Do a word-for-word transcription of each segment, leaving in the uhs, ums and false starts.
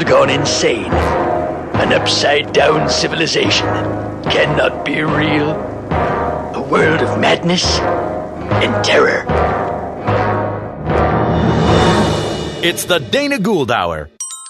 world gone insane. An upside-down civilization cannot be real. A world of madness and terror. It's the Dana Gould Hour.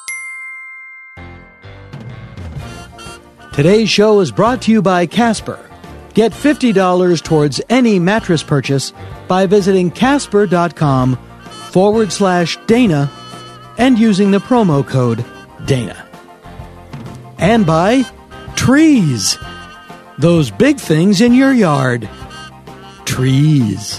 Today's show is brought to you by Casper. Get fifty dollars towards any mattress purchase by visiting casper.com forward slash Dana and using the promo code Dana. And by trees. Those big things in your yard. Trees.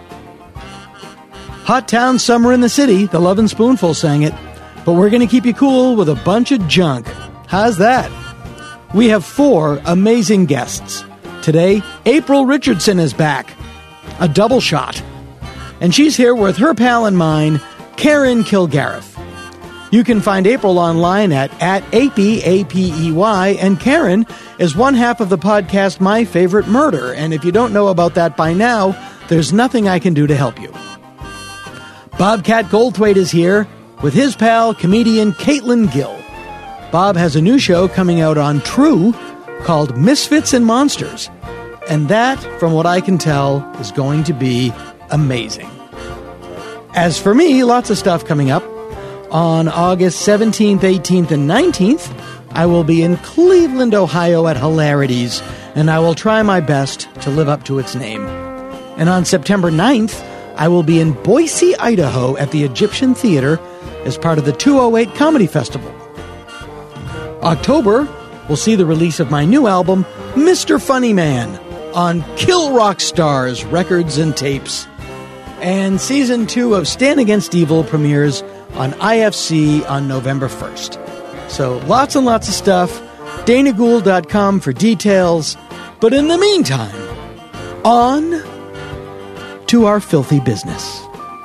Hot Town Summer in the City, the Lovin' Spoonful sang it. But we're going to keep you cool with a bunch of junk. How's that? We have four amazing guests. Today, April Richardson is back. A double shot. And she's here with her pal and mine, Karen Kilgariff. You can find April online at, at Apey, A P E Y, and Karen is one half of the podcast My Favorite Murder, and if you don't know about that by now, there's nothing I can do to help you. Bobcat Goldthwait is here with his pal, comedian Caitlin Gill. Bob has a new show coming out on True called Misfits and Monsters, and that, from what I can tell, is going to be amazing. As for me, lots of stuff coming up. On August seventeenth, eighteenth, and nineteenth, I will be in Cleveland, Ohio at Hilarities, and I will try my best to live up to its name. And on September ninth, I will be in Boise, Idaho at the Egyptian Theater as part of the two oh eight Comedy Festival. October will see the release of my new album, Mister Funny Man, on Kill Rock Stars Records and Tapes. And Season two of Stand Against Evil premieres on I F C on November first. So lots and lots of stuff. Dana Gould dot com for details. But in the meantime, on to our filthy business.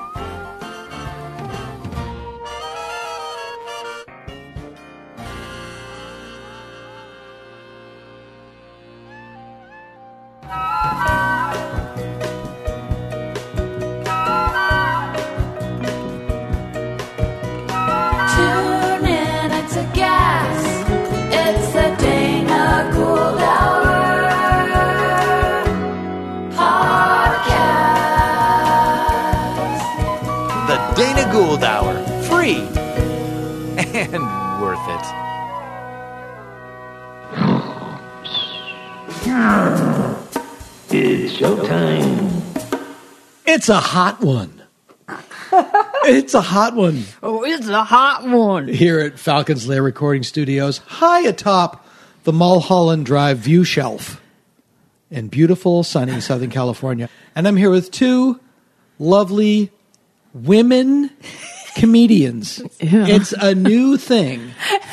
It's a hot one. It's a hot one. Oh, it's a hot one. Here at Falcon's Lair Recording Studios, high atop the Mulholland Drive view shelf in beautiful, sunny Southern California. And I'm here with two lovely women comedians. Ew. It's a new thing.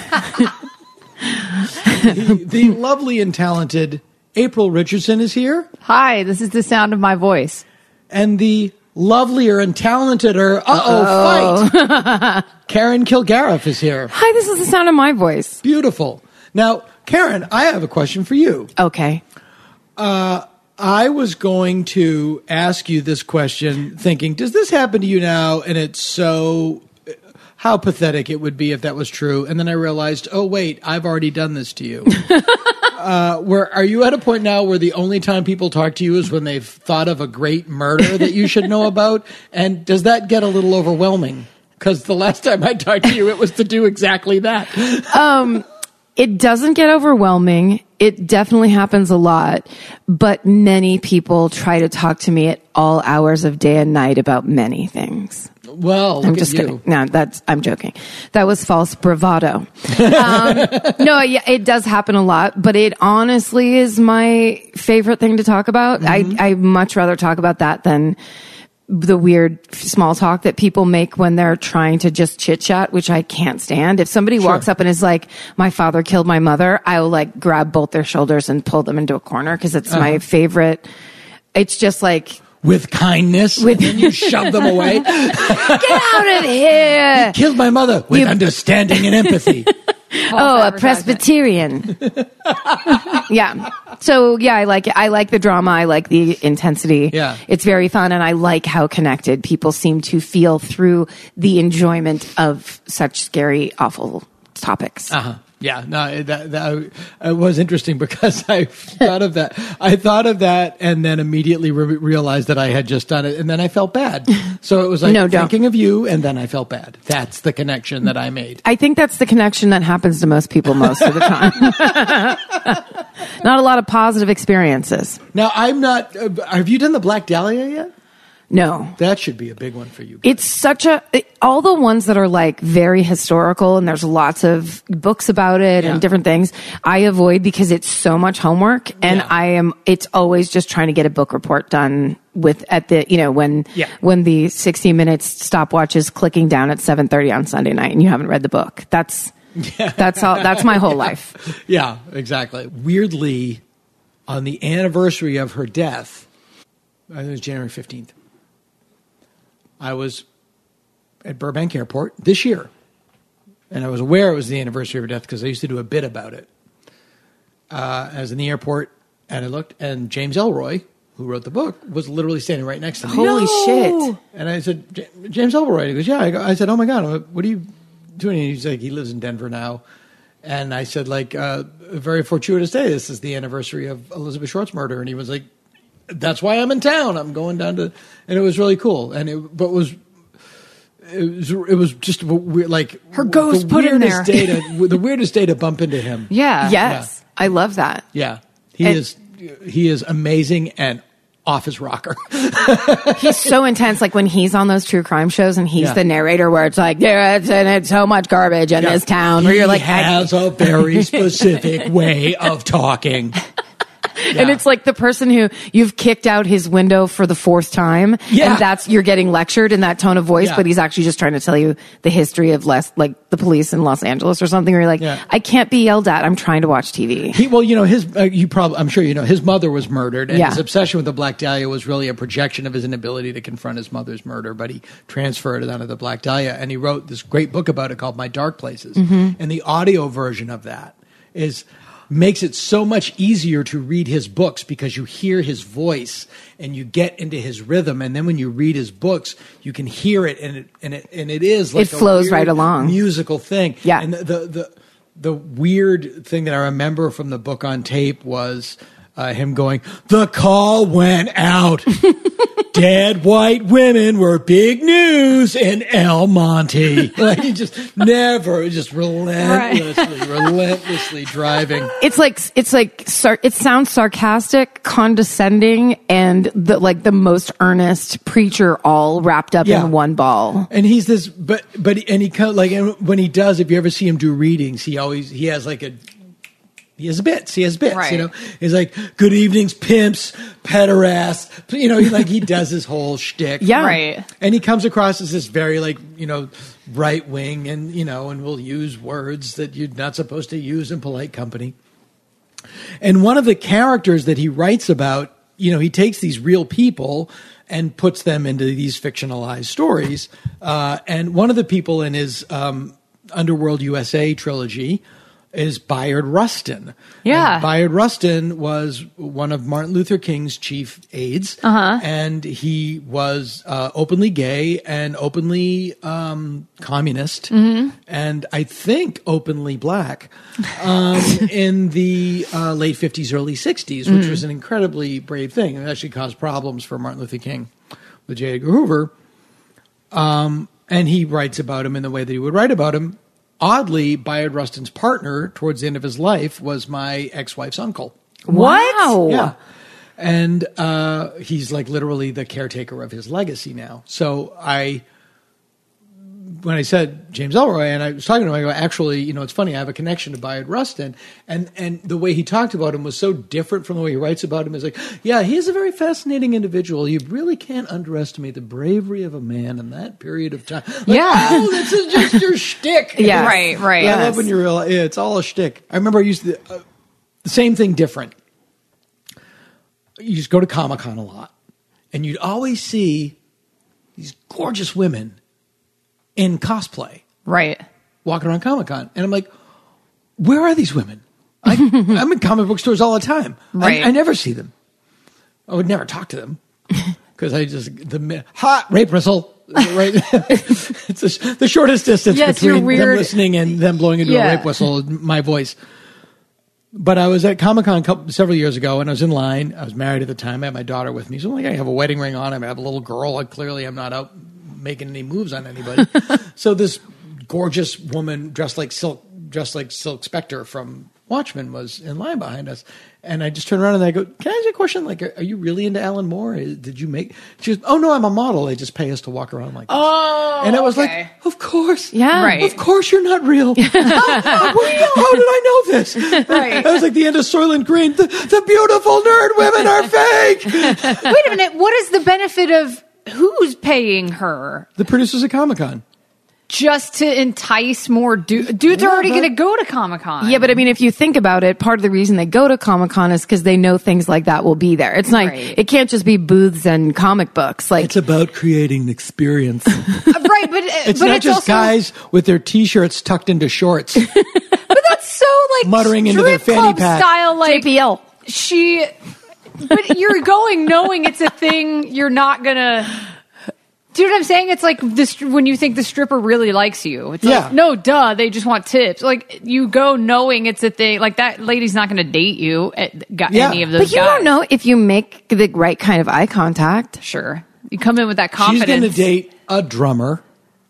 the, the lovely and talented April Richardson is here. Hi, this is the sound of my voice. And the lovelier and talenteder, uh-oh, fight, Karen Kilgariff is here. Hi, this is the sound of my voice. Beautiful. Now, Karen, I have a question for you. Okay. Uh, I was going to ask you this question thinking, does this happen to you now? And it's so, how pathetic it would be if that was true. And then I realized, oh, wait, I've already done this to you. Uh, where are you at a point now where the only time people talk to you is when they've thought of a great murder that you should know about? And does that get a little overwhelming? Because the last time I talked to you, it was to do exactly that. Um, it doesn't get overwhelming. It definitely happens a lot. But many people try to talk to me at all hours of day and night about many things. Well, look I'm just at you. kidding. No, that's, I'm joking. That was false bravado. Um, no, yeah, it does happen a lot, but it honestly is my favorite thing to talk about. Mm-hmm. I, I much rather talk about that than the weird small talk that people make when they're trying to just chit chat, which I can't stand. If somebody sure. walks up and is like, my father killed my mother, I will like grab both their shoulders and pull them into a corner because it's uh-huh. my favorite. It's just like, with kindness, with and you shove them away. Get out of here! He killed my mother with you... understanding and empathy. Oh, a Presbyterian. Yeah. So yeah, I like it. I like the drama. I like the intensity. Yeah. It's very fun, and I like how connected people seem to feel through the enjoyment of such scary, awful topics. Uh-huh. Yeah, no, that, that it was interesting because I thought of that. I thought of that and then immediately re- realized that I had just done it, and then I felt bad. So it was like No, don't. thinking of you, and then I felt bad. That's the connection that I made. I think that's the connection that happens to most people most of the time. Not a lot of positive experiences. Now, I'm not. Uh, have you done the Black Dahlia yet? No. That should be a big one for you. It's such a, it, all the ones that are like very historical and there's lots of books about it Yeah. and different things, I avoid because it's so much homework and Yeah. I am, it's always just trying to get a book report done with at the, you know, when, Yeah. when the sixty minutes stopwatch is clicking down at seven thirty on Sunday night and you haven't read the book. That's, that's all, that's my whole life. Yeah, exactly. Weirdly, on the anniversary of her death, I think it was January fifteenth, I was at Burbank Airport this year. And I was aware it was the anniversary of her death because I used to do a bit about it. Uh, I was in the airport and I looked, and James Ellroy, who wrote the book, was literally standing right next to me. Holy shit. And I said, "J- James Ellroy." He goes, "Yeah." I, go, I said, "Oh my God, what are you doing?" And he's like, he lives in Denver now. And I said, like, uh, a very fortuitous day. This is the anniversary of Elizabeth Short's murder. And he was like, "That's why I'm in town. I'm going down to," and it was really cool. And it, but it was, it was, it was just weird, like Her ghost the put in weirdest there. day to, the weirdest day to bump into him. Yeah. Yes. I love that. Yeah. He And- is, he is amazing and off his rocker. He's so intense. Like when he's on those true crime shows and he's Yeah. the narrator where it's like, there it's, and it's so much garbage in this town where he you're like, I- has a very specific way of talking. and it's like the person who you've kicked out his window for the fourth time. Yeah. And that's, you're getting lectured in that tone of voice, Yeah. but he's actually just trying to tell you the history of less, like the police in Los Angeles or something where you're like, Yeah. I can't be yelled at. I'm trying to watch T V. He, well, you know, his, uh, you probably, I'm sure you know, his mother was murdered, and Yeah. his obsession with the Black Dahlia was really a projection of his inability to confront his mother's murder, but he transferred it onto the Black Dahlia, and he wrote this great book about it called My Dark Places. Mm-hmm. And the audio version of that is, makes it so much easier to read his books because you hear his voice and you get into his rhythm, and then when you read his books, you can hear it, and it and it and it is like It flows a weird right along. musical thing. Yeah. And the the, the the weird thing that I remember from the book on tape was uh, him going, "The call went out. Dead white women were big news in El Monte." Like he just never, just relentlessly, relentlessly driving. It's like, it's like, sar- it sounds sarcastic, condescending, and the, like the most earnest preacher all wrapped up Yeah. in one ball. And he's this, but but and he kind of like, and when he does, if you ever see him do readings, he always he has like a. He has bits. He has bits. Right. You know, he's like, "Good evenings, pimps, pederasts." You know, he like he does his whole shtick. Yeah. Right. And he comes across as this very like you know right wing, and you know, and will use words that you're not supposed to use in polite company. And one of the characters that he writes about, you know, he takes these real people and puts them into these fictionalized stories. Uh, and one of the people in his um, Underworld U S A trilogy is Bayard Rustin. Yeah. And Bayard Rustin was one of Martin Luther King's chief aides. Uh-huh. And he was uh, openly gay and openly um, communist. Mm-hmm. And I think openly black um, in the uh, late fifties, early sixties, which was an incredibly brave thing. It actually caused problems for Martin Luther King with J. Edgar Hoover. Um, and he writes about him in the way that he would write about him. Oddly, Bayard Rustin's partner towards the end of his life was my ex-wife's uncle. Wow. Yeah. And uh, he's like literally the caretaker of his legacy now. So I, when I said James Ellroy, and I was talking to him, I go, actually, you know, it's funny, I have a connection to Bayard Rustin. And, and the way he talked about him was so different from the way he writes about him. Is like, yeah, he is a very fascinating individual. You really can't underestimate the bravery of a man in that period of time. Like, Yeah. oh, this is just your shtick. Yeah. Right, right. I love Yes. when you realize yeah, it's all a shtick. I remember I used to, uh, the same thing different. You just go to Comic-Con a lot, and you'd always see these gorgeous women in cosplay Right. walking around Comic-Con. And I'm like, where are these women? I, I'm in comic book stores all the time. Right. I, I never see them. I would never talk to them because I just, the hot Ray Bristle. right? It's a, the shortest distance Yes, between you're weird. them listening and them blowing into Yeah. a rape whistle is my voice. But I was at Comic-Con several years ago, and I was in line. I was married at the time. I had my daughter with me. So like, I have a wedding ring on. I have a little girl. And clearly, I'm not out making any moves on anybody. So this gorgeous woman dressed like Silk, dressed like Silk Spectre from Watchmen was in line behind us. And I just turned around and I go, can I ask you a question? Like, are, are you really into Alan Moore? Did you make... She goes, oh, no, I'm a model. They just pay us to walk around like this. Oh, and I was okay. like, of course. Yeah. Right. Of course you're not real. how, how, how did I know this? Right. That was like the end of Soylent Green. The, the beautiful nerd women are fake. Wait a minute. What is the benefit of who's paying her? The producers of Comic-Con. Just to entice more dudes? Dudes Yeah, are already but- going to go to Comic-Con. Yeah, but I mean, if you think about it, part of the reason they go to Comic-Con is because they know things like that will be there. It's like, Right. it can't just be booths and comic books. Like, It's about creating an experience. right, but It's but not it's just also, guys with their T-shirts tucked into shorts. But that's so like Muttering into their strip fanny club pack. style, like J P L. she. But you're going knowing it's a thing. You're not gonna. Do you know what I'm saying? It's like this when you think the stripper really likes you. It's Yeah. like, no, duh, they just want tips. Like you go knowing it's a thing. Like that lady's not going to date you at got Yeah. any of those But you guys. don't know if you make the right kind of eye contact. Sure, you come in with that She's confidence. going to date a drummer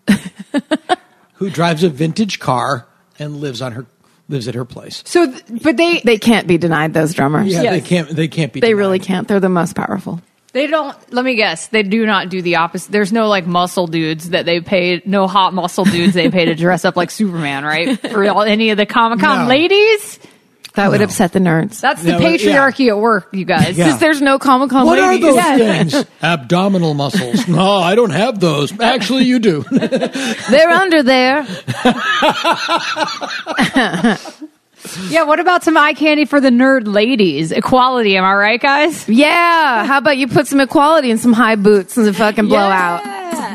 who drives a vintage car and lives on her lives at her place. So, th- but they They can't be denied, those drummers. Yeah, Yes. they can't. They can't be. They denied. really can't. They're the most powerful. They don't. Let me guess. They do not do the opposite. There's no like muscle dudes that they pay. No hot muscle dudes they pay to dress up like Superman, right? For all, any of the Comic Con No. ladies. That would upset the nerds. That's the Yeah, but- patriarchy at work, you guys. Yeah. Because there's no Comic Con What are ladies. those Yeah. things? Abdominal muscles. No, I don't have those. Actually, you do. They're under there. Yeah. What about some eye candy for the nerd ladies? Equality. Am I right, guys? Yeah. How about you put some equality in some high boots and fucking blow out? Yeah.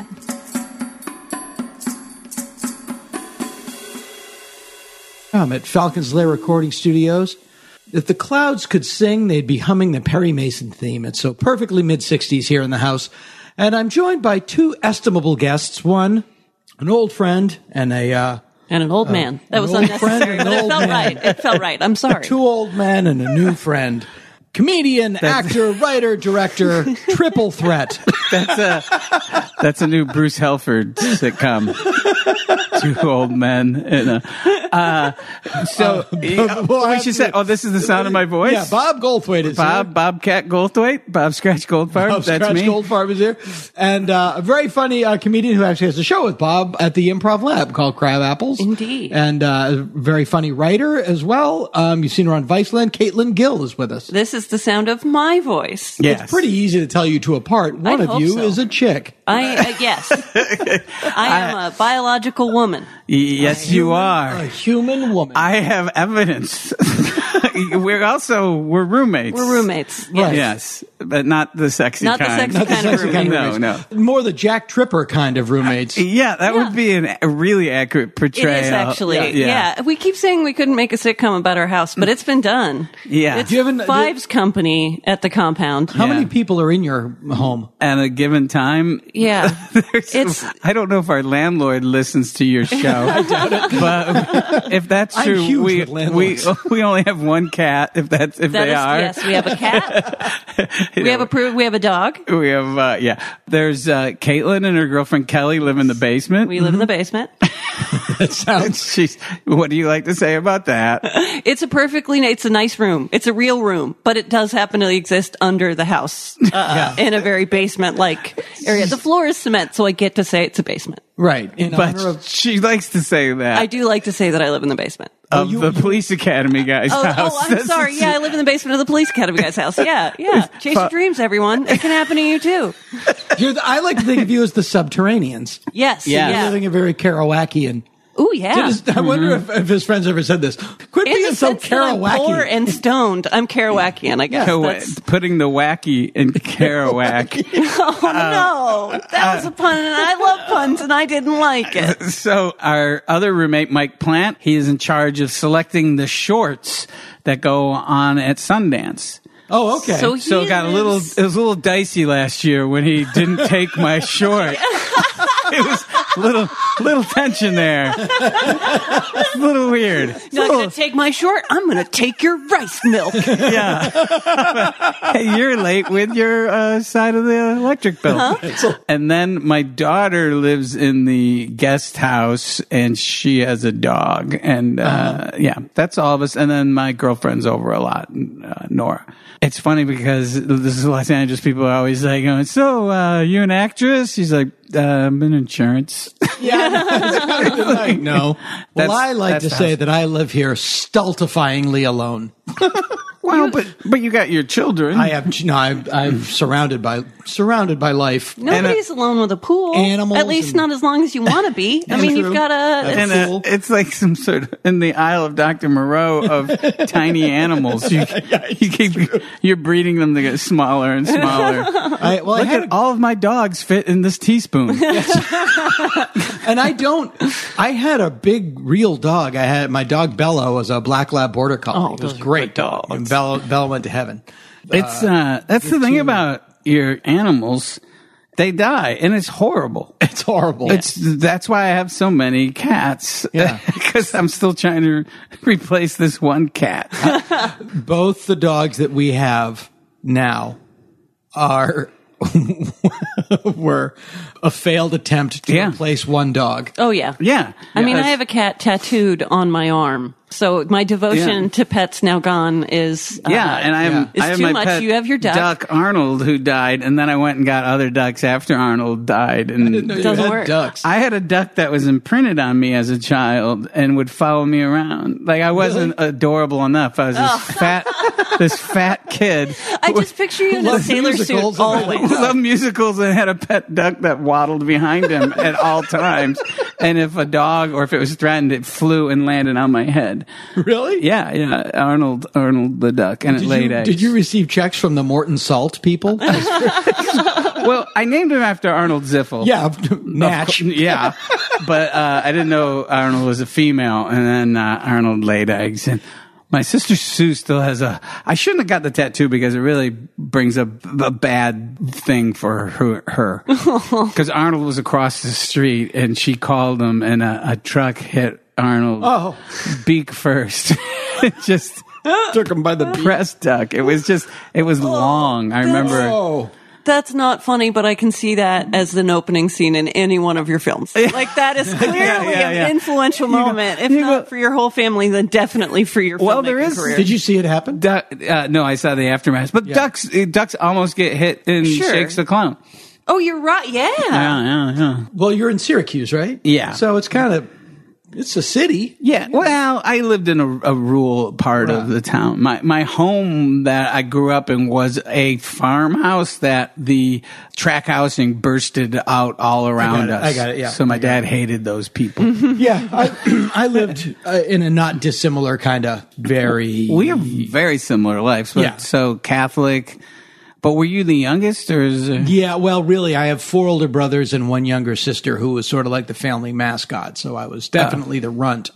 I'm at Falcon's Lair Recording Studios. If the clouds could sing, they'd be humming the Perry Mason theme. It's so perfectly mid-sixties here in the house. And I'm joined by two estimable guests. One, an old friend, and a... Uh, And an old man. That an was old unnecessary, friend and but an it old felt man. right. It felt right. I'm sorry. two old men and a new friend. Comedian, actor, writer, director, triple threat. That's a that's a new Bruce Helford sitcom. Two old men and a. Uh, so Uh, we should say, oh, this is the sound of my voice. Yeah, Bob Goldthwait is Bob here. Bobcat Goldthwait, Bob Scratch Goldfarb. Bob That's Scratch me. Goldfarb is here. And uh, a very funny uh, comedian who actually has a show with Bob at the Improv Lab called Crab Apples. Indeed. And uh, a very funny writer as well. Um, you've seen her on Viceland. Caitlin Gill is with us. This is the sound of my voice. Yes. It's pretty easy to tell you two apart. One I of hope you so. is a chick. I uh, yes, I am a biological woman. Y- Yes, you A are. human woman. I have evidence. we're also we're roommates. We're roommates. Right. Yes, but not the sexy Not the kind. sexy Not the kind of sexy kind of No, roommates. no. More the Jack Tripper kind of roommates. Yeah, that Yeah. would be an, a really accurate It portrayal. is actually. Yeah. Yeah. We keep saying we couldn't make a sitcom about our house, but it's been done. Yeah. It's Do you have an- Five's company at the compound. How Yeah. many people are in your home? At a given time. Yeah. There's- It's- I don't know if our landlord listens to your show. I doubt it. But if that's I'm true, huge we with we landlords. we only have one cat. If that's if That they is- are, yes, we have a cat. You we have know, a pro- we have a dog. we have uh, yeah. There's uh, Caitlin and her girlfriend Kelly live in the basement. We live in the basement. That sounds. She's. What do you like to say about that? It's a perfectly, it's a nice room. It's a real room, but it does happen to exist under the house, uh, in a very basement-like area. The floor is cement, so I get to say it's a basement. Right. In But honor of. she likes to say that I do like to say that I live in the basement. of you- the police academy guy's Oh, house. oh I'm That's- sorry. Yeah, I live in the basement of the police academy guy's house. Yeah, yeah. Chase your dreams, everyone. It can happen to you too. You're the, I like to think of you as the Subterraneans. Yes. Yeah. Yeah. Living a very Kerouacian. Ooh, yeah. Did his- I wonder if, if his friends ever said this. Quit In being the so sense that I'm poor Kerouacian. and stoned, I'm Kerouacian, I guess. Co- That's- putting the wacky in Kerouac. oh, no. That was a pun, and I love puns, and I didn't like it. So our other roommate, Mike Plant, he is in charge of selecting the shorts that go on at Sundance. Oh, okay. So, he So it got a little, lives- it was a little dicey last year when he didn't take my short. It was a little, little tension there. It's a little weird. You're not going to take my short. I'm going to take your rice milk. Yeah. Hey, you're late with your uh, side of the electric bill. Huh? And then my daughter lives in the guest house, and she has a dog. And uh, uh-huh. yeah, that's all of us. And then my girlfriend's over a lot, uh, Nora. It's funny because this is Los Angeles people are always like, going, so uh, you an actress? She's like, uh, I'm in insurance. Yeah, like, no. Well, I like to say that I live here stultifyingly alone. Well, but but you got your children. I have no. I'm, I'm surrounded by surrounded by life. Nobody's and, uh, alone with a pool. Animals, at least and, not as long as you want to be. I mean, true. you've got a. And uh, it's like some sort of in the Isle of Doctor Moreau of tiny animals. You, yeah, you keep true. You're breeding them to get smaller and smaller. I, well, Look I had at a, all of my dogs fit in this teaspoon. And I don't. I had a big real dog. I had my dog Bella was a black lab border collie. Oh, it was those are great good dog. dogs. And Bella Bella went to heaven. It's uh, that's the thing about your animals. They die, and it's horrible. It's horrible. It's that's why I have so many cats. Yeah, because I'm still trying to replace this one cat. Both the dogs that we have now are were a failed attempt to Yeah. replace one dog. Oh yeah, Yeah, I mean, Yeah. I have a cat tattooed on my arm, so my devotion Yeah. to pets now gone is uh, Yeah, and I have, yeah. It's I have too my much. pet You have your duck. Arnold, who died, and then I went and got other ducks after Arnold died. And You doesn't had work. Ducks. I had a duck that was imprinted on me as a child and would follow me around. Like I wasn't adorable enough. I was this fat, this fat kid. I just picture you in a Love sailor suit musicals. always. who loved musicals and had a pet duck that waddled behind him at all times. And if a dog or if it was threatened, it flew and landed on my head. Really? Yeah, yeah. Arnold, Arnold the duck, and Did it laid you, eggs. did you receive checks from the Morton Salt people? Well, I named him after Arnold Ziffel. Yeah, Natch. Yeah, but uh, I didn't know Arnold was a female, and then uh, Arnold laid eggs. And my sister Sue still has a. I shouldn't have got the tattoo because it really brings a, a bad thing for her. Because Arnold was across the street, and she called him, and a, a truck hit Arnold Oh. beak first. It just Took him by the beak. breast duck. It was just. It was long. I remember. Oh. That's not funny, but I can see that as an opening scene in any one of your films. Like that is clearly Yeah, yeah, yeah. an influential moment. If you not go- for your whole family, then definitely for your Well, there filmmaking is- career. Did you see it happen? Duck, uh, no, I saw the aftermath. But ducks, uh, ducks almost get hit in Sure. Shakes the Clown. Oh, you're right. Yeah. Yeah, yeah, yeah. Well, you're in Syracuse, right? Yeah. So it's kind of, it's a city. Yeah. Well, I lived in a, a rural part of the town. My my home that I grew up in was a farmhouse that the track housing bursted out all around it, us. I got it, yeah. So my dad hated those people. Yeah. I, I lived uh, in a not dissimilar kind of very. We have very similar lives. But Yeah. So Catholic. But were you the youngest, or is it? Yeah, well, really, I have four older brothers and one younger sister who was sort of like the family mascot. So I was definitely the runt.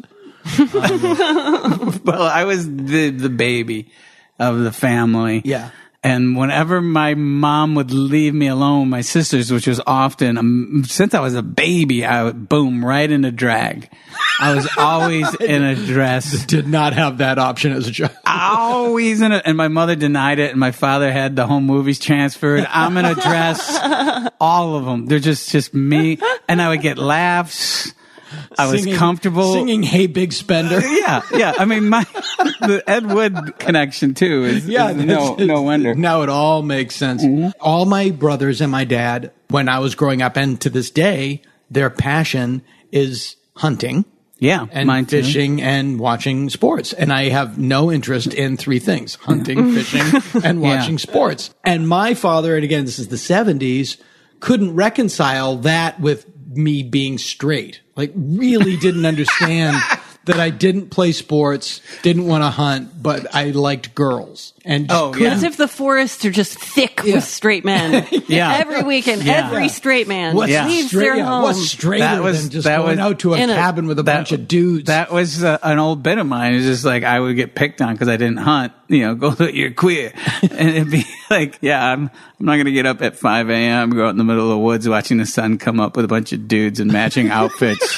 Well, I was the the baby of the family. Yeah. And whenever my mom would leave me alone with my sisters, which was often, um, since I was a baby, I would boom right into drag. I was always in a dress. Did not have that option as a child. Always in a, and my mother denied it, and my father had the home movies transferred. I'm in a dress. All of them. They're just, just me. And I would get laughs. I was Singing- comfortable. Singing Hey Big Spender. Yeah, yeah. I mean, my the Ed Wood connection too is, Yeah, is no that's- no wonder. Now it all makes sense. All my brothers and my dad, when I was growing up, and to this day, their passion is hunting Yeah, and mine too. fishing and watching sports. And I have no interest in three things: hunting, fishing, and Yeah. watching sports. And my father, and again, this is the seventies, couldn't reconcile that with me being straight. Like, really didn't understand that I didn't play sports, didn't want to hunt, but I liked girls. And just Oh, couldn't- As if the forests are just thick Yeah. with straight men. Yeah. Every weekend, Yeah. every straight man What's, Yeah. leaves straight, their yeah, home. what's straighter That was- than just that going was- out to a in a- cabin with a That- bunch of dudes? That was uh, an old bit of mine. It was just like I would get picked on because I didn't hunt. You know, go you're queer, and it'd be like, yeah, I'm I'm not gonna get up at five a.m. go out in the middle of the woods watching the sun come up with a bunch of dudes in matching outfits,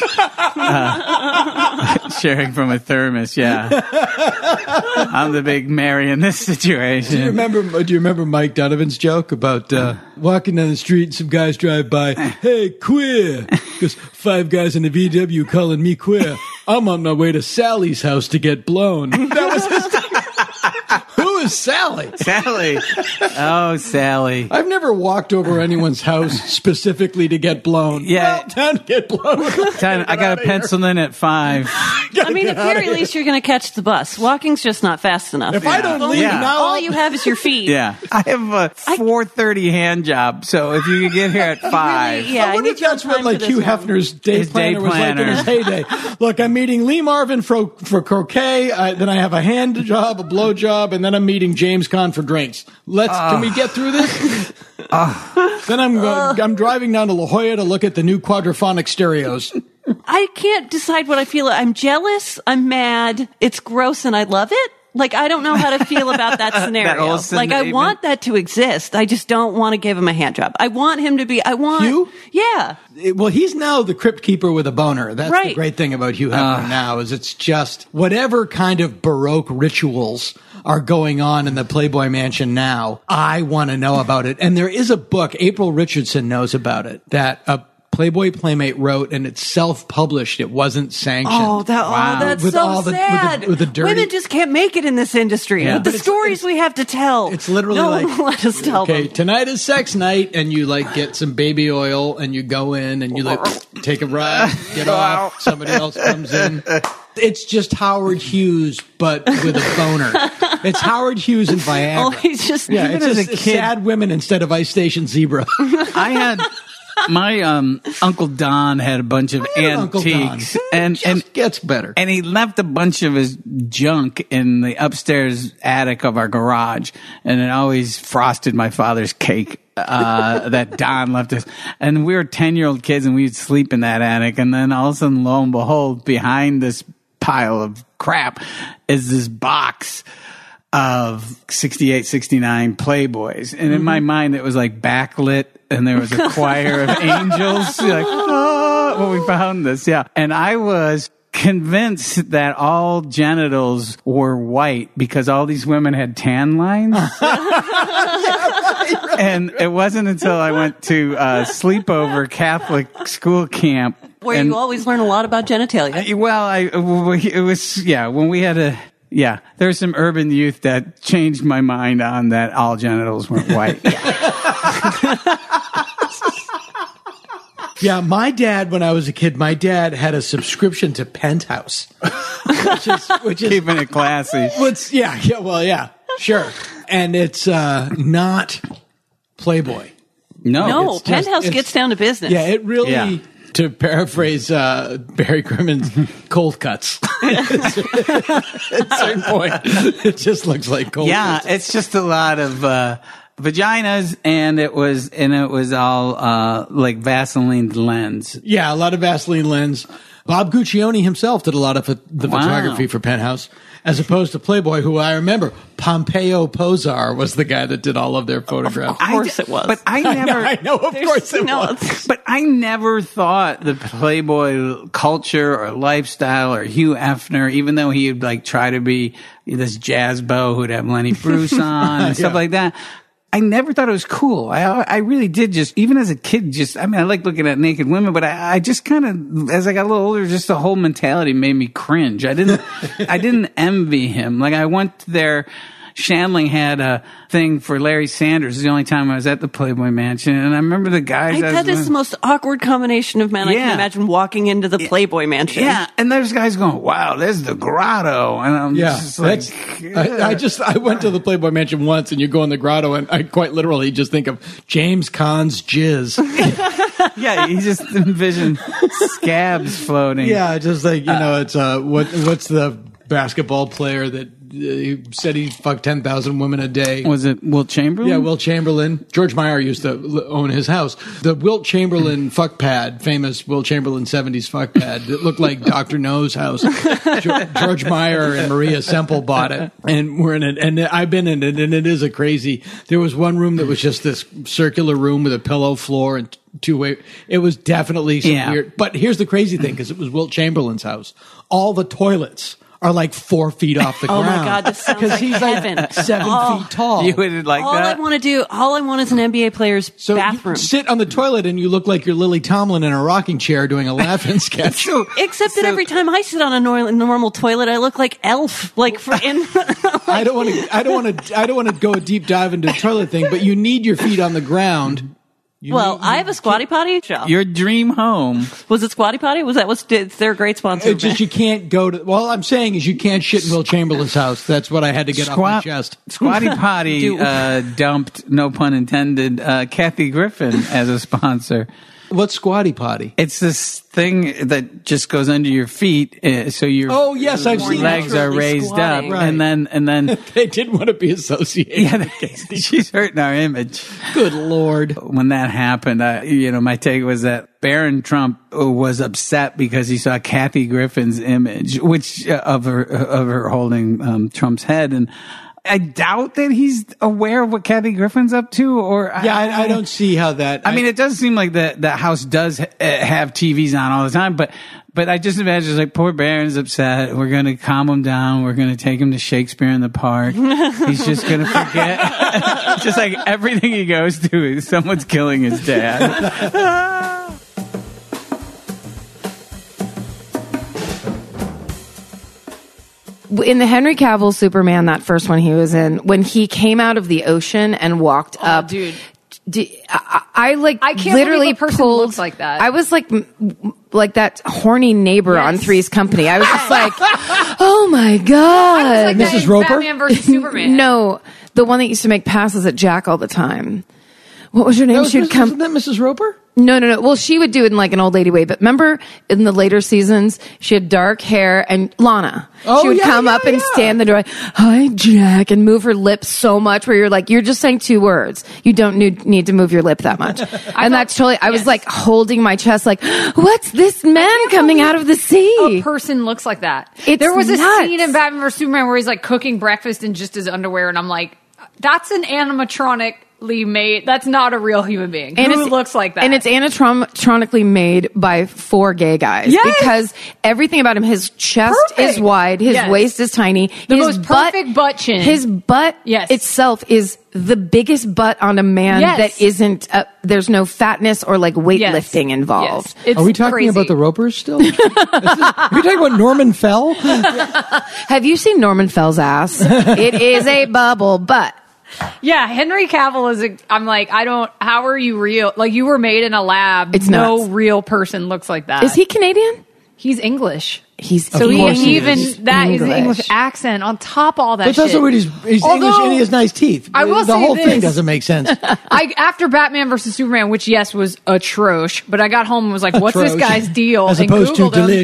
uh, sharing from a thermos. Yeah, I'm the big Mary in this situation. Do you remember? Do you remember Mike Donovan's joke about uh, walking down the street and some guys drive by? Hey, queer! Because five guys in the V W calling me queer. I'm on my way to Sally's house to get blown. That was his thing. Who is Sally? Sally. Oh, Sally. I've never walked over anyone's house specifically to get blown. Yeah. Well, time to get blown. Time- I got a pencil in at five. I mean, at the very least, you're going to catch the bus. Walking's just not fast enough. If I don't Only- leave Yeah. now, all you have is your feet. Yeah, I have a four thirty hand job, so if you could get here at five, Yeah, I I wonder need if your that's what time like for Hugh this one. Hefner's day His day planner was like in planner. his heyday. Look, I'm meeting Lee Marvin for for croquet. I, then I have a hand job, a blow job, and then I'm meeting James Caan for drinks. Let's can we get through this? Then I'm go, I'm driving down to La Jolla to look at the new quadraphonic stereos. I can't decide what I feel. I'm jealous. I'm mad. It's gross, and I love it. Like, I don't know how to feel about that scenario. whole Like, I scena- want that to exist. I just don't want to give him a hand job. I want him to be, I want. Hugh? Yeah. It- well, he's now the crypt keeper with a boner. That's the Right. great thing about Hugh Hefner now is it's just whatever kind of Baroque rituals are going on in the Playboy Mansion now. I want to know about it. And there is a book, April Richardson knows about it, that a Playboy Playmate wrote, and it's self-published. It wasn't sanctioned. Oh, that, Wow. oh, that's With so all the- with the- sad. with the dirty- Women just can't make it in this industry. Yeah. With the But it's- stories we have to tell. It's literally no like, one will let us tell okay, them. tonight is sex night, and you like get some baby oil, and you go in, and you like take a ride, get off. Somebody else comes in. It's just Howard Hughes, but with a boner. It's Howard Hughes and Viagra. Oh, he's just, yeah, even it's as just a kid- sad women instead of Ice Station Zebra. I had my um, Uncle Don had a bunch of had an Uncle antiques, Don. and Just and gets better. and he left a bunch of his junk in the upstairs attic of our garage, and it always frosted my father's cake uh, that Don left us. And we were ten year old kids, and we'd sleep in that attic, and then all of a sudden, lo and behold, behind this pile of crap is this box of sixty-eight, sixty-nine Playboys. And in my mind, it was like backlit and there was a choir of angels. Like, oh, when we found this. Yeah. And I was convinced that all genitals were white because all these women had tan lines. And it wasn't until I went to uh, sleepover Catholic school camp. Where and- you always learn a lot about genitalia. well, I it was yeah when we had a yeah there's some urban youth that changed my mind on that all genitals weren't white. Yeah, my dad, when I was a kid, my dad had a subscription to Penthouse, which is which is Keeping it classy. what's yeah yeah well yeah sure, and it's uh, not Playboy. No, No, it's just- Penthouse it's- gets down to business. Yeah, it really. Yeah. To paraphrase uh, Barry Grimmon's cold cuts, at a certain point, it just looks like cold yeah, cuts. it's just a lot of uh, vaginas, and it was and it was all uh, like Vaseline lens. Yeah, a lot of Vaseline lens. Bob Guccione himself did a lot of pho- the Wow. photography for Penthouse, as opposed to Playboy, who I remember Pompeo Posar was the guy that did all of their photographs. Of course it was. But I I never. know, I know, of There's course it no- was. But I never thought the Playboy culture or lifestyle or Hugh Hefner, even though he'd like try to be this jazz beau who'd have Lenny Bruce on and stuff Yeah. like that. I never thought it was cool. I I really did just, even as a kid, just, I mean, I like looking at naked women, but I, I just kind of, as I got a little older, just the whole mentality made me cringe. I didn't, I didn't envy him. Like I went there, Shandling had a thing for Larry Sanders. It was the only time I was at the Playboy Mansion. And I remember the guys. I, that is the most awkward combination of men I Yeah. can imagine walking into the Playboy Mansion. Yeah, and there's guys going, wow, there's the grotto. And I'm Yeah, just like, that's. I, I just I went to the Playboy Mansion once, and you go in the grotto, and I quite literally just think of James Caan's jizz. yeah, you just envision scabs floating. Yeah, just like you know, it's uh, what what's the basketball player that uh, he said he fucked ten thousand women a day? Was it Wilt Chamberlain? Yeah, Wilt Chamberlain. George Meyer used to l- own his house. The Wilt Chamberlain fuck pad, famous Wilt Chamberlain seventies fuck pad that looked like Doctor No's house. George, George Meyer and Maria Semple bought it, and we're in it. And I've been in it, and it is a crazy. There was one room that was just this circular room with a pillow floor and two way. It was definitely some Yeah. weird. But here's the crazy thing, because it was Wilt Chamberlain's house. All the toilets are like four feet off the Oh ground. my God, this sounds because like he's heaven. like seven Oh. feet tall. You would like all that? I want to do, all I want is an N B A player's So bathroom. you sit on the toilet and you look like you're Lily Tomlin in a rocking chair doing a laughing sketch. So- Except that so- every time I sit on a nor- normal toilet, I look like Elf. Like for in. I don't want to. I don't want to. I don't want to go a deep dive into the toilet thing, but you need your feet on the ground. You well, need- I have a squatty potty. Joe. Your dream home. Was it Squatty Potty? Was that what's it's their great sponsor? It's just you can't go to. Well, I'm saying is you can't shit in Will Chamberlain's house. That's what I had to get off my chest. Squatty Potty Do- uh, dumped, no pun intended, uh, Kathy Griffin as a sponsor. What's squatty potty? It's this thing that just goes under your feet, uh, so your Oh yes, I've seen legs that. are naturally raised squatting. up, Right. and then and then They didn't want to be associated. yeah, she's hurting our image. Good lord. When that happened, I, you know, my take was that Barron Trump was upset because he saw Kathy Griffin's image, which uh, of her of her holding um, Trump's head, and I doubt that he's aware of what Kathy Griffin's up to. Or Yeah, I, I don't see how that. I mean, it does seem like the the house does uh, have T Vs on all the time, but but I just imagine it's like poor Barron's upset. We're going to calm him down. We're going to take him to Shakespeare in the Park. He's just going to forget. Just like everything he goes to is someone's killing his dad. In the Henry Cavill Superman, that first one he was in, when he came out of the ocean and walked Oh, up, dude. d- I, I like I can't literally believe a person pulled, looks like that. I was like, m- like that horny neighbor on Yes. Three's Company. I was just like, oh my god, I was like that Missus in Roper? Batman versus Superman. no, the one that used to make passes at Jack all the time. What was her name? That was, She would come. wasn't that Missus Roper? No, no, no. Well, she would do it in like an old lady way. But remember in the later seasons, she had dark hair and Lana. Oh, she would yeah, come yeah, up and yeah. stand in the door, hi, Jack, and move her lips so much where you're like, you're just saying two words. You don't need, need to move your lip that much. and that's totally, I was yes. like holding my chest like, what's this man coming out of the A sea? person looks like that. It's there was a nuts. scene in Batman versus Superman where he's like cooking breakfast in just his underwear, and I'm like, that's an animatronically made. That's not a real human being And who it's- looks like that. And it's animatronically made by four gay guys. Yes! Because everything about him, his chest Perfect. is wide, his Yes. waist is tiny. The his most perfect butt chin. His butt Yes. itself is the biggest butt on a man Yes. that isn't, uh, there's no fatness or like weightlifting Yes. involved. Yes. It's Are we talking crazy. about the Ropers still? Is this- are we talking about Norman Fell? Have you seen Norman Fell's ass? It is a bubble butt. Yeah, Henry Cavill is a. I'm like, I don't. How are you real? Like you were made in a lab. It's no nuts. real person looks like that. Is he Canadian? He's English. He's So he, course he even is. that is the English. English accent on top of all that. But that's shit. what he's, he's Although- English and he has nice teeth. I will the say whole this. thing doesn't make sense. I after Batman versus Superman, which yes was atrocious, but I got home and was like, "What's this Atrosh. guy's deal?" As and opposed to Googled him.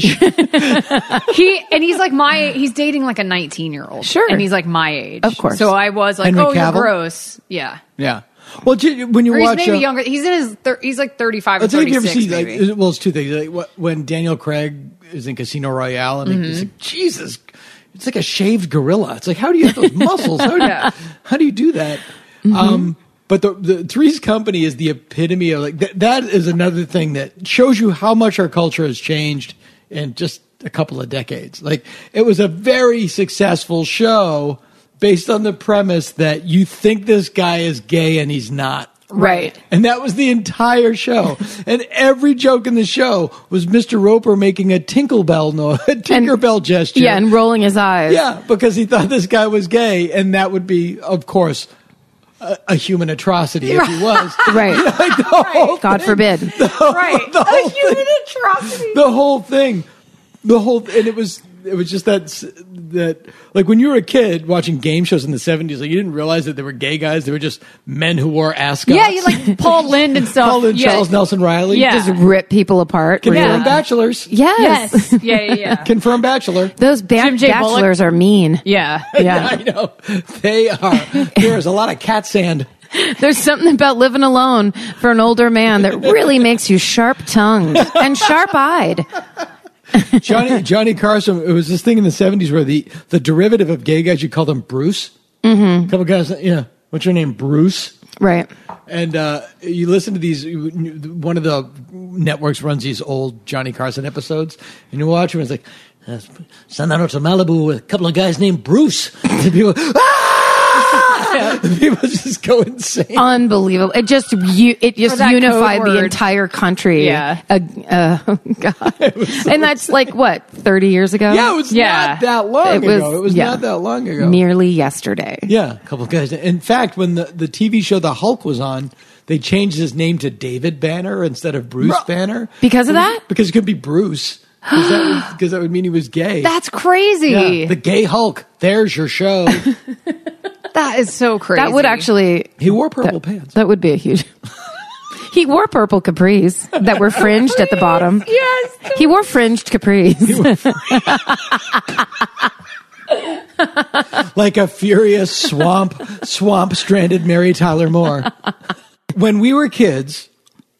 delish. He and he's like my he's dating like a nineteen year old, Sure. and he's like my age, Of course. So I was like, Henry "Oh, Cavill? you're gross." Yeah, Yeah. Well, j- when you or he's watch, maybe uh, younger. He's in his thir- he's like thirty five or Let's say if thirty you ever six. see, like, Maybe. well, it's two things. Like what, when Daniel Craig is in Casino Royale, and Mm-hmm. it's like, Jesus, it's like a shaved gorilla. It's like, how do you have those muscles? How do you, Yeah. how do you do that? Mm-hmm. Um, but the, the Three's Company is the epitome of like that. That is another thing that shows you how much our culture has changed in just a couple of decades. Like it was a very successful show based on the premise that you think this guy is gay and he's not. Right. And that was the entire show. And every joke in the show was Mister Roper making a Tinkerbell no, a Tinkerbell gesture. Yeah, and rolling his eyes. Yeah, because he thought this guy was gay, and that would be, of course, a, a human atrocity if he was. Right. Like the whole God thing, forbid. the whole, Right. the whole A human thing, atrocity. the whole thing, the whole, and it was, it was just that that like when you were a kid watching game shows in the seventies, like you didn't realize that they were gay guys; they were just men who wore ascots. Yeah, you like Paul Lynde and stuff. Paul and yeah. Charles Nelson Riley. Yeah. Just rip people apart. Confirmed Yeah. bachelors. Yes. Yes. Yeah, yeah, yeah. Confirmed bachelor. Those ba- Jim J. bachelors are mean. Yeah. Yeah. I know they are. There's a lot of cat sand. There's something about living alone for an older man that really makes you sharp-tongued and sharp-eyed. Johnny Johnny Carson. It was this thing in the seventies where the the derivative of gay guys, you call them Bruce. Mm-hmm. A couple guys. Yeah. What's your name? Bruce. Right. And uh, you listen to these. One of the networks runs these old Johnny Carson episodes, and you watch them. And it's like, uh, send out to Malibu with a couple of guys named Bruce. And people, ah! And people just go insane. Unbelievable. It just you, it For just that unified code the word. entire country. Yeah. Uh, uh, oh God. And that's like what, thirty years ago? Yeah, it was Yeah. not that long It was- ago. It was yeah. not that long ago. Nearly yesterday. Yeah, a couple of guys. In fact, when the, the T V show The Hulk was on, they changed his name to David Banner instead of Bruce Banner. Because of that? Because it could be Bruce. Because that, would- 'cause that would mean he was gay. That's crazy. Yeah, the gay Hulk. There's your show. That is so crazy. That would actually, He wore purple pants. that would be a huge. He wore purple capris that were fringed at the bottom. Yes. He wore fringed capris. Like a furious swamp, swamp stranded Mary Tyler Moore. When we were kids,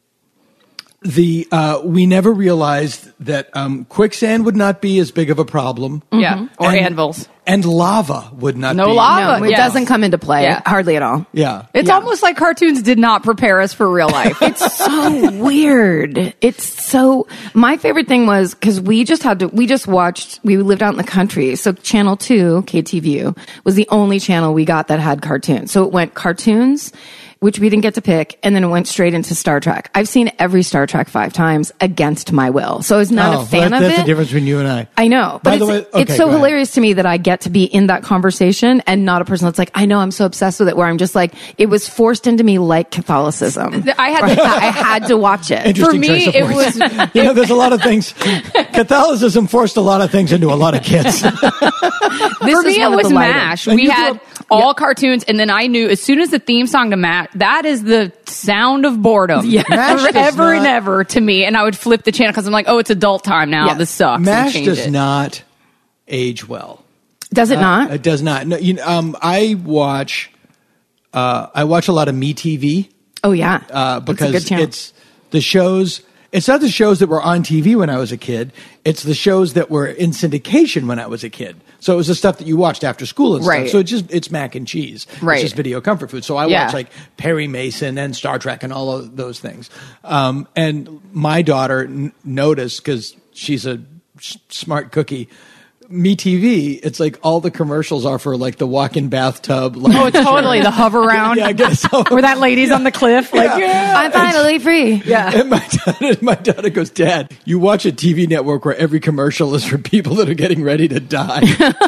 the uh, we never realized that um, quicksand would not be as big of a problem. Yeah. Or And- anvils. And lava would not No be. lava. No, it Yes. doesn't come into play. Yeah. Hardly at all. Yeah. It's Yeah. almost like cartoons did not prepare us for real life. It's So weird. It's so, my favorite thing was, cause we just had to, we just watched, we lived out in the country. So channel two, K T V U, was the only channel we got that had cartoons. So it went cartoons, which we didn't get to pick, and then it went straight into Star Trek. I've seen every Star Trek five times against my will. So I was not Oh, a fan that- of that's it. the difference between you and I. I know, By but the it's, way- okay, it's so go ahead. hilarious to me that I get to be in that conversation and not a person that's like, I know I'm so obsessed with it, where I'm just like, it was forced into me like Catholicism. I had I, I had to watch it. Interesting For me, choice of it words. was- You know, there's a lot of things. Catholicism forced a lot of things into a lot of kids. This For is me, it one of was the lighter. MASH. And We you had grew up- all cartoons, and then I knew as soon as the theme song to MASH, that is the sound of boredom. Yeah. MASH does Forever and not- ever to me. And I would flip the channel because I'm like, oh, it's adult time now. Yeah. This sucks. and MASH change does it. not age well. Does it not? It does not. No, you know, um, I watch. Uh, I watch a lot of MeTV Oh yeah, uh, It's a because good channel. it's the shows. It's not the shows that were on T V when I was a kid. It's the shows that were in syndication when I was a kid. So it was the stuff that you watched after school and Right. stuff. So it's just it's mac and cheese. Right. It's just video comfort food. So I Yeah. watch like Perry Mason and Star Trek and all of those things. Um, and my daughter n- noticed because she's a s- smart cookie. MeTV, it's like all the commercials are for like the walk-in bathtub. Like, Oh, totally. The hover round. Yeah, I guess so. Where that lady's on the cliff. Like, yeah. I'm finally free. Yeah. And my daughter, my daughter goes, Dad, you watch a T V network where every commercial is for people that are getting ready to die.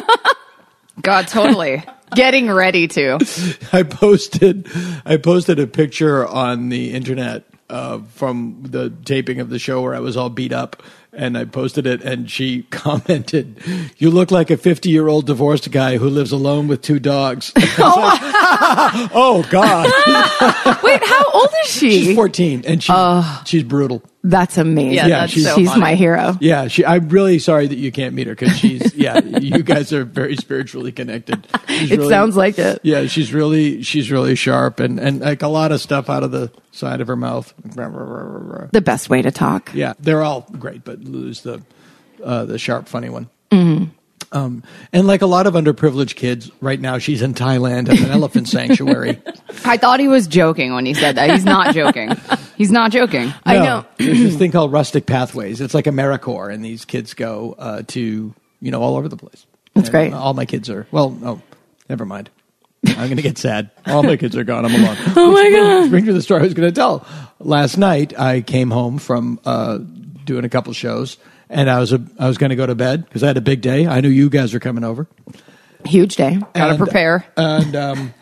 God, totally. Getting ready to. I posted, I posted a picture on the internet uh, from the taping of the show where I was all beat up, and I posted it, and she commented, "You look like a fifty-year-old divorced guy who lives alone with two dogs." I was like, oh God, Wait, how old is she? she's fourteen, and she, she's brutal. That's amazing. Yeah, Yeah, that's she's- so She's funny. my hero. Yeah, she, I'm really sorry that you can't meet her because she's, yeah, you guys are very spiritually connected. She's It really- sounds like it. Yeah, she's really, she's really sharp and, and like a lot of stuff out of the side of her mouth. The best way to talk. Yeah, they're all great, but Lou's the, uh, the sharp, funny one. Mm-hmm. Um, and like a lot of underprivileged kids, right now she's in Thailand at an elephant sanctuary. I thought he was joking when he said that. He's not joking. He's not joking. I No, know. There's this thing called Rustic Pathways. It's like AmeriCorps, and these kids go uh, to, you know, all over the place. That's And great. All my kids are, well, no, never mind. I'm going to get sad. All my kids are gone. I'm alone. Oh my God. Bring to the story I was going to tell. Last night, I came home from uh, doing a couple shows, and I was a, I was going to go to bed because I had a big day. I knew you guys were coming over. Huge day. Gotta And- prepare. And um,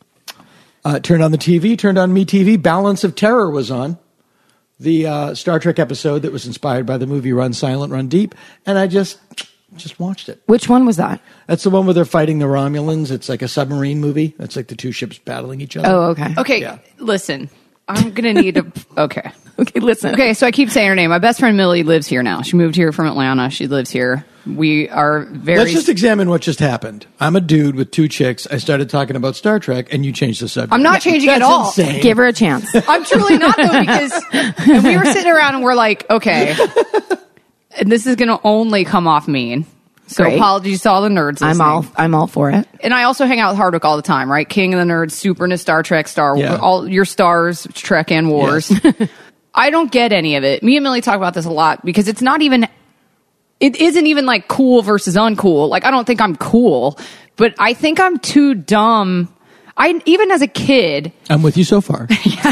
uh, turned on the T V, turned on Me T V. Balance of Terror was on. The uh, Star Trek episode that was inspired by the movie Run Silent, Run Deep. And I just just watched it. Which one was that? That's the one where they're fighting the Romulans. It's like a submarine movie. It's like the two ships battling each other. Oh, okay. Okay, Yeah. listen. I'm going to need to. Okay. Okay, listen. Okay, so I keep saying her name. My best friend Millie lives here now. She moved here from Atlanta. She lives here. We are very. Let's just examine what just happened. I'm a dude with two chicks. I started talking about Star Trek, and you changed the subject. I'm not changing That's at all. insane. Give her a chance. I'm truly not, though, because and we were sitting around and we're like, okay, and this is going to only come off mean. So Great. apologies to all the nerds listening. I'm all I'm all for it. And I also hang out with Hardwick all the time, right? King of the Nerds, super into Star Trek, Star Wars, Yeah. all your stars, Trek and Wars. I don't get any of it. Me and Millie talk about this a lot because it's not even, it isn't even like cool versus uncool. Like, I don't think I'm cool, but I think I'm too dumb. I, even as a kid, I'm with you so far.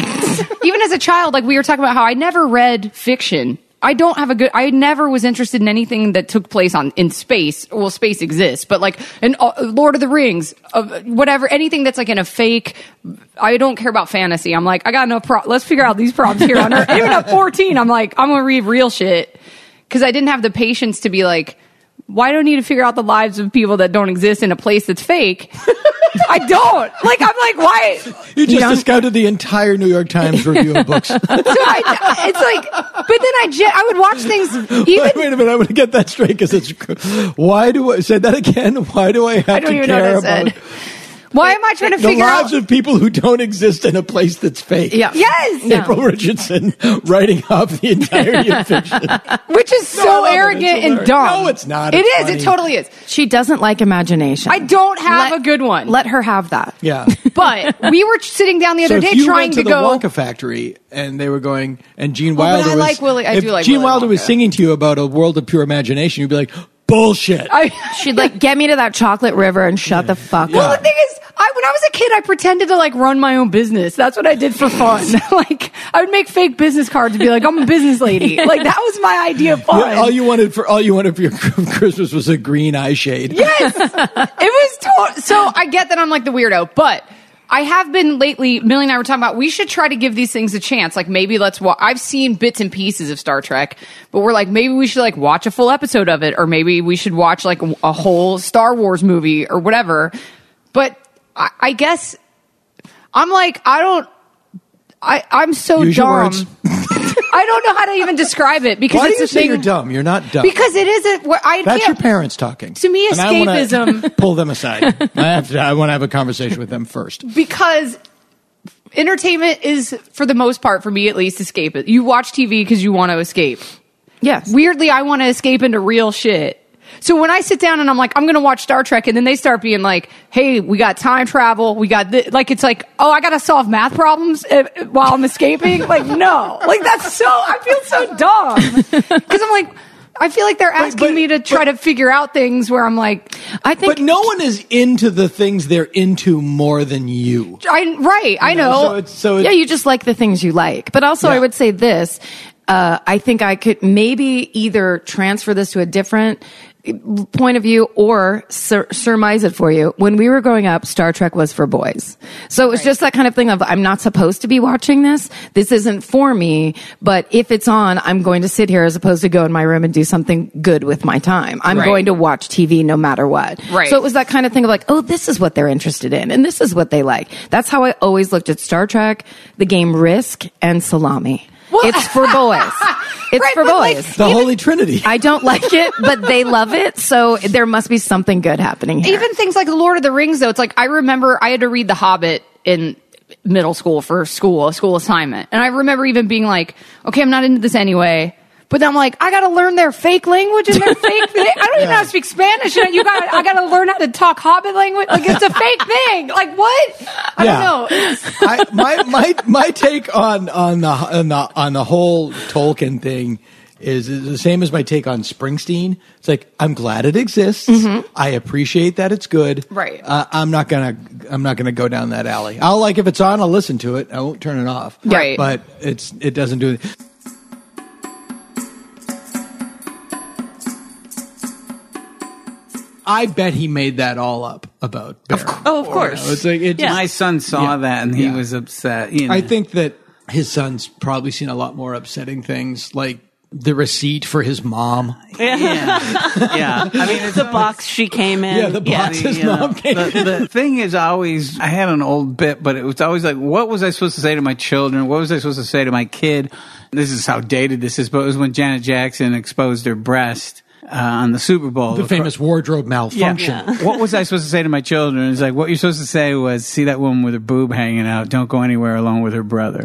even as a child, like we were talking about how I never read fiction. I don't have a good. I never was interested in anything that took place on in space. Well, space exists, but like in uh, Lord of the Rings, uh, whatever, anything that's like in a fake. I don't care about fantasy. I'm like, I got no pro. Let's figure out these problems here on Earth. Even at fourteen, I'm like, I'm gonna read real shit because I didn't have the patience to be like, why do I need to figure out the lives of people that don't exist in a place that's fake? I don't. Like, I'm like, why? You just don't- discounted the entire New York Times review of books. So I, it's like, but then I, gen- I would watch things even. wait, wait a minute, I want to get that straight because it's. Why do I say that again? Why do I have I don't to even know care what I about said. Why am I trying to the figure lives out? of people who don't exist in a place that's fake? Yeah. Yes, No. April Richardson writing off the entirety of fiction. which is No, I so love it. arrogant It's and hilarious. dumb. No, it's not. It It's is. funny. It totally is. She doesn't like imagination. I don't have Let- a good one. Let her have that. Yeah. but we were sitting down the So other if day you trying went to, to the go. Wonka factory and they were going, and Gene Well, but Wilder I was, like Willy- I if do like Gene Willy Wilder was Wonka. singing to you about a world of pure imagination, you'd be like, bullshit. I, She'd like get me to that chocolate river and shut the fuck well, up. the thing is, I, when I was a kid, I pretended to like run my own business. That's what I did for fun. like, I would make fake business cards and be like, "I'm a business lady." Like that was my idea of fun. Yeah, all you wanted for all you wanted for your Christmas was a green eye shade. Yes, it was. To- so I get that I'm like the weirdo, but I have been lately. Millie and I were talking about we should try to give these things a chance. Like maybe let's watch. I've seen bits and pieces of Star Trek, but we're like maybe we should like watch a full episode of it, or maybe we should watch like a whole Star Wars movie or whatever. But I, I guess I'm like I don't. I I'm so Use your dumb. words. I don't know how to even describe it because Why it's do you a say thing. you're dumb? You're not dumb. Because it isn't. where I That's can't, your parents talking. To me, And I wanna escapism- pull them aside. I have to. I want to have a conversation with them first. because entertainment is, for the most part, for me at least, escape it. You watch T V because you want to escape. Yes. Weirdly, I want to escape into real shit. So when I sit down and I'm like, I'm going to watch Star Trek, and then they start being like, hey, we got time travel, we got this. Like, it's like, oh, I got to solve math problems uh, while I'm escaping? Like, no. Like, that's so, I feel so dumb. Because I'm like, I feel like they're asking but- me to try to figure out things where I'm like, I think But no one is into the things they're into more than you. I, right, I know. So it's so. It's, yeah, you just like the things you like. But also, Yeah. I would say this. Uh, I think I could maybe either transfer this to a different point of view or sur- surmise it for you. When we were growing up, Star Trek was for boys. So it was just that kind of thing of, I'm not supposed to be watching this. This isn't for me. But if it's on, I'm going to sit here as opposed to go in my room and do something good with my time. I'm Right. going to watch T V no matter what. Right. So it was that kind of thing of like, oh, this is what they're interested in. And this is what they like. That's how I always looked at Star Trek, the game Risk, and Salami. Well- It's for boys. It's Right, for but, like, boys. the Holy Trinity. I don't like it, but they love it. So there must be something good happening here. Even things like The Lord of the Rings, though, it's like I remember I had to read The Hobbit in middle school for school, a school assignment. And I remember even being like, okay, I'm not into this anyway. But then I'm like, I got to learn their fake language and their fake thing. I don't even know how to speak Spanish. And you got, I got to learn how to talk Hobbit language. Like it's a fake thing. Like what? I Yeah. don't know. It's- I, my my my take on on the on the on the whole Tolkien thing is, is the same as my take on Springsteen. It's like, I'm glad it exists. I appreciate that it's good. Right. Uh, I'm not gonna I'm not gonna go down that alley. I'll like if it's on, I'll listen to it. I won't turn it off. Right. But it's it doesn't do it. I bet he made that all up about Barry. Oh, of course. You know, it's like it Yeah. just, My son saw Yeah. that and he Yeah. was upset. You know. I think that his son's probably seen a lot more upsetting things, like the receipt for his mom. yeah, yeah. I mean, it's The box she came in. Yeah, the box his You know, mom came the, the thing is always, I had an old bit, but it was always like, what was I supposed to say to my children? What was I supposed to say to my kid? This is how dated this is, but it was when Janet Jackson exposed her breast uh, on the Super Bowl. The famous wardrobe malfunction. Yeah. What was I supposed to say to my children? It's like, what you're supposed to say was, see that woman with her boob hanging out, don't go anywhere alone with her brother.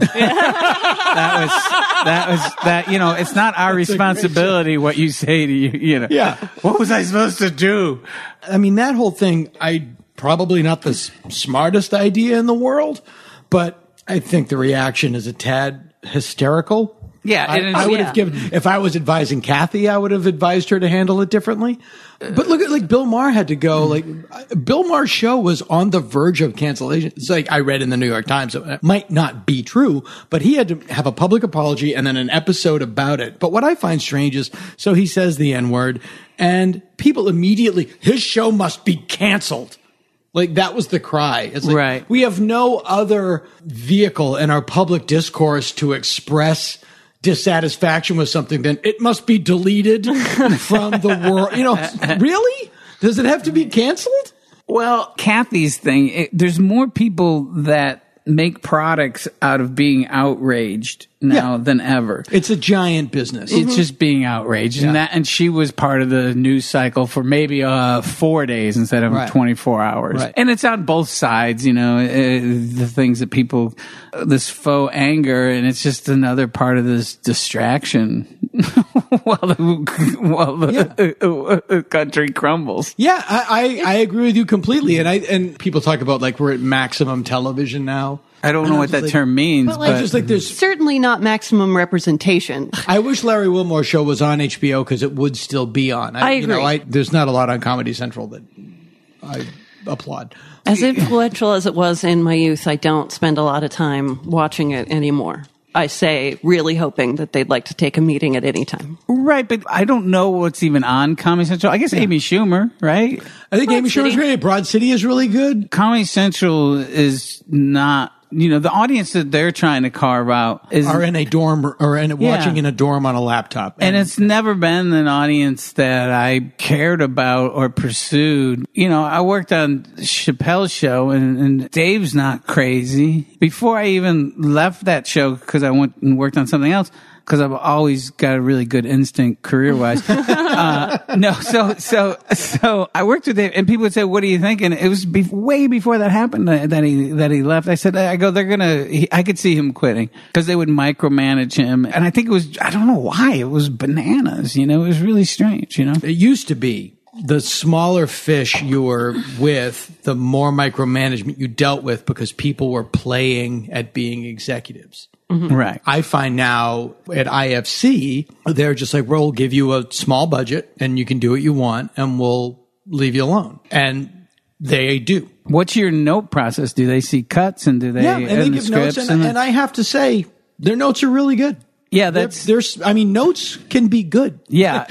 that was, that was, that, you know, it's not our responsibility what you say to you, you know. Yeah. What was I supposed to do? I mean, that whole thing, I probably not the s- smartest idea in the world, but I think the reaction is a tad hysterical. Yeah, I, it is- I would yeah. have given, if I was advising Kathy, I would have advised her to handle it differently. But look at, like, Bill Maher had to go, like, Bill Maher's show was on the verge of cancellation. It's like I read in the New York Times, it might not be true, but he had to have a public apology and then an episode about it. But what I find strange is, so he says the N word and people immediately, his show must be canceled. Like, that was the cry. It's like, Right. we have no other vehicle in our public discourse to express dissatisfaction with something, then it must be deleted from the world. You know, really? Does it have to be canceled? Well, Kathy's thing, it, there's more people that make products out of being outraged now Yeah. than ever. It's a giant business. It's just being outraged, and Yeah. that, and she was part of the news cycle for maybe uh four days instead of Right. twenty-four hours. Right. And it's on both sides, you know, uh, the things that people, uh, this faux anger, and it's just another part of this distraction while the while the uh, uh, country crumbles. Yeah, I, I, I agree with you completely. And I and people talk about like we're at maximum television now. I don't And know I'm what just that like- term means, But but, like, just like there's Certainly not maximum representation. I wish Larry Wilmore's show was on H B O because it would still be on. I You know, agree. I, there's not a lot on Comedy Central that I applaud. As influential as it was in my youth, I don't spend a lot of time watching it anymore. I say, really hoping that they'd like to take a meeting at any time. right. But I don't know what's even on Comedy Central. I guess Amy Schumer, right? I think Broad Amy Schumer's City. great. Broad City is really good. Comedy Central is not, you know, the audience that they're trying to carve out is, Are in a dorm or, or in, Yeah. watching in a dorm on a laptop. and it's never been an audience that I cared about or pursued. You know, I worked on Chappelle's show, and, and Dave's not crazy. Before I even left that show, because I went and worked on something else, because I've always got a really good instinct career-wise. uh, no, so so so I worked with Dave, and people would say, "What are you thinking?" It was be- way before that happened that that he that he left. I said, "I go, they're gonna." He, I could see him quitting because they would micromanage him, and I think it was, I don't know why, it was bananas. You know, it was really strange. You know, It used to be the smaller fish you were with, the more micromanagement you dealt with because people were playing at being executives. right? I find now at I F C, they're just like, we'll give you a small budget and you can do what you want and we'll leave you alone. And they do. What's your note process? Do they see cuts and do they Yeah, and they the give notes. scripts And, and I have to say, their notes are really good. yeah, They're- that's There's, I mean, notes can be good. yeah.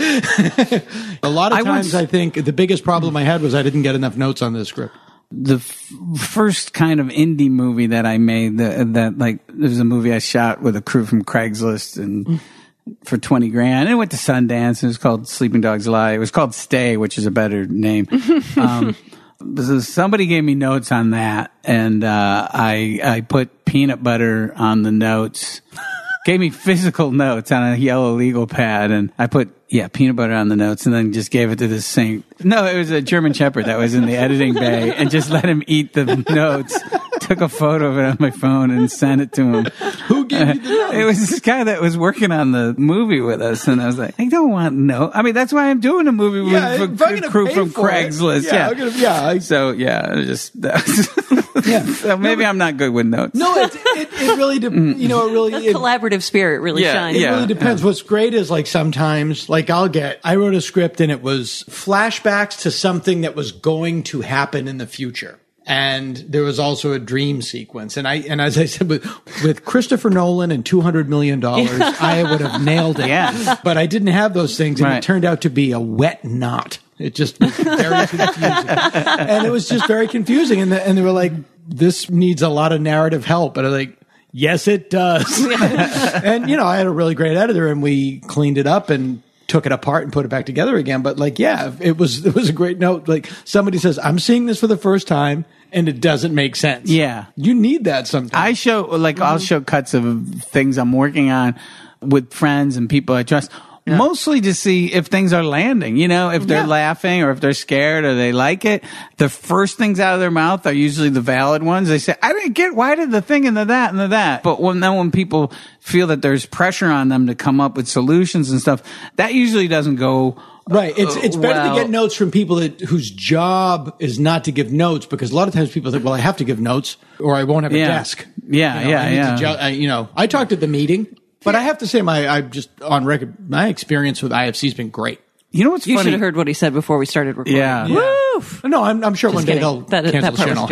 A lot of I times, once- I think the biggest problem I had was I didn't get enough notes on this script. The f- first kind of indie movie that I made, that, that like, there was a movie I shot with a crew from Craigslist and for twenty grand. And it went to Sundance. And it was called Sleeping Dogs Lie. It was called Stay, which is a better name. um, so somebody gave me notes on that, and uh, I I put peanut butter on the notes. Gave me physical notes on a yellow legal pad, and I put, yeah, peanut butter on the notes, and then just gave it to this saint. No, it was a German Shepherd that was in the editing bay, and just let him eat the notes. Took a photo of it on my phone and sent it to him. Who gave you the notes? It was this guy that was working on the movie with us, and I was like, I don't want no. I mean, that's why I'm doing a movie Yeah, with if I'm a gonna crew pay from for it, Craigslist. yeah, Yeah, I'm gonna- yeah, I- so yeah, it was just that was, Yeah. So maybe I'm not good with notes. No, it, it, it really, de- you know, it really, The it, collaborative spirit really Yeah, shines. it yeah. really depends. What's great is like sometimes, like I'll get, I wrote a script and it was flashbacks to something that was going to happen in the future. And there was also a dream sequence. And I, and as I said, with, with Christopher Nolan and two hundred million dollars, I would have nailed it. Yeah. But I didn't have those things. And Right. it turned out to be a wet knot. It just was very confusing. And it was just very confusing. And, the, and they were like, this needs a lot of narrative help. And I'm like, yes, it does. And, you know, I had a really great editor and we cleaned it up and took it apart and put it back together again. But like, yeah, it was, it was a great note. Like somebody says, I'm seeing this for the first time and it doesn't make sense. Yeah. You need that sometimes. I show like I'll show cuts of things I'm working on with friends and people I trust. Mostly to see if things are landing, you know, if they're Yeah. laughing or if they're scared or they like it. The first things out of their mouth are usually the valid ones. They say, I didn't get, why did the thing and the that and the that? But when then when people feel that there's pressure on them to come up with solutions and stuff, that usually doesn't go Right. It's it's better well. to get notes from people that whose job is not to give notes, because a lot of times people think, well, I have to give notes or I won't have a Yeah. desk. Yeah, You know, yeah, I need yeah. to ju- I, you know, I talked at the meeting, but I have to say my I just on record my experience with I F C has been great. You know what's You funny? should have heard what he said before we started recording. Yeah. Woof. No, I'm, I'm sure one day kidding. they'll That- cancel that the part channel.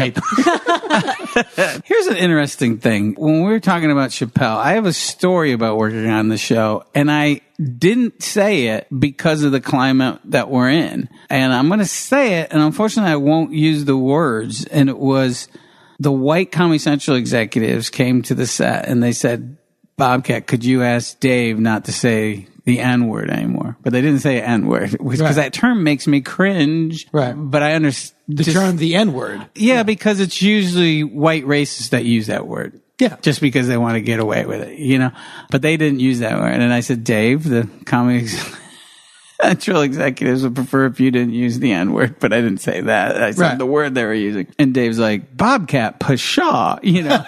was I'll hate them. Here's an interesting thing. When we were talking about Chappelle, I have a story about working on the show, and I didn't say it because of the climate that we're in. And I'm going to say it, and unfortunately I won't use the words. And it was the white Comedy Central executives came to the set and they said, Bobcat, could you ask Dave not to say the N-word anymore? But they didn't say N-word, because Right. that term makes me cringe. Right. But I understand. The term the N word. Yeah, because it's usually white racists that use that word. Yeah. Just because they want to get away with it, you know? But they didn't use that word. And I said, Dave, the Comedy Central executives would prefer if you didn't use the N word, but I didn't say that. I said Right. the word they were using. And Dave's like, Bobcat Pshaw, you know?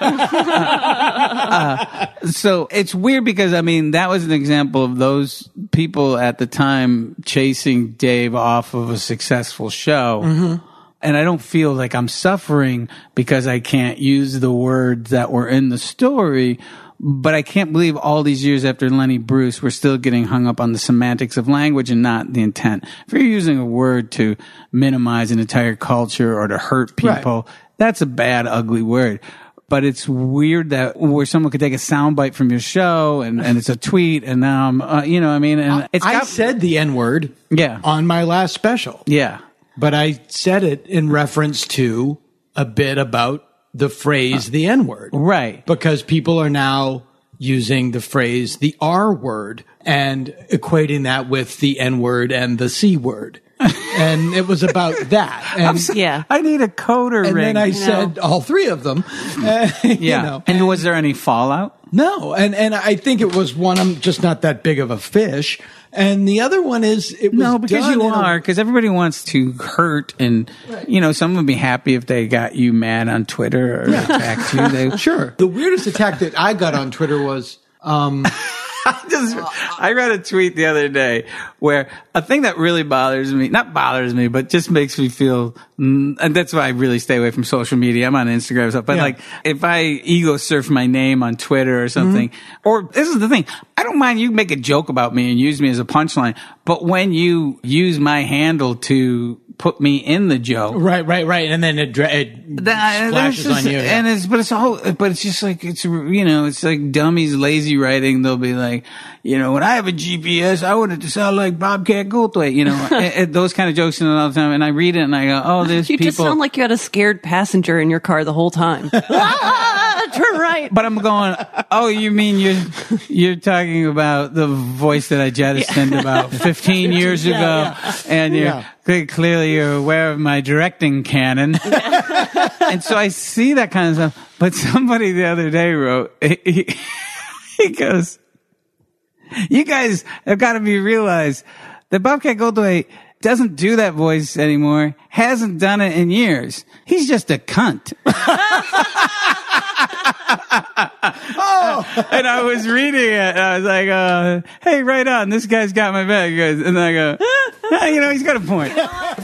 uh, so it's weird because, I mean, that was an example of those people at the time chasing Dave off of a successful show. Mm-hmm. And I don't feel like I'm suffering because I can't use the words that were in the story. But I can't believe all these years after Lenny Bruce, we're still getting hung up on the semantics of language and not the intent. If you're using a word to minimize an entire culture or to hurt people, Right. that's a bad, ugly word. But it's weird that where someone could take a soundbite from your show and, and it's a tweet and now I'm, uh, you know what I mean? And it's I got, said the N word Yeah. on my last special. yeah. But I said it in reference to a bit about the phrase the N word. Right. Because people are now using the phrase the R word and equating that with the N word and the C word. And it was about that. And, Yeah. I need a coder and ring. then I said all three of them. Uh, you yeah. know. And was there any fallout? No, and and I think it was one. I'm just not that big of a fish, and the other one is it was No, because done you in a- are. Because everybody wants to hurt, and you know, some would be happy if they got you mad on Twitter or attacked you. They, Sure. The weirdest attack that I got on Twitter was um, I just, I read a tweet the other day where a thing that really bothers me, not bothers me, but just makes me feel, mm, and that's why I really stay away from social media. I'm on Instagram and stuff, but Yeah. like if I ego surf my name on Twitter or something, Mm-hmm. or this is the thing, I don't mind you make a joke about me and use me as a punchline, but when you use my handle to put me in the joke, right, right, right, and then it, dra- it that, splashes that's just- on you. and it's but it's all but it's just like it's you know it's like dummies lazy writing. They'll be like, you know, when I have a G P S, I want it to sound like Bobcat Goldthwait, you know, and, and those kind of jokes and all the time. And I read it and I go, oh, there's You people. just sound like you had a scared passenger in your car the whole time. Ah, turn right. But I'm going, oh, you mean you're you're talking about the voice that I jettisoned about fifteen years ago, yeah. and you're Yeah. cle- clearly you're aware of my directing canon, and so I see that kind of stuff. But somebody the other day wrote, he, he goes, "You guys have got to be realized that Bobcat Goldthwait doesn't do that voice anymore. Hasn't done it in years. He's just a cunt." Oh, yeah. And I was reading it, and I was like, uh, hey, right on, this guy's got my back. And then I go, ah, you know, he's got a point.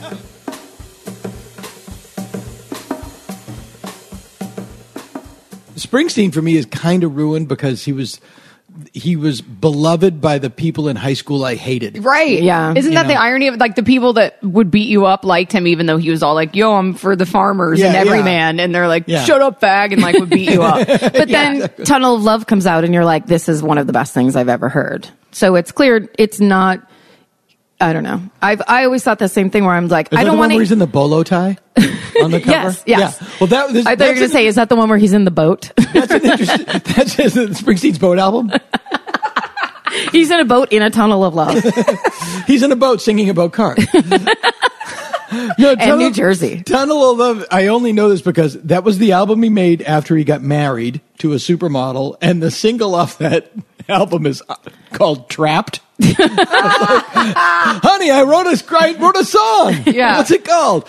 Springsteen for me is kind of ruined because he was he was beloved by the people in high school I hated. Right. Yeah. Isn't You that know. the irony of it? Like the people that would beat you up liked him even though he was all like, yo, I'm for the farmers Yeah, and every yeah. man. And they're like, Yeah. shut up, fag, and like would beat you up. But then Tunnel of Love comes out and you're like, this is one of the best things I've ever heard. So it's clear it's not, I don't know. I've, I always thought the same thing where I'm like, Is I that don't the want one where he's to. in the bolo tie on the cover? Yes, yes. Yeah. Well, that, this, I thought you were going to say, is that the one where he's in the boat? that's an interesting. That's his, Springsteen's boat album. He's in a boat in a tunnel of love. He's in a boat singing about cars. No, And New Jersey. Tunnel of Love. I only know this because that was the album he made after he got married to a supermodel, and the single off that album is called "Trapped." I was like, honey, I wrote a I wrote a song. Yeah. What's it called?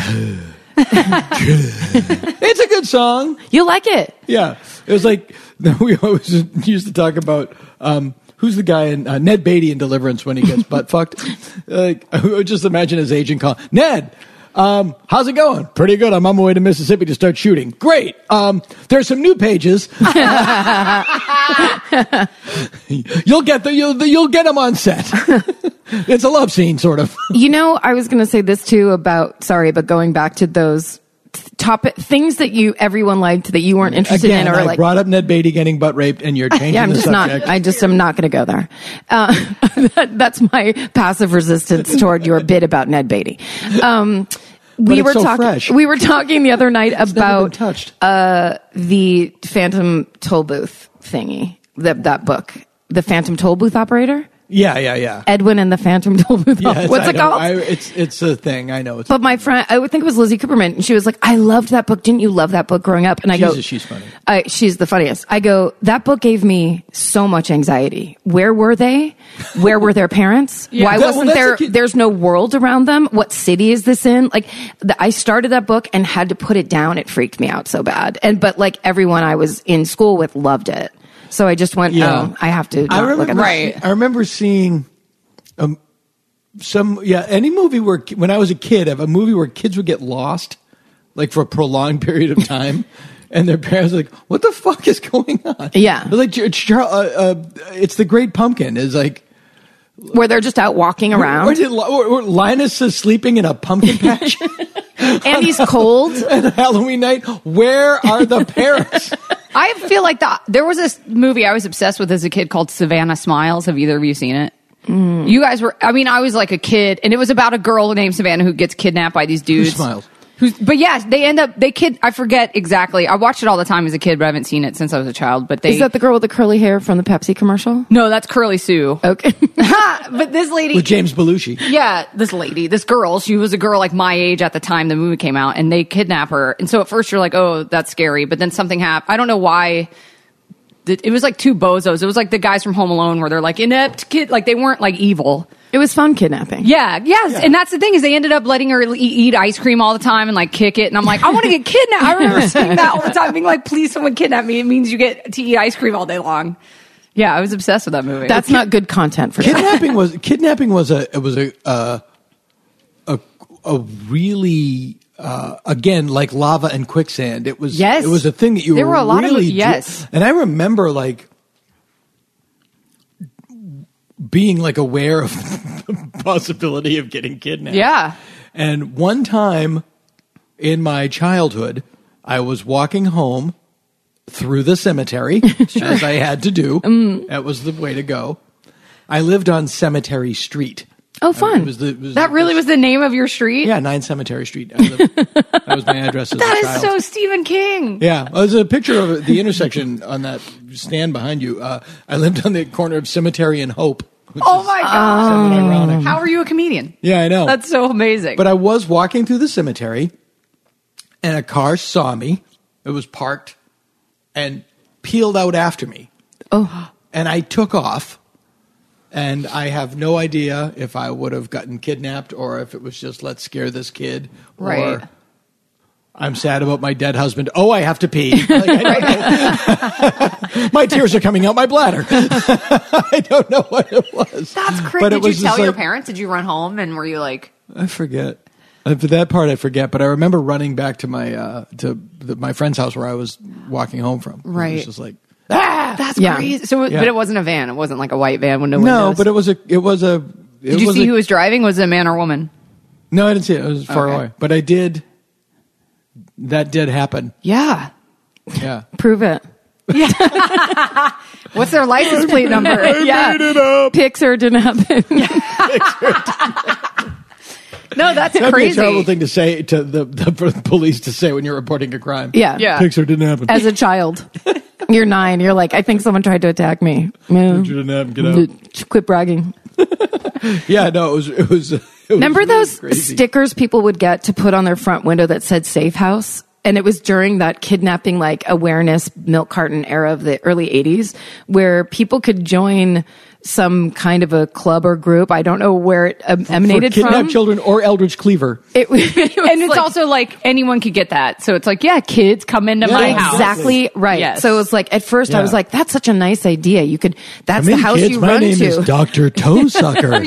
It's a good song. You like it? Yeah, it was like we always used to talk about um, who's the guy in uh, Ned Beatty in Deliverance when he gets butt fucked. Like, I would just imagine his agent calling Ned. Um, how's it going? Pretty good. I'm on my way to Mississippi to start shooting. Great. Um, there's some new pages. You'll get the you'll you'll get them on set. It's a love scene, sort of. You know, I was going to say this too about, sorry, but going back to those topic things that you everyone liked that you weren't interested Again, in, or I like brought up Ned Beatty getting butt raped, and you're changing yeah, I'm the just subject. not. I just am not going to go there. Uh, that, that's my passive resistance toward your bit about Ned Beatty. Um, we it's were so talking. fresh. We were talking the other night It's never been about touched. uh, the Phantom Toll Booth thingy. That that book, the Phantom Toll Booth operator, Yeah, yeah, yeah. Edwin and the Phantom Toll Booth. Yeah, it's- What's I it know. called? I, it's it's a thing. I know. It's But my friend, I would think it was Lizzie Cooperman, and she was like, "I loved that book. Didn't you love that book growing up?" And I go, Jesus, she's funny. I, she's the funniest. I go, that book gave me so much anxiety. Where were they? Where were their parents? Why That- well, wasn't that's there? a kid- There's no world around them. What city is this in? Like, the, I started that book and had to put it down. It freaked me out so bad. And but like everyone I was in school with loved it. So I just went, Yeah. oh, I have to. I not look remember. at that. I remember seeing um, some. Yeah, any movie where when I was a kid, a movie where kids would get lost, like for a prolonged period of time, and their parents were like, "What the fuck is going on?" Yeah. It was like it's, uh, uh, it's the Great Pumpkin. Is like. Where they're just out walking around. Or, did, or, or Linus is sleeping in a pumpkin patch And he's cold. on Halloween night. Where are the parents? I feel like the, there was this movie I was obsessed with as a kid called Savannah Smiles. Have either of you seen it? Mm. You guys were, I mean, I was like a kid, and it was about a girl named Savannah who gets kidnapped by these dudes. Who smiles? Who's, but yeah, they end up, they kid, I forget exactly. I watched it all the time as a kid, but I haven't seen it since I was a child. But they, Is that the girl with the curly hair from the Pepsi commercial? no, that's Curly Sue. Okay. But this lady, With James Belushi. yeah, this lady, this girl, she was a girl like my age at the time the movie came out, and they kidnap her. And so at first you're like, oh, that's scary. But then something happened. I don't know why. It was like two bozos. It was like the guys from Home Alone where they're like inept kid. Like they weren't like evil. It was fun kidnapping. Yeah, yes. And that's the thing is they ended up letting her eat, eat ice cream all the time and like kick it. And I'm like, I want to get kidnapped. I remember saying that all the time, being like, please someone kidnap me. It means you get to eat ice cream all day long. Yeah, I was obsessed with that movie. That's not good content for Kidnapping was kidnapping was a it was a uh, a a really uh, again like lava and quicksand. It was Yes. it was a thing that you There were were a lot of- really yes. and I remember like being like aware of the possibility of getting kidnapped. Yeah. And one time in my childhood, I was walking home through the cemetery, as I had to do. Mm. That was the way to go. I lived on Cemetery Street. Oh, fun. It was the, it was That really was the name of your street? Yeah, nine Cemetery Street. I lived, that was my address as That a is child. so Stephen King. Yeah, there's a picture of the intersection on that stand behind you. Uh, I lived on the corner of Cemetery and Hope. Which Oh is my God. somewhat ironic. How are you a comedian? Yeah, I know. That's so amazing. But I was walking through the cemetery, and a car saw me. It was parked and peeled out after me. Oh. And I took off, and I have no idea if I would have gotten kidnapped or if it was just let's scare this kid. Right. Or I'm sad about my dead husband. Oh, I have to pee. Like, I don't know. My tears are coming out my bladder. I don't know what it was. That's crazy. But it Did you was tell just your like- parents? Did you run home and were you like, I forget. Uh, for that part, I forget. But I remember running back to my uh, to the, my friend's house where I was walking home from. It Right. was just like, ah! that's Yeah. crazy? So, Yeah. but it wasn't a van. It wasn't like a white van with no No, windows. but it was a. It was a. It Did you was see a, who was driving? Was it a man or woman? No, I didn't see it. It was far Okay. away. But I did. That did happen. Yeah. Yeah. Prove it. What's their license plate number? yeah. Made it up. Pixar didn't happen. No, that's That'd crazy. be a terrible thing to say to the, the for the police to say when you're reporting a crime. yeah. Yeah. Pixar didn't happen. As a child, you're nine. You're like, I think someone tried to attack me. Pixar didn't happen. Get out. Quit bragging. Yeah, no, it was. It was. It was Remember really those crazy. stickers people would get to put on their front window that said safe house? And it was during that kidnapping, like awareness milk carton era of the early eighties where people could join some kind of a club or group. I don't know where it um, emanated for kidnapped from. children or Eldridge Cleaver. It, was- it was And it's like- also like anyone could get that. So it's like, yeah, kids come into Yeah, my house. exactly right. Yes. So it was like, at first I Yeah. was like, that's such a nice idea. You could, that's Come the in, house kids. you My run name to. is Doctor Toe Sucker.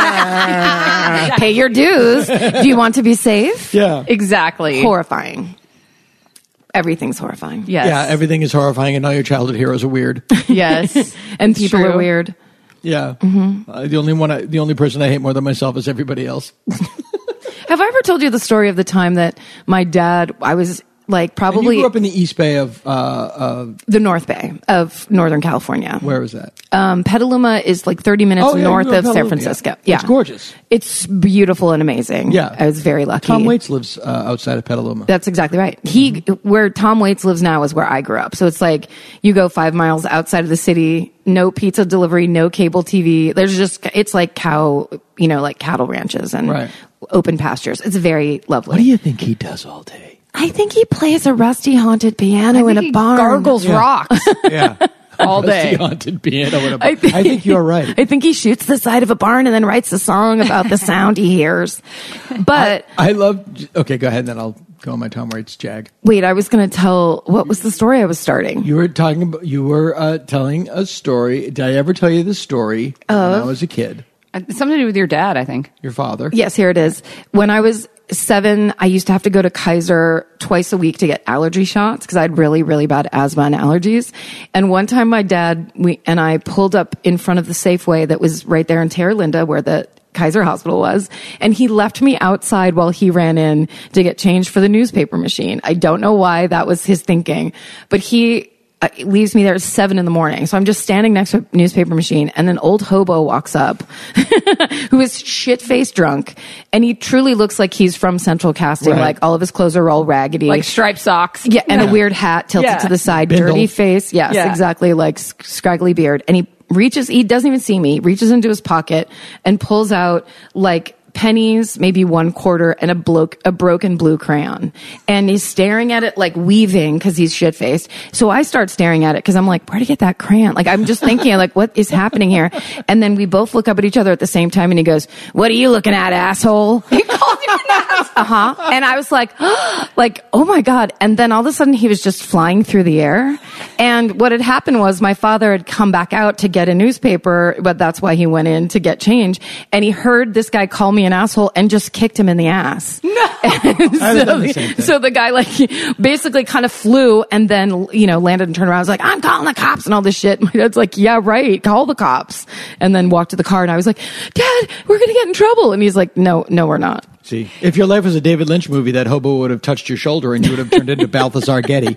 Pay your dues. Do you want to be safe? Yeah. Exactly. Horrifying. Everything's horrifying. Yes. Yeah, everything is horrifying, and all your childhood heroes are weird. Yes. And It's people true. are weird. Yeah, uh, the only one, I, the only person I hate more than myself is everybody else. Have I ever told you the story of the time that my dad, I was like And probably you grew up in the East Bay of uh, uh, the North Bay of Northern California. where was that? Um, Petaluma is like thirty minutes Oh, yeah, you north grew up of in San Petaluma, Francisco. yeah. Yeah. It's gorgeous. It's beautiful and amazing. Yeah. I was very lucky. Tom Waits lives uh, outside of Petaluma. That's exactly right. He, where Tom Waits lives now is where I grew up. So it's like you go five miles outside of the city, no pizza delivery, no cable T V. There's just, it's like cow, you know, like cattle ranches and Right. open pastures. It's very lovely. what do you think he does all day? I think he plays a rusty haunted piano in a He barn. gargles rocks Yeah, all day. The haunted piano. In a I I, think- I think you're right. I think he shoots the side of a barn and then writes a song about the sound he hears. But I love. Okay, go ahead, and then I'll go on my Tom Waits jag. wait, I was going to tell, what was the story I was starting? You were talking about. You were uh, telling a story. Did I ever tell you the story when I was a kid? It's something to do with your dad, I think. Your father. Yes, here it is. When I was seven, I used to have to go to Kaiser twice a week to get allergy shots because I had really, really bad asthma and allergies. And one time my dad we, and I pulled up in front of the Safeway that was right there in Terra Linda where the Kaiser Hospital was, and he left me outside while he ran in to get changed for the newspaper machine. I don't know why that was his thinking, but he uh, leaves me there at seven in the morning. So I'm just standing next to a newspaper machine, and an old hobo walks up who is shit-faced drunk, and he truly looks like he's from Central Casting. Right. Like all of his clothes are all raggedy. Like striped socks. Yeah, and a weird hat tilted Yeah. to the side, Bindle. dirty face. Yes, Yeah. exactly, like s- scraggly beard. And he reaches, he doesn't even see me, reaches into his pocket and pulls out like pennies, maybe one quarter, and a, blo- a broken blue crayon. And he's staring at it like weaving because he's shit-faced. So I start staring at it because I'm like, where'd he get that crayon? Like, I'm just thinking, like, what is happening here? And then we both look up at each other at the same time, and he goes, what are you looking at, asshole? He called you an asshole. Uh-huh. And I was like, like, oh my God. And then all of a sudden he was just flying through the air. And what had happened was my father had come back out to get a newspaper, but that's why he went in to get change. And he heard this guy call me an asshole and just kicked him in the ass. No. I've so, done the same thing. so the guy like basically kind of flew and then, you know, landed and turned around. I was like, I'm calling the cops and all this shit. My dad's like, yeah, right. Call the cops. And then walked to the car and I was like, Dad, we're going to get in trouble. And he's like, no, no, we're not. See, if your life was a David Lynch movie, that hobo would have touched your shoulder and you would have turned into Balthazar Getty.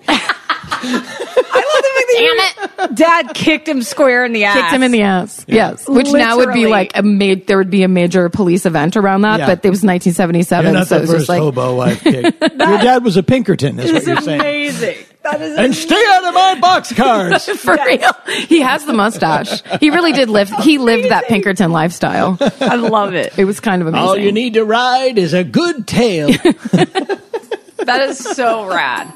Damn it. Dad kicked him square in the ass. Kicked him in the ass. Yes. Which now would be Literally. like a ma- there would be a major police event around that, Yeah. but it was nineteen seventy-seven. You're not so the it was first just like, hobo I've kicked. Your dad was a Pinkerton, is what It's you're saying. amazing. That is And stay out of my boxcars. for real. He has the mustache. He really did live, he lived that Pinkerton lifestyle. I love it. It was kind of amazing. All you need to ride is a good tail. That is so rad.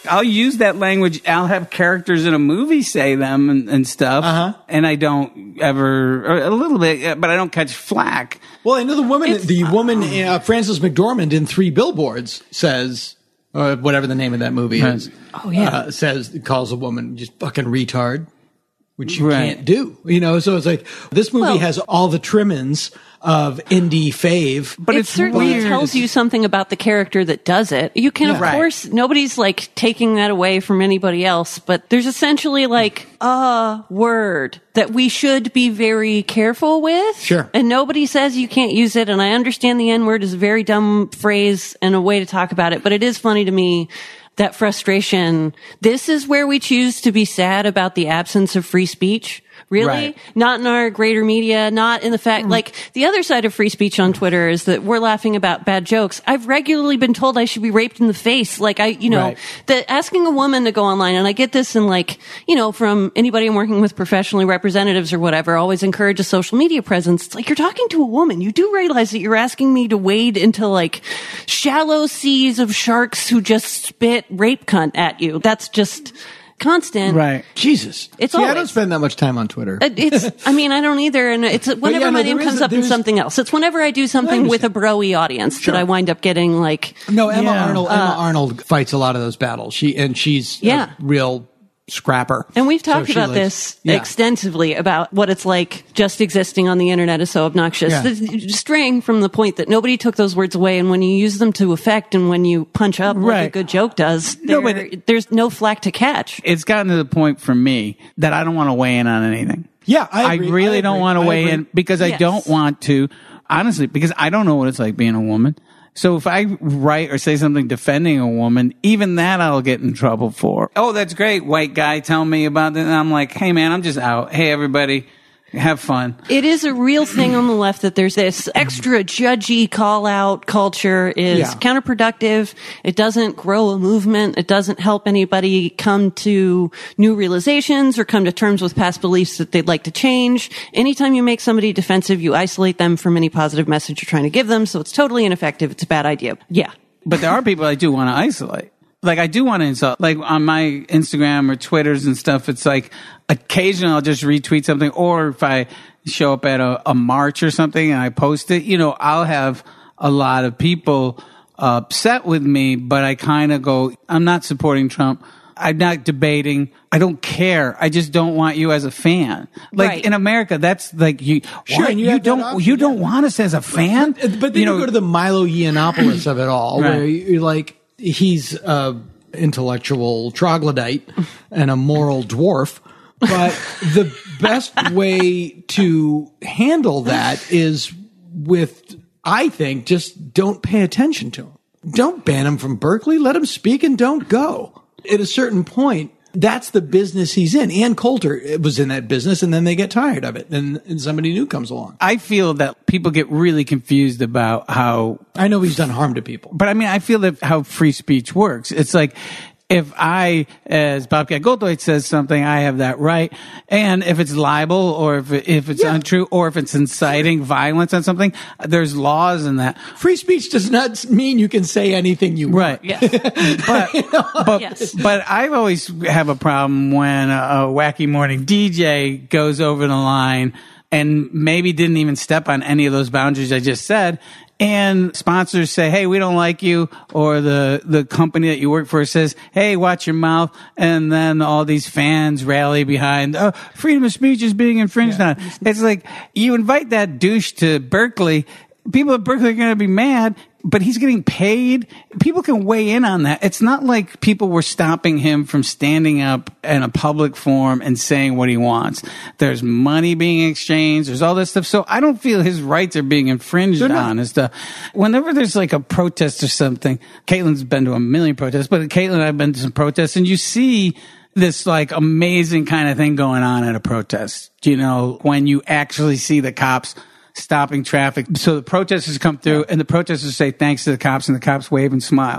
I'll use that language. I'll have characters in a movie say them and, and stuff. Uh-huh. And I don't ever, or a little bit, but I don't catch flack. Well, I know the woman, it's, the woman, uh, Frances McDormand in Three Billboards says, or whatever the name of that movie is. Oh, yeah. Uh, says, calls a woman just fucking retard, which you right. can't do. You know, so it's like, this movie well, has all the trimmings of indie fave. But it certainly weird. tells you something about the character that does it. You can, yeah. of right. course, nobody's like taking that away from anybody else, but there's essentially like a word that we should be very careful with. Sure. And nobody says you can't use it. And I understand the N word is a very dumb phrase and a way to talk about it, but it is funny to me. That frustration. This is where we choose to be sad about the absence of free speech. Really? Right. Not in our greater media, not in the fact, mm. like, the other side of free speech on Twitter is that we're laughing about bad jokes. I've regularly been told I should be raped in the face. Like, I, you know, right. that asking a woman to go online, and I get this in, like, you know, from anybody I'm working with professionally, representatives or whatever, always encourage a social media presence. It's like, you're talking to a woman. You do realize that you're asking me to wade into, like, shallow seas of sharks who just spit rape cunt at you. That's just constant. Right. Jesus. It's See, always, I don't spend that much time on Twitter. It's, I mean, I don't either. And it's whenever yeah, no, my name comes a, up in something else. It's whenever I do something with a bro-y audience sure. that I wind up getting like. No, Emma yeah. Arnold, Emma uh, Arnold fights a lot of those battles. She, and she's yeah. a real scrapper. And we've talked so about likes, this yeah. extensively about what it's like just existing on the internet is so obnoxious. Yeah. The, straying from the point that nobody took those words away, and when you use them to effect and when you punch up right. like a good joke does, no, there, but it, there's no flack to catch. It's gotten to the point for me that I don't want to weigh in on anything. Yeah, I, agree. I really I don't agree. want to I weigh agree. in because yes. I don't want to, honestly, because I don't know what it's like being a woman. So if I write or say something defending a woman, even that I'll get in trouble for. Oh, that's great. White guy tell me about that. And I'm like, hey man, I'm just out. Hey everybody, have fun. It is a real thing on the left that there's this extra judgy call out culture is Yeah. counterproductive. It doesn't grow a movement. It doesn't help anybody come to new realizations or come to terms with past beliefs that they'd like to change. Anytime you make somebody defensive, you isolate them from any positive message you're trying to give them. So it's totally ineffective. It's a bad idea. Yeah. But there are people I do want to isolate. Like, I do want to insult. Like, on my Instagram or Twitters and stuff, it's like, occasionally I'll just retweet something. Or if I show up at a, a march or something and I post it, you know, I'll have a lot of people uh, upset with me, but I kind of go, I'm not supporting Trump. I'm not debating. I don't care. I just don't want you as a fan. Like right. in America, that's like you. Sure, what? and you you have that don't. option, You yeah. don't want us as a fan. But, but then you, know, you go to the Milo Yiannopoulos of it all, Right. where you're like, he's a intellectual troglodyte and a moral dwarf. But the best way to handle that is with, I think, just don't pay attention to him. Don't ban him from Berkeley. Let him speak and don't go. At a certain point, that's the business he's in. Ann Coulter was in that business, and then they get tired of it, and, and somebody new comes along. I feel that people get really confused about how. I know he's done harm to people. But I mean, I feel that how free speech works. It's like, if I, as Bobcat Goldthwait says something, I have that right. And if it's libel or if, if it's Yeah. untrue or if it's inciting violence on something, there's laws in that. Free speech does not mean you can say anything you Right. want. Yes. But, but, Yes. but I always have a problem when a, a wacky morning D J goes over the line and maybe didn't even step on any of those boundaries I just said. And sponsors say, hey, we don't like you. Or the, the company that you work for says, hey, watch your mouth. And then all these fans rally behind, oh, freedom of speech is being infringed Yeah. on. It's like, you invite that douche to Berkeley. People at Berkeley are going to be mad, but he's getting paid. People can weigh in on that. It's not like people were stopping him from standing up in a public forum and saying what he wants. There's money being exchanged. There's all this stuff. So I don't feel his rights are being infringed on and stuff. Whenever there's like a protest or something, Caitlin's been to a million protests, but Caitlin and I have been to some protests, and you see this like amazing kind of thing going on at a protest. You know, when you actually see the cops stopping traffic. So the protesters come through and the protesters say thanks to the cops, and the cops wave and smile.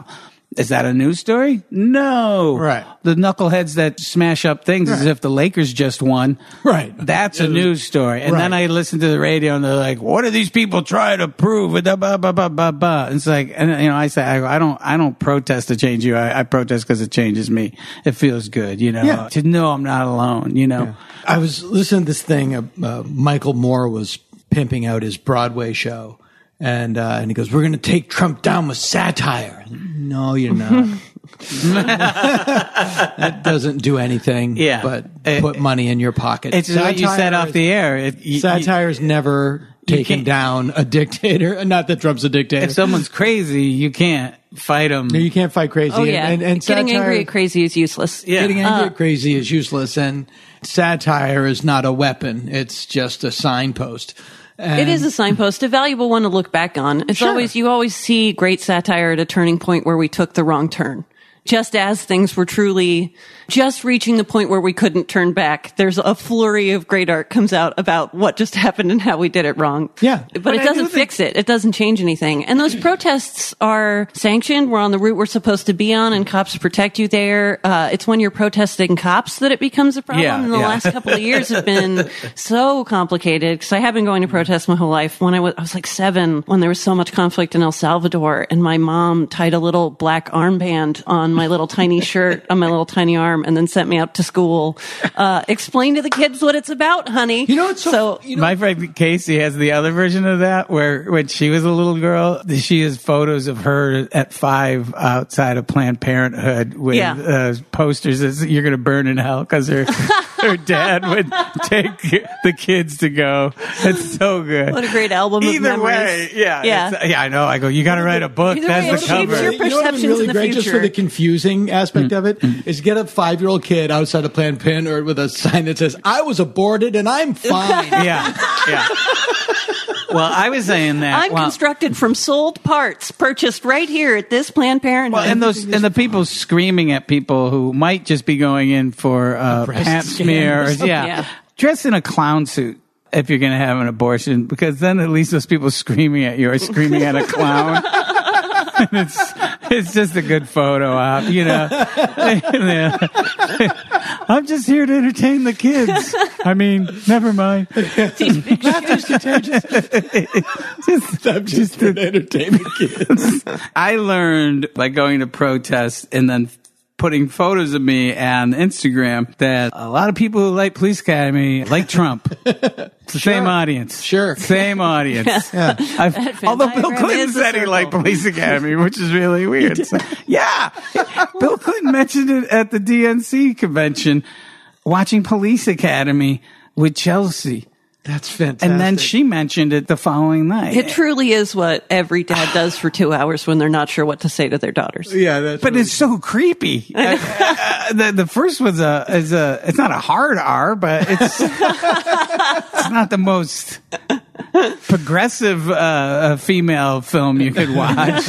Is that a news story? No. Right. The knuckleheads that smash up things as Right. if the Lakers just won. Right. That's a news story. And Right. then I listen to the radio and they're like, what are these people trying to prove? Blah, blah, blah, blah, blah, blah. It's like, and you know, I say, I, I don't, I don't protest to change you. I, I protest because it changes me. It feels good, you know, Yeah. to know I'm not alone, you know. Yeah. I was listening to this thing. Uh, uh, Michael Moore was pimping out his Broadway show, and uh, and he goes, "We're going to take Trump down with satire." No, you're not. That doesn't do anything. Yeah. but It- put money in your pocket. It's what you said off the air. It, you, Satire's never taken can't- down a dictator. Not that Trump's a dictator. if someone's crazy, you can't fight them. you can't fight crazy. Oh yeah, and, and getting satire, angry at crazy is useless. Yeah. Getting angry Uh, at crazy is useless, and satire is not a weapon. It's just a signpost. And It is a signpost, a valuable one to look back on. It's Sure. always, you always see great satire at a turning point where we took the wrong turn. Just as things were truly just reaching the point where we couldn't turn back, there's a flurry of great art comes out about what just happened and how we did it wrong. Yeah. But, But it I doesn't do think- fix it. It doesn't change anything. And those protests are sanctioned. We're on the route we're supposed to be on, and cops protect you there. Uh, it's when you're protesting cops that it becomes a problem. Yeah, and the yeah. last couple of years have been so complicated because I have been going to protest my whole life. When I was, I was like seven, when there was so much conflict in El Salvador, and my mom tied a little black armband on my little tiny shirt on my little tiny arm, and then sent me out to school. Uh, explain to the kids what it's about, honey. You know, it's so, you know, My friend Casey has the other version of that, where when she was a little girl, she has photos of her at five outside of Planned Parenthood with Yeah. uh, posters that say, "You're going to burn in hell," because her her dad would take the kids to go. It's so good. What a great album of Either memories. way, yeah, Yeah. it's- yeah. I know. I go. You got to write a book. Either That's way, the it shapes cover. your You know what would be perceptions really in the great, just for future. the confusing aspect of it, Mm. is get a five-year-old kid outside of Planned Parenthood with a sign that says, "I was aborted and I'm fine." Yeah, yeah. Well, I was saying that. I'm well, constructed from sold parts purchased right here at this Planned Parenthood. Well, and those and the people screaming at people who might just be going in for uh, breast pap scan smear, or or, something. yeah. Yeah. dress in a clown suit if you're going to have an abortion, because then at least those people screaming at you are screaming at a clown. And it's it's just a good photo op, you know. I'm just here to entertain the kids. I mean, never mind. Laughter's contagious. just, I'm just an entertainment kids. I learned by going to protests and then putting photos of me on Instagram that a lot of people who like Police Academy like Trump. It's the same audience. Sure. Same audience. Yeah. I've, although Bill diagram Clinton is a said he circle. liked Police Academy, which is really weird. So, yeah. Bill Clinton mentioned it at the D N C convention, watching Police Academy with Chelsea. That's fantastic. And then she mentioned it the following night. It truly is what every dad does for two hours when they're not sure what to say to their daughters. Yeah, that's But really- it's so creepy. Uh, uh, the the first was a is a it's not a hard R, but it's it's not the most progressive uh, uh, female film you could watch.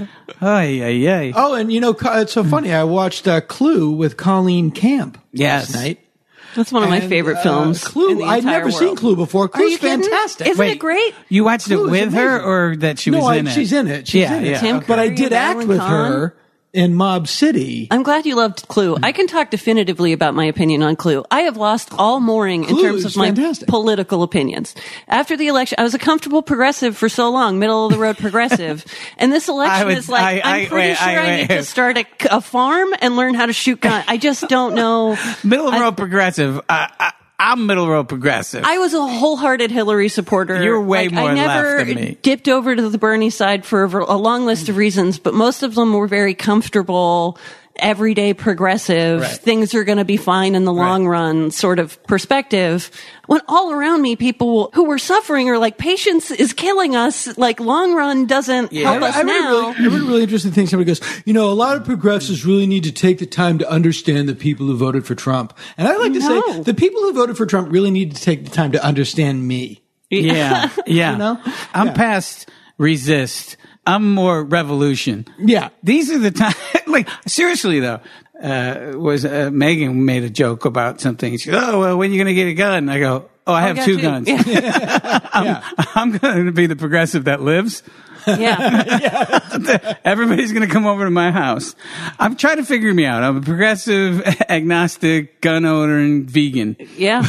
Ay ay ay. Oh, and you know, co- it's so funny. I watched uh, Clue with Colleen Camp Yes. last night. That's one of my And, favorite uh, films. in Clue. the I'd entire never seen world. Clue before. Are Clue's you kidding? fantastic. Isn't Wait, it great? You watched Clue it is with her, amazing. or that she no, was I, in it? she's in it. She's yeah, in it. yeah. Tim But I Curry, did act Alan with Kahn. her in Mob City. I'm glad you loved Clue. I can talk definitively about my opinion on Clue. I have lost all mooring in Clue terms is of my fantastic. political opinions. After the election, I was a comfortable progressive for so long, middle of the road progressive. And this election would- is like, I- I, am I- pretty wait, sure I- I, wait. need to start a, a farm and learn how to shoot guns. I just don't know. Middle I- road progressive. Uh, I, I'm middle road progressive. I was a wholehearted Hillary supporter. You're way Like, more I never left than me. dipped over to the Bernie side for a, a long list of reasons, but most of them were very comfortable, everyday progressive, Right. things are going to be fine in the long run sort of perspective. When all around me, people who were suffering are like, patience is killing us. Like, long run doesn't help us I read, a now. really, I read a really interesting thing. Somebody goes, you know, a lot of progressives really need to take the time to understand the people who voted for Trump. And I like to No. say the people who voted for Trump really need to take the time to understand me. yeah, yeah. You know? I'm Yeah. past resist. I'm more revolution. Yeah. These are the times. Like, seriously though, uh, was uh, Megan made a joke about something. She goes, "Oh, well, when are you going to get a gun?" I go, "Oh, I have got two two." guns. Yeah. I'm, I'm going to be the progressive that lives." Yeah. Everybody's going to come over to my house. I'm trying to figure me out. I'm a progressive, agnostic, gun owner, and vegan. Yeah.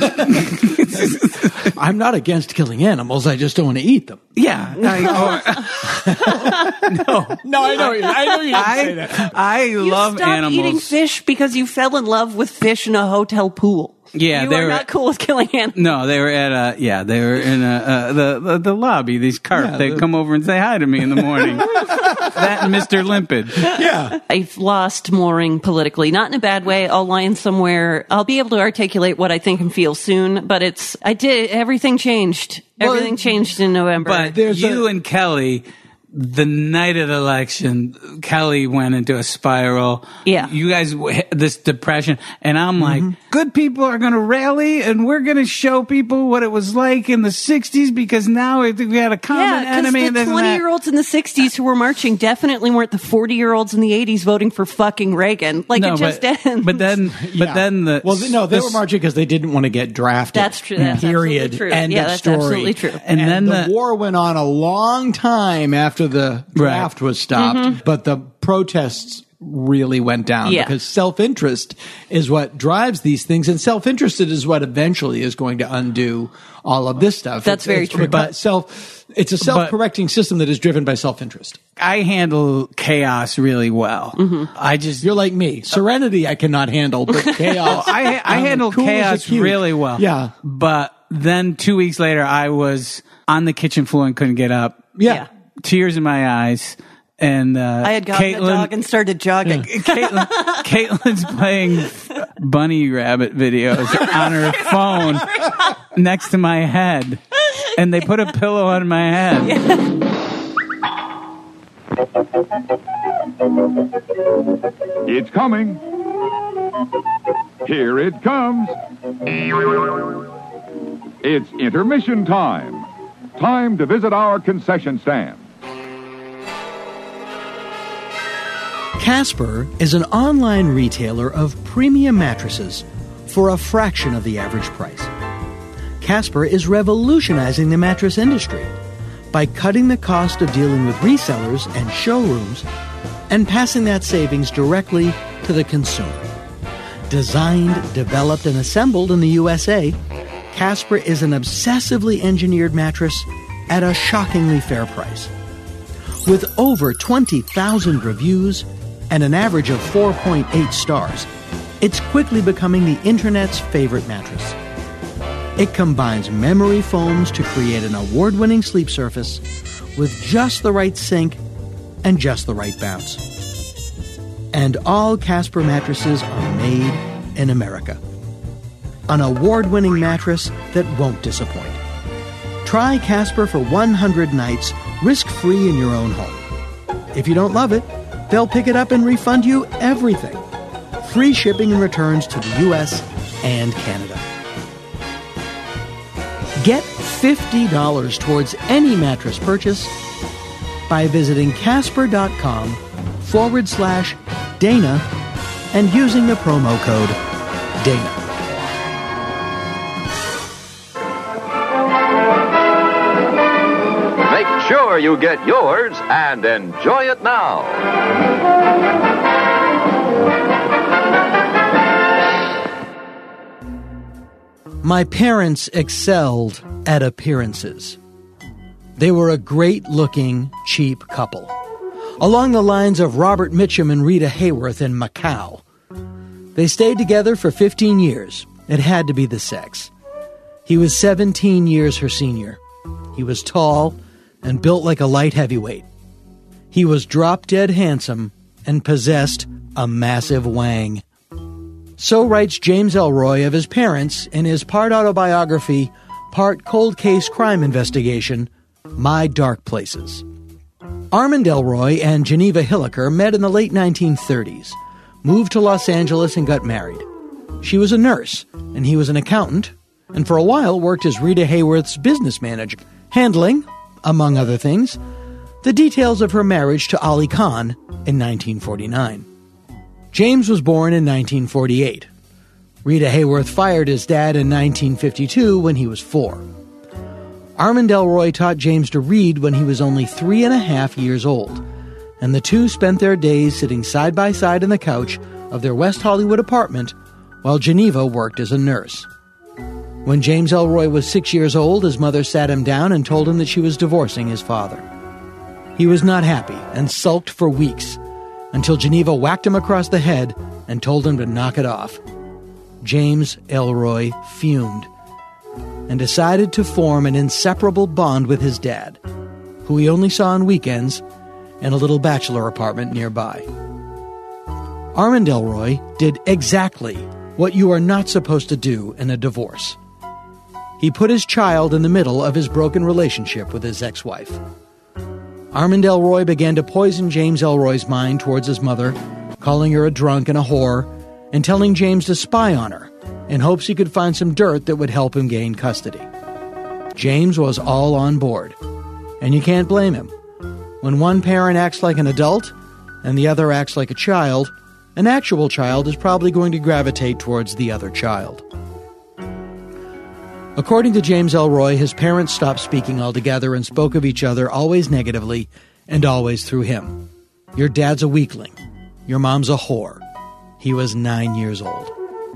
I'm not against killing animals. I just don't want to eat them. Yeah. I, oh, no. No, I know. You, I know you didn't say I, that. I You love stopped animals. eating fish because you fell in love with fish in a hotel pool. Yeah, you they are were- not cool with killing animals. No, they were at a, yeah, they were in a, uh, the, the, the lobby, these carp. Yeah, they the- come over and say hi to me in the morning. That and Mister Limpid. Yeah. I've lost mooring politically, not in a bad way. I'll line somewhere. I'll be able to articulate what I think and feel soon, but it's, I did, everything changed. Well, Everything changed in November. But There's you a- and Kelly, the night of the election, Kelly went into a spiral. Yeah. You guys, hit this depression. And I'm like, good people are going to rally and we're going to show people what it was like in the sixties because now we we had a common yeah, because enemy. and the this and that. twenty-year-olds in the sixties who were marching definitely weren't the forty-year-olds in the eighties voting for fucking Reagan. Like, No, it just but, ends. but then, but Yeah. then the Well, no, they the- were marching because they didn't want to get drafted. That's true. That's Period. absolutely true. End Yeah, of that's story. absolutely true. And, And then the, the- war went on a long time after the Right. draft was stopped, but the protests really went down Yeah. because self-interest is what drives these things, and self-interest is what eventually is going to undo all of this stuff. That's It's- very it's true. But self, it's a self-correcting system that is driven by self-interest. I handle chaos really well. I just You're like me. Serenity I cannot handle, but chaos. Oh, I I I'm handle cool as a chaos cube. really well. Yeah. But then two weeks later, I was on the kitchen floor and couldn't get up. Yeah. Yeah. Tears in my eyes. And uh, I had gotten Caitlin, a dog and started jogging. Caitlin, Caitlin's playing bunny rabbit videos on her phone next to my head. And they put a pillow on my head. It's coming. Here it comes. It's intermission time. Time to visit our concession stand. Casper is an online retailer of premium mattresses for a fraction of the average price. Casper is revolutionizing the mattress industry by cutting the cost of dealing with resellers and showrooms and passing that savings directly to the consumer. Designed, developed, and assembled in the U S A, Casper is an obsessively engineered mattress at a shockingly fair price. With over twenty thousand reviews and an average of four point eight stars, it's quickly becoming the internet's favorite mattress. It combines memory foams to create an award-winning sleep surface with just the right sink and just the right bounce. And all Casper mattresses are made in America. An award-winning mattress that won't disappoint. Try Casper for one hundred nights, risk-free in your own home. If you don't love it, they'll pick it up and refund you everything. Free shipping and returns to the U S and Canada. Get fifty dollars towards any mattress purchase by visiting casper.com forward slash Dana and using the promo code Dana. Make sure you get yours and enjoy it now. My parents excelled at appearances. They were a great-looking, cheap couple, along the lines of Robert Mitchum and Rita Hayworth in Macau. They stayed together for fifteen years. It had to be the sex. He was seventeen years her senior. He was tall and built like a light heavyweight. He was drop-dead handsome and possessed a massive wang. So writes James Ellroy of his parents in his part autobiography, part cold case crime investigation, My Dark Places. Armand Ellroy and Geneva Hilliker met in the late nineteen thirties, moved to Los Angeles and got married. She was a nurse, and he was an accountant, and for a while worked as Rita Hayworth's business manager, handling, among other things, the details of her marriage to Ali Khan in nineteen forty-nine. James was born in nineteen forty-eight. Rita Hayworth fired his dad in nineteen fifty-two when he was four. Armand Elroy taught James to read when he was only three and a half years old, and the two spent their days sitting side by side on the couch of their West Hollywood apartment while Geneva worked as a nurse. When James Elroy was six years old, his mother sat him down and told him that she was divorcing his father. He was not happy and sulked for weeks, until Geneva whacked him across the head and told him to knock it off. James Elroy fumed and decided to form an inseparable bond with his dad, who he only saw on weekends in a little bachelor apartment nearby. Armand Elroy did exactly what you are not supposed to do in a divorce. He put his child in the middle of his broken relationship with his ex-wife. Armand Elroy began to poison James Elroy's mind towards his mother, calling her a drunk and a whore, and telling James to spy on her in hopes he could find some dirt that would help him gain custody. James was all on board, and you can't blame him. When one parent acts like an adult and the other acts like a child, an actual child is probably going to gravitate towards the other child. According to James Elroy, his parents stopped speaking altogether and spoke of each other always negatively and always through him. Your dad's a weakling. Your mom's a whore. He was nine years old.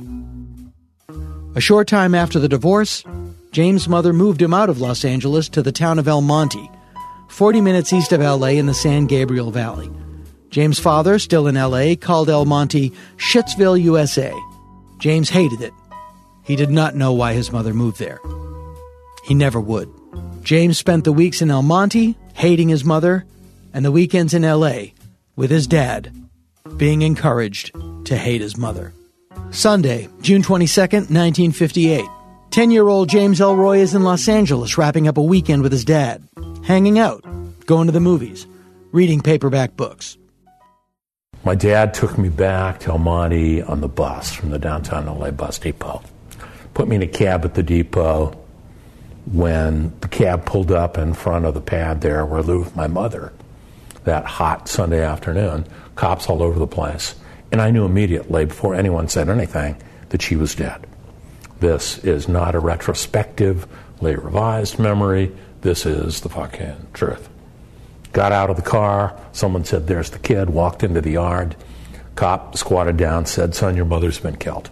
A short time after the divorce, James' mother moved him out of Los Angeles to the town of El Monte, forty minutes east of L A in the San Gabriel Valley. James' father, still in L A, called El Monte Shitsville, U S A. James hated it. He did not know why his mother moved there. He never would. James spent the weeks in El Monte, hating his mother, and the weekends in L A with his dad, being encouraged to hate his mother. Sunday, June twenty-second, nineteen fifty-eight. Ten-year-old James Elroy is in Los Angeles wrapping up a weekend with his dad, hanging out, going to the movies, reading paperback books. My dad took me back to El Monte on the bus from the downtown L A bus depot. Put me in a cab at the depot. When the cab pulled up in front of the pad there where I lived with my mother that hot Sunday afternoon, cops all over the place. And I knew immediately, before anyone said anything, that she was dead. This is not a retrospectively revised memory. This is the fucking truth. Got out of the car. Someone said, "There's the kid." Walked into the yard. Cop squatted down, said, "Son, your mother's been killed."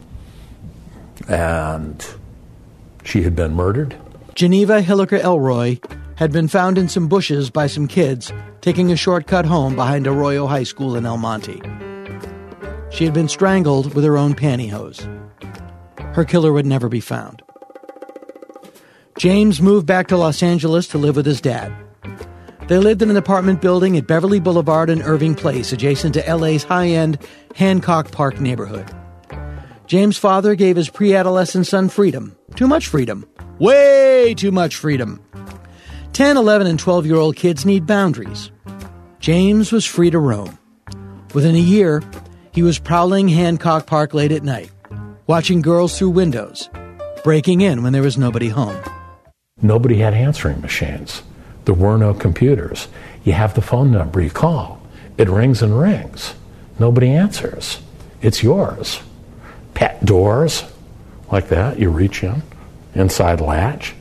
And she had been murdered. Geneva Hilliker Elroy had been found in some bushes by some kids taking a shortcut home behind Arroyo High School in El Monte. She had been strangled with her own pantyhose. Her killer would never be found. James moved back to Los Angeles to live with his dad. They lived in an apartment building at Beverly Boulevard and Irving Place, adjacent to L A's high-end Hancock Park neighborhood. James' father gave his pre-adolescent son freedom. Too much freedom. Way too much freedom. ten, eleven, and twelve-year-old kids need boundaries. James was free to roam. Within a year, he was prowling Hancock Park late at night, watching girls through windows, breaking in when there was nobody home. Nobody had answering machines. There were no computers. You have the phone number, you call. It rings and rings. Nobody answers. It's yours. Pet doors, like that, you reach in, inside latch.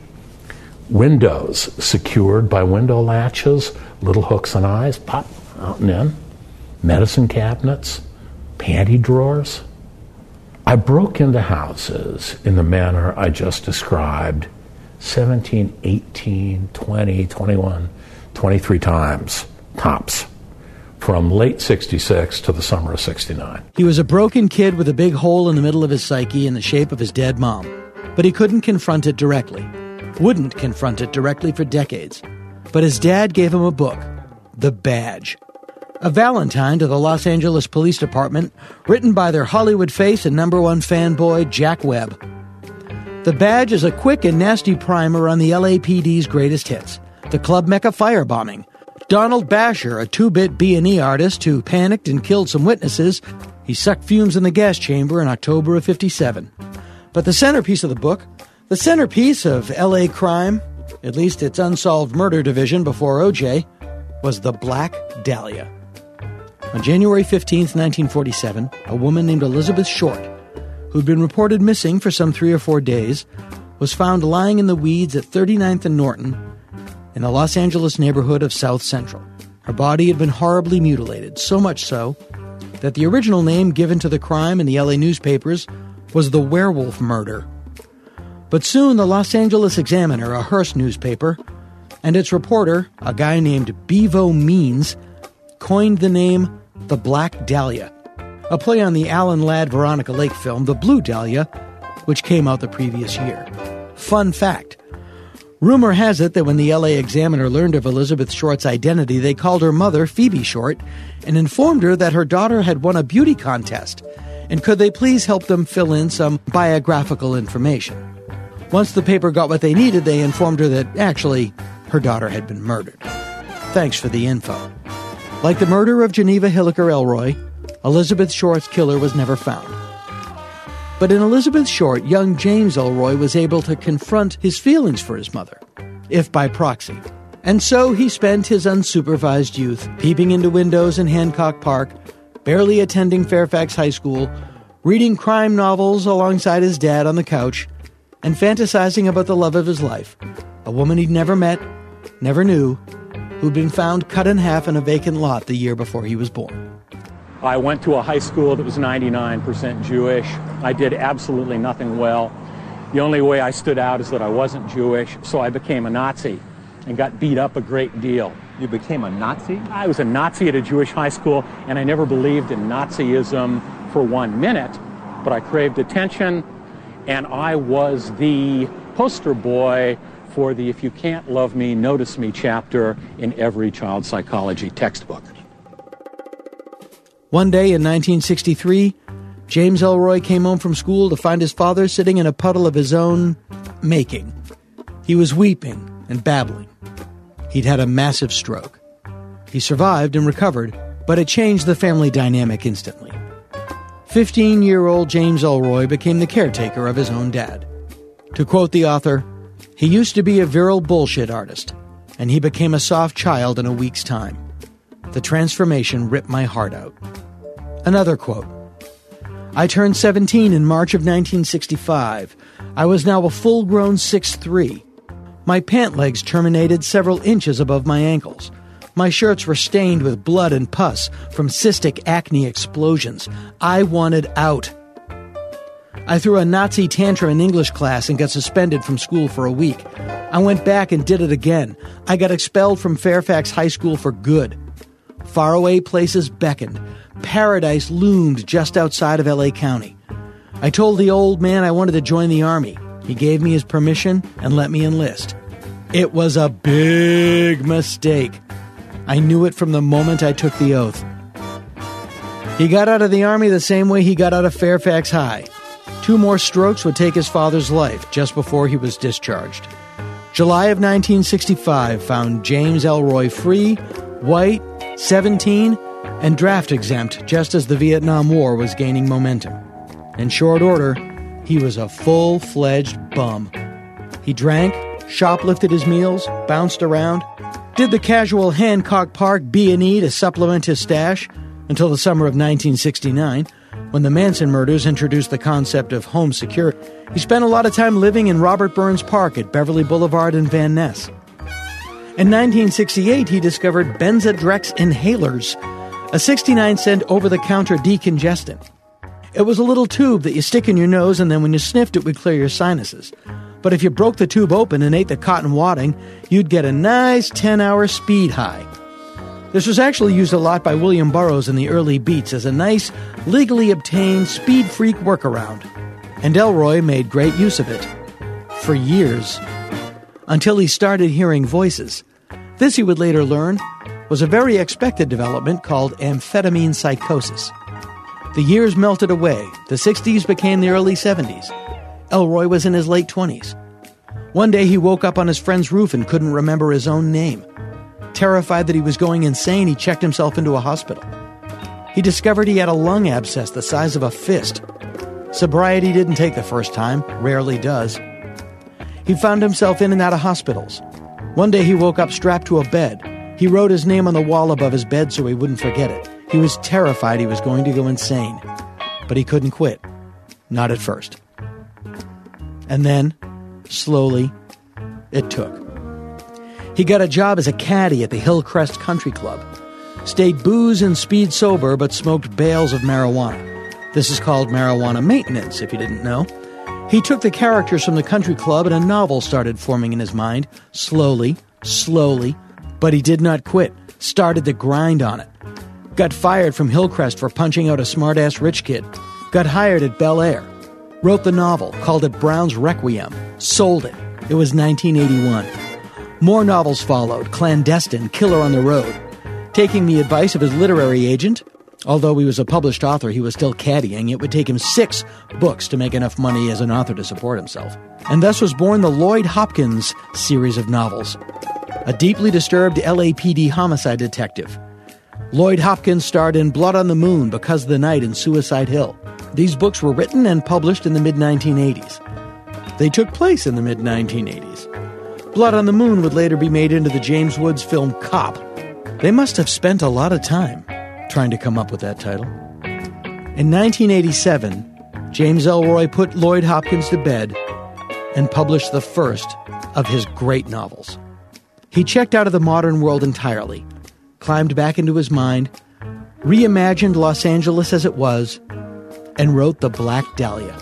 Windows secured by window latches, little hooks and eyes, pop out and in. Medicine cabinets, panty drawers. I broke into houses in the manner I just described seventeen, eighteen, twenty, twenty-one, twenty-three times, tops, from late sixty-six to the summer of sixty-nine. He was a broken kid with a big hole in the middle of his psyche in the shape of his dead mom, but he couldn't confront it directly. Wouldn't confront it directly for decades. But his dad gave him a book, The Badge. A Valentine to the Los Angeles Police Department, written by their Hollywood face and number one fanboy, Jack Webb. The Badge is a quick and nasty primer on the L A P D's greatest hits. The Club Mecca firebombing. Donald Basher, a two-bit B and E artist who panicked and killed some witnesses. He sucked fumes in the gas chamber in October of fifty-seven. But the centerpiece of the book, the centerpiece of L A crime, at least its unsolved murder division before O J, was the Black Dahlia. On January fifteenth, nineteen forty-seven, a woman named Elizabeth Short, who'd been reported missing for some three or four days, was found lying in the weeds at thirty-ninth and Norton in the Los Angeles neighborhood of South Central. Her body had been horribly mutilated, so much so that the original name given to the crime in the L A newspapers was the Werewolf Murder. But soon the Los Angeles Examiner, a Hearst newspaper, and its reporter, a guy named Bevo Means, coined the name the Black Dahlia, a play on the Alan Ladd Veronica Lake film The Blue Dahlia, which came out the previous year. Fun fact. Rumor has it that when the L A Examiner learned of Elizabeth Short's identity, they called her mother, Phoebe Short, and informed her that her daughter had won a beauty contest, and could they please help them fill in some biographical information. Once the paper got what they needed, they informed her that, actually, her daughter had been murdered. Thanks for the info. Like the murder of Geneva Hilliker Elroy, Elizabeth Short's killer was never found. But in Elizabeth Short, young James Elroy was able to confront his feelings for his mother, if by proxy. And so he spent his unsupervised youth peeping into windows in Hancock Park, barely attending Fairfax High School, reading crime novels alongside his dad on the couch, and fantasizing about the love of his life, a woman he'd never met, never knew, who'd been found cut in half in a vacant lot the year before he was born. I went to a high school that was ninety-nine percent Jewish. I did absolutely nothing well. The only way I stood out is that I wasn't Jewish, so I became a Nazi and got beat up a great deal. You became a Nazi? I was a Nazi at a Jewish high school, and I never believed in Nazism for one minute, but I craved attention, and I was the poster boy for the If You Can't Love Me, Notice Me chapter in every child psychology textbook. One day in nineteen sixty-three, James Elroy came home from school to find his father sitting in a puddle of his own making. He was weeping and babbling. He'd had a massive stroke. He survived and recovered, but it changed the family dynamic instantly. Fifteen-year-old James Elroy became the caretaker of his own dad. To quote the author, he used to be a virile bullshit artist, and he became a soft child in a week's time. The transformation ripped my heart out. Another quote. I turned seventeen in March of nineteen sixty-five. I was now a full-grown six foot three. My pant legs terminated several inches above my ankles. My shirts were stained with blood and pus from cystic acne explosions. I wanted out. I threw a Nazi tantrum in English class and got suspended from school for a week. I went back and did it again. I got expelled from Fairfax High School for good. Faraway places beckoned. Paradise loomed just outside of L A County. I told the old man I wanted to join the Army. He gave me his permission and let me enlist. It was a big mistake. I knew it from the moment I took the oath. He got out of the Army the same way he got out of Fairfax High. Two more strokes would take his father's life just before he was discharged. July of nineteen sixty-five found James Elroy free, white, seventeen, and draft exempt just as the Vietnam War was gaining momentum. In short order, he was a full-fledged bum. He drank, shoplifted his meals, bounced around, did the casual Hancock Park B and E to supplement his stash until the summer of nineteen sixty-nine, when the Manson murders introduced the concept of home security. He spent a lot of time living in Robert Burns Park at Beverly Boulevard and Van Ness. In nineteen sixty-eight, he discovered Benzadrex inhalers, a sixty-nine cent over-the-counter decongestant. It was a little tube that you stick in your nose, and then when you sniffed, it would clear your sinuses. But if you broke the tube open and ate the cotton wadding, you'd get a nice ten-hour speed high. This was actually used a lot by William Burroughs in the early Beats as a nice, legally obtained speed freak workaround. And Elroy made great use of it. For years. Until he started hearing voices. This, he would later learn, was a very expected development called amphetamine psychosis. The years melted away. The sixties became the early seventies. Elroy was in his late twenties. One day he woke up on his friend's roof and couldn't remember his own name. Terrified that he was going insane, he checked himself into a hospital. He discovered he had a lung abscess the size of a fist. Sobriety didn't take the first time, rarely does. He found himself in and out of hospitals. One day he woke up strapped to a bed. He wrote his name on the wall above his bed so he wouldn't forget it. He was terrified he was going to go insane. But he couldn't quit. Not at first. And then, slowly, it took. He got a job as a caddy at the Hillcrest Country Club. Stayed booze and speed sober, but smoked bales of marijuana. This is called marijuana maintenance, if you didn't know. He took the characters from the country club and a novel started forming in his mind, slowly, slowly, but he did not quit, started to grind on it. Got fired from Hillcrest for punching out a smart-ass rich kid. Got hired at Bel Air. Wrote the novel, called it Brown's Requiem. Sold it. It was nineteen eighty-one. More novels followed, Clandestine, Killer on the Road. Taking the advice of his literary agent, although he was a published author, he was still caddying. It would take him six books to make enough money as an author to support himself. And thus was born the Lloyd Hopkins series of novels. A deeply disturbed L A P D homicide detective. Lloyd Hopkins starred in Blood on the Moon, Because of the Night, and Suicide Hill. These books were written and published in the mid nineteen eighties. They took place in the mid nineteen eighties. Blood on the Moon would later be made into the James Woods film Cop. They must have spent a lot of time trying to come up with that title. In nineteen eighty-seven, James Ellroy put Lloyd Hopkins to bed and published the first of his great novels. He checked out of the modern world entirely, climbed back into his mind, reimagined Los Angeles as it was, and wrote The Black Dahlia.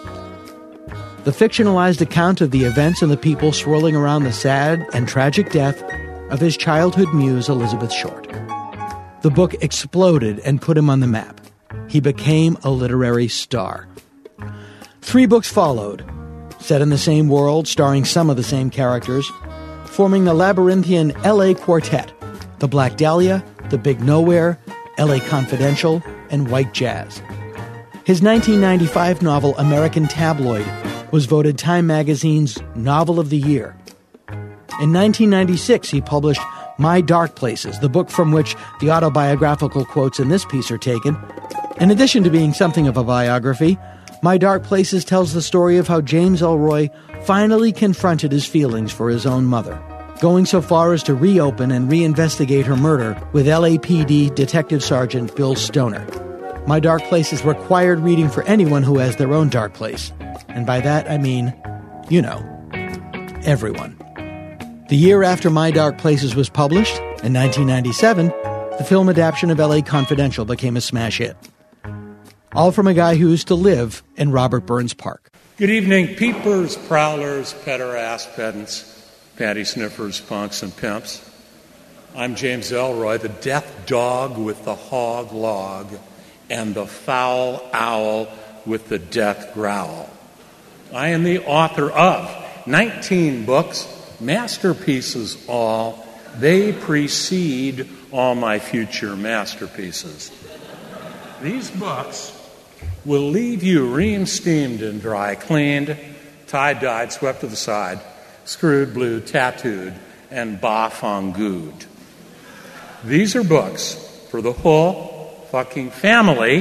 The fictionalized account of the events and the people swirling around the sad and tragic death of his childhood muse, Elizabeth Short. The book exploded and put him on the map. He became a literary star. Three books followed, set in the same world, starring some of the same characters, forming the labyrinthian L A Quartet, The Black Dahlia, The Big Nowhere, L A Confidential, and White Jazz. His nineteen ninety-five novel American Tabloid was voted Time Magazine's Novel of the Year. In nineteen ninety-six, he published My Dark Places, the book from which the autobiographical quotes in this piece are taken. In addition to being something of a biography, My Dark Places tells the story of how James Ellroy finally confronted his feelings for his own mother, going so far as to reopen and reinvestigate her murder with L A P D Detective Sergeant Bill Stoner. My Dark Place is required reading for anyone who has their own dark place. And by that, I mean, you know, everyone. The year after My Dark Places was published, in nineteen ninety-seven, the film adaptation of L A Confidential became a smash hit. All from a guy who used to live in Robert Burns Park. Good evening, peepers, prowlers, pederast pedants, patty sniffers, punks, and pimps. I'm James Ellroy, the death dog with the hog log, and the foul owl with the death growl. I am the author of nineteen books, masterpieces all. They precede all my future masterpieces. These books will leave you ream steamed and dry cleaned, tie-dyed, swept to the side, screwed blue, tattooed, and bafangooed. These are books for the whole fucking family.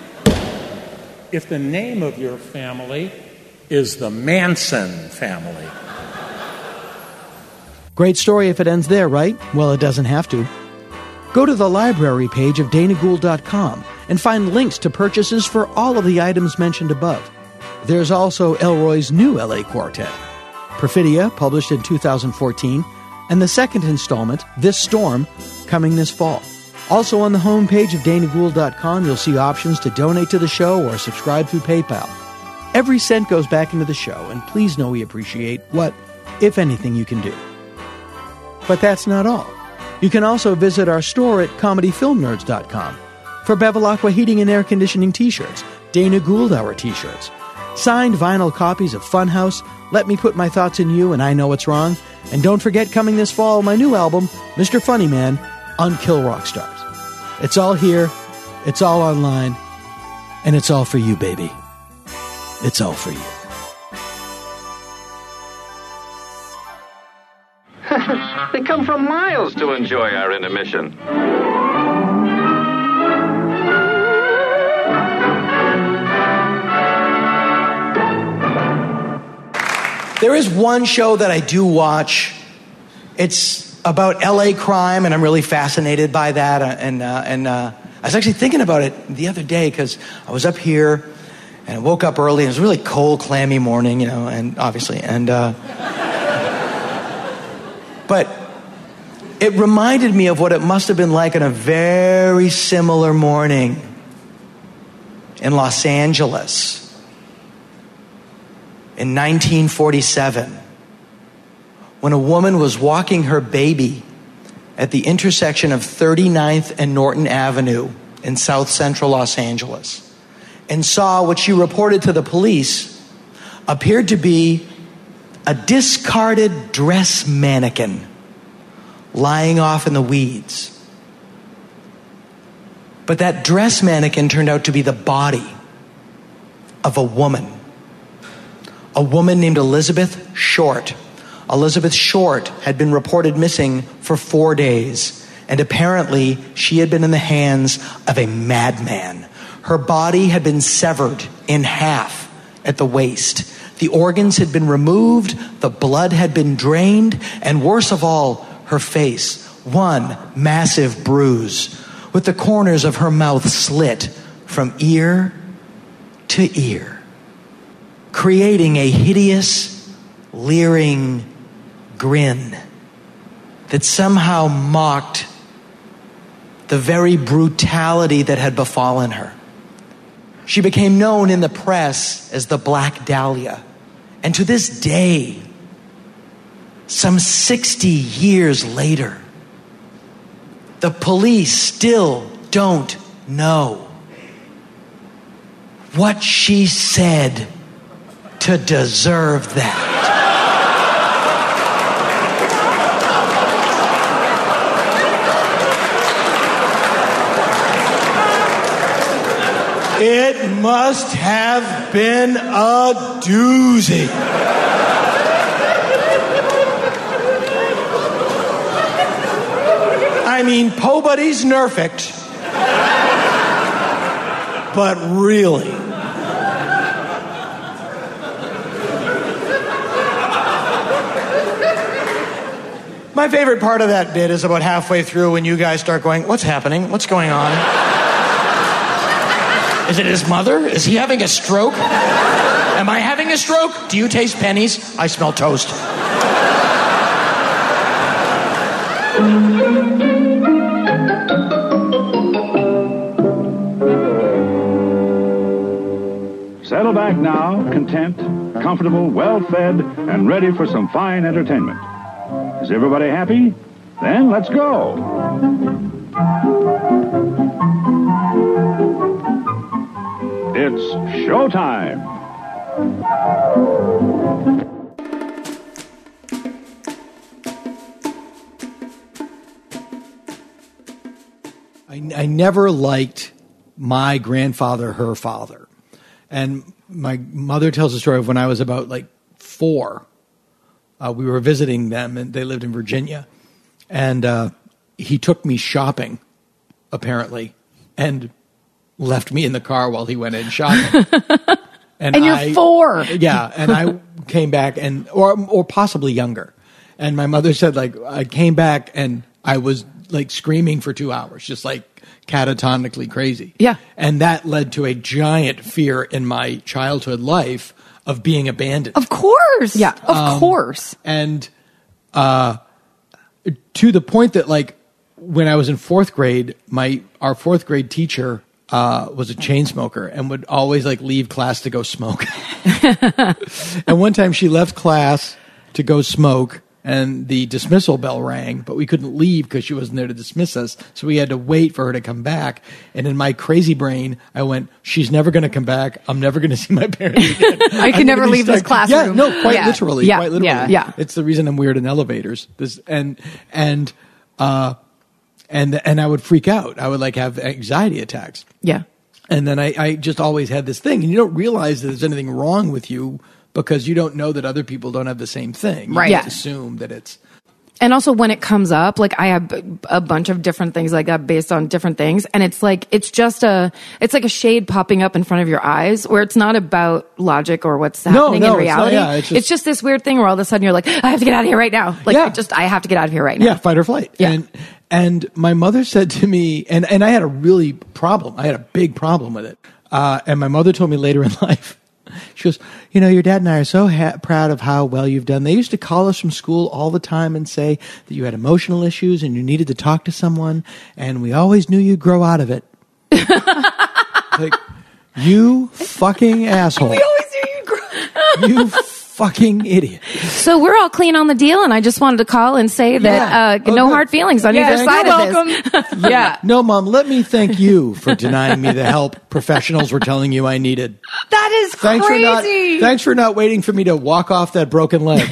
If the name of your family is the Manson family. Great story if it ends there, right? Well, it doesn't have to. Go to the library page of dana gould dot com and find links to purchases for all of the items mentioned above. There's also Ellroy's new L A Quartet, Perfidia, published in two thousand fourteen, and the second installment, This Storm, coming this fall. Also on the homepage of dana gould dot com, you'll see options to donate to the show or subscribe through PayPal. Every cent goes back into the show, and please know we appreciate what, if anything, you can do. But that's not all. You can also visit our store at comedy film nerds dot com for Bevilacqua Heating and Air Conditioning t-shirts, Dana Gould Hour t-shirts, signed vinyl copies of Funhouse, Let Me Put My Thoughts in You and I Know What's Wrong, and don't forget, coming this fall, my new album, Mister Funnyman, on Kill Rock Stars. It's all here, it's all online, and it's all for you, baby. It's all for you. They come from miles to enjoy our intermission. There is one show that I do watch. It's about L A crime, and I'm really fascinated by that. And uh, and uh, I was actually thinking about it the other day because I was up here, And I woke up early. It was a really cold, clammy morning, you know, and obviously, and uh, but it reminded me of what it must have been like on a very similar morning in Los Angeles in nineteen forty-seven, when a woman was walking her baby at the intersection of thirty-ninth and Norton Avenue in South Central Los Angeles, and saw what she reported to the police appeared to be a discarded dress mannequin lying off in the weeds. But that dress mannequin turned out to be the body of a woman. A woman named Elizabeth Short. Elizabeth Short had been reported missing for four days, and apparently she had been in the hands of a madman. Her body had been severed in half at the waist. The organs had been removed, the blood had been drained, and worst of all, her face, one massive bruise, with the corners of her mouth slit from ear to ear, creating a hideous, leering grin that somehow mocked the very brutality that had befallen her. She became known in the press as the Black Dahlia. And to this day, some sixty years later, the police still don't know what she said to deserve that. It must have been a doozy. I mean, Po Buddy's nerfect, but really. My favorite part of that bit is about halfway through when you guys start going, what's happening? What's going on? Is it his mother? Is he having a stroke? Am I having a stroke? Do you taste pennies? I smell toast. Settle back now, content, comfortable, well-fed, and ready for some fine entertainment. Is everybody happy? Then let's go. It's showtime. I, I never liked my grandfather, her father. And my mother tells the story of when I was about like four. Uh, we were visiting them, and they lived in Virginia. And uh, he took me shopping, apparently, and left me in the car while he went in shopping. And, and you're I, four. Yeah, and I came back, and or or possibly younger. And my mother said, like, I came back, and I was, like, screaming for two hours, just, like, catatonically crazy. Yeah. And that led to a giant fear in my childhood life of being abandoned. Of course. Yeah, of Um, course. And uh, to the point that, like, when I was in fourth grade, my our fourth grade teacher uh, was a chain smoker and would always, like, leave class to go smoke. And one time she left class to go smoke, and the dismissal bell rang, but we couldn't leave because she wasn't there to dismiss us. So we had to wait for her to come back. And in my crazy brain, I went, she's never going to come back. I'm never going to see my parents again. I can never leave this classroom. Yeah, no, quite Yeah. literally. Yeah. Quite literally. Yeah. Yeah. It's the reason I'm weird in elevators. This and and uh and and I would freak out. I would like have anxiety attacks. Yeah. And then I, I just always had this thing, and you don't realize that there's anything wrong with you because you don't know that other people don't have the same thing. You Right. just Yeah. assume that it's. And also when it comes up, like I have a bunch of different things like that based on different things. And it's like, it's just a, it's like a shade popping up in front of your eyes where it's not about logic or what's happening no, in it's not, reality. yeah, it's just- it's just this weird thing where all of a sudden you're like, I have to get out of here right now. Like Yeah. I just, I have to get out of here right now. Yeah, fight or flight. Yeah. And and my mother said to me, and, and I had a really problem. I had a big problem with it. Uh, and my mother told me later in life, she goes, you know, your dad and I are so ha- proud of how well you've done. They used to call us from school all the time and say that you had emotional issues and you needed to talk to someone, and we always knew you'd grow out of it. Like, you fucking asshole. We always knew you'd grow. You fucking idiot. So we're all clean on the deal, and I just wanted to call and say that Yeah. uh, Oh, no good. hard feelings on Yeah, either side you're of this. yeah. No, Mom, let me thank you for denying me the help professionals were telling you I needed. That is Thanks crazy. for not thanks for not waiting for me to walk off that broken leg.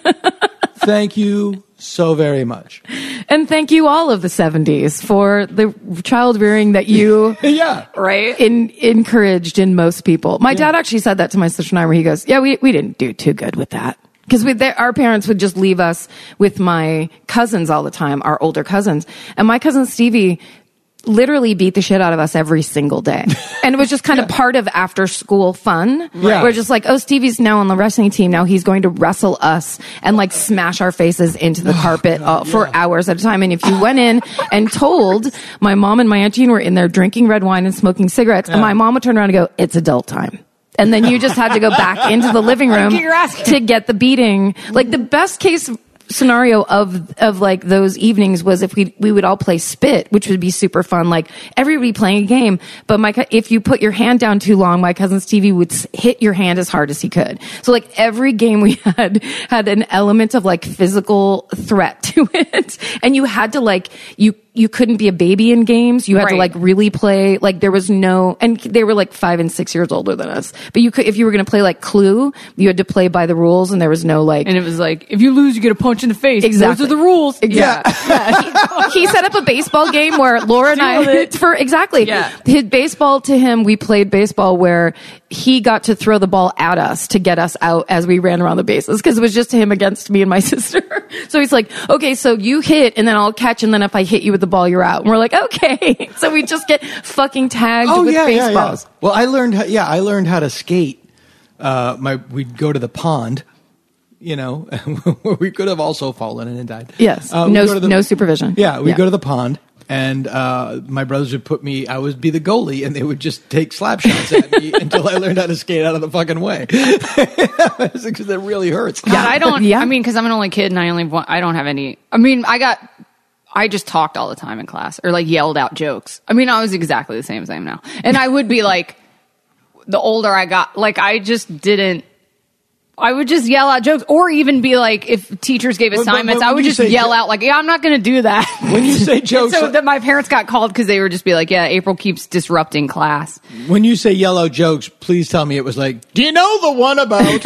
Thank you so very much. And thank you all of the seventies for the child rearing that you Yeah. Right? in, encouraged in most people. My dad actually said that to my sister and I, where he goes, yeah, we, we didn't do too good with that. Because we, they, our parents would just leave us with my cousins all the time, our older cousins. And my cousin Stevie literally beat the shit out of us every single day. And it was just kind of part of after school fun. Yeah. We're just like, oh, Stevie's now on the wrestling team. Now he's going to wrestle us and like smash our faces into the carpet uh, for hours at a time. And if you went in and told, my mom and my Aunt Jean were in there drinking red wine and smoking cigarettes, and my mom would turn around and go, it's adult time. And then you just had to go back into the living room Get your ass kicked. to get the beating. Like the best case scenario of of like those evenings was if we we would all play spit, which would be super fun. Like everybody playing a game, but my co- if you put your hand down too long, my cousin Stevie would s- hit your hand as hard as he could. So like every game we had had an element of like physical threat to it, and you had to like you. You couldn't be a baby in games. You had to Right. like really play. Like there was no, and they were like five and six years older than us. But you could, if you were going to play like Clue, you had to play by the rules, and there was no like. And it was like, if you lose, you get a punch in the face. Exactly. Those are the rules. Yeah. yeah. He, he set up a baseball game where Laura and I, for exactly, Yeah. his baseball to him, we played baseball where he got to throw the ball at us to get us out as we ran around the bases, because it was just him against me and my sister. So he's like, okay, so you hit and then I'll catch, and then if I hit you with the ball, you're out. And we're like, okay. So we just get fucking tagged Oh with yeah, yeah, baseballs. yeah. Well, I learned. How, yeah, I learned how to skate. Uh, my we'd go to the pond. You know, we could have also fallen in and died. Yes. Uh, we'd no, go to the- no supervision. Yeah, we Yeah. would go to the pond, and uh, my brothers would put me. I would be the goalie, and they would just take slap shots at me until I learned how to skate out of the fucking way. Because it really hurts. God, I don't. Yeah. I mean, because I'm an only kid and I only want. I don't have any. I mean, I got. I just talked all the time in class, or like yelled out jokes. I mean, I was exactly the same as I am now, and I would be like, the older I got, like I just didn't. I would just yell out jokes, or even be like, if teachers gave But- but- assignments, but I when would you just say yell jo- out like, "Yeah, I'm not going to do that." When you say jokes, so that my parents got called because they would just be like, "Yeah, April keeps disrupting class." when you say yellow jokes, please tell me it was like, do you know the one about? Well,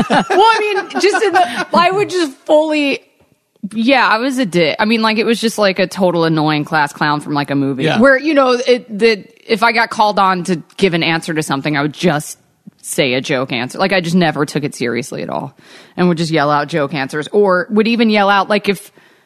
I mean, just in the, I would just fully. Yeah, I was a dick. I mean, like it was just like a total annoying class clown from like a movie, Yeah. where you know it. That if I got called on to give an answer to something, I would just say a joke answer. Like I just never took it seriously at all, and would just yell out joke answers, or would even yell out like if.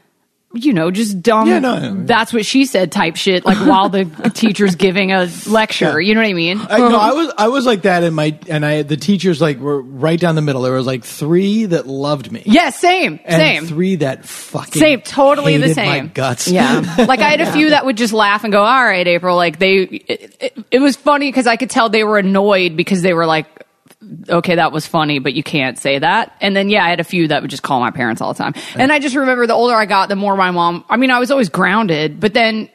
You know, just dumb. Yeah, no, no. That's what she said type shit. Like while the teacher's giving a lecture, you know what I mean? I, no, I was I was like that in my and I the teachers like were right down the middle. There was like three that loved me. Yeah, same, and same. three that fucking Same, totally the hated same. my guts. Yeah. Like I had a few that would just laugh and go, all right, April. Like they, it, it, it was funny because I could tell they were annoyed because they were like, okay, that was funny, but you can't say that. And then, yeah, I had a few that would just call my parents all the time. And I just remember the older I got, the more my mom, I mean, I was always grounded, but then,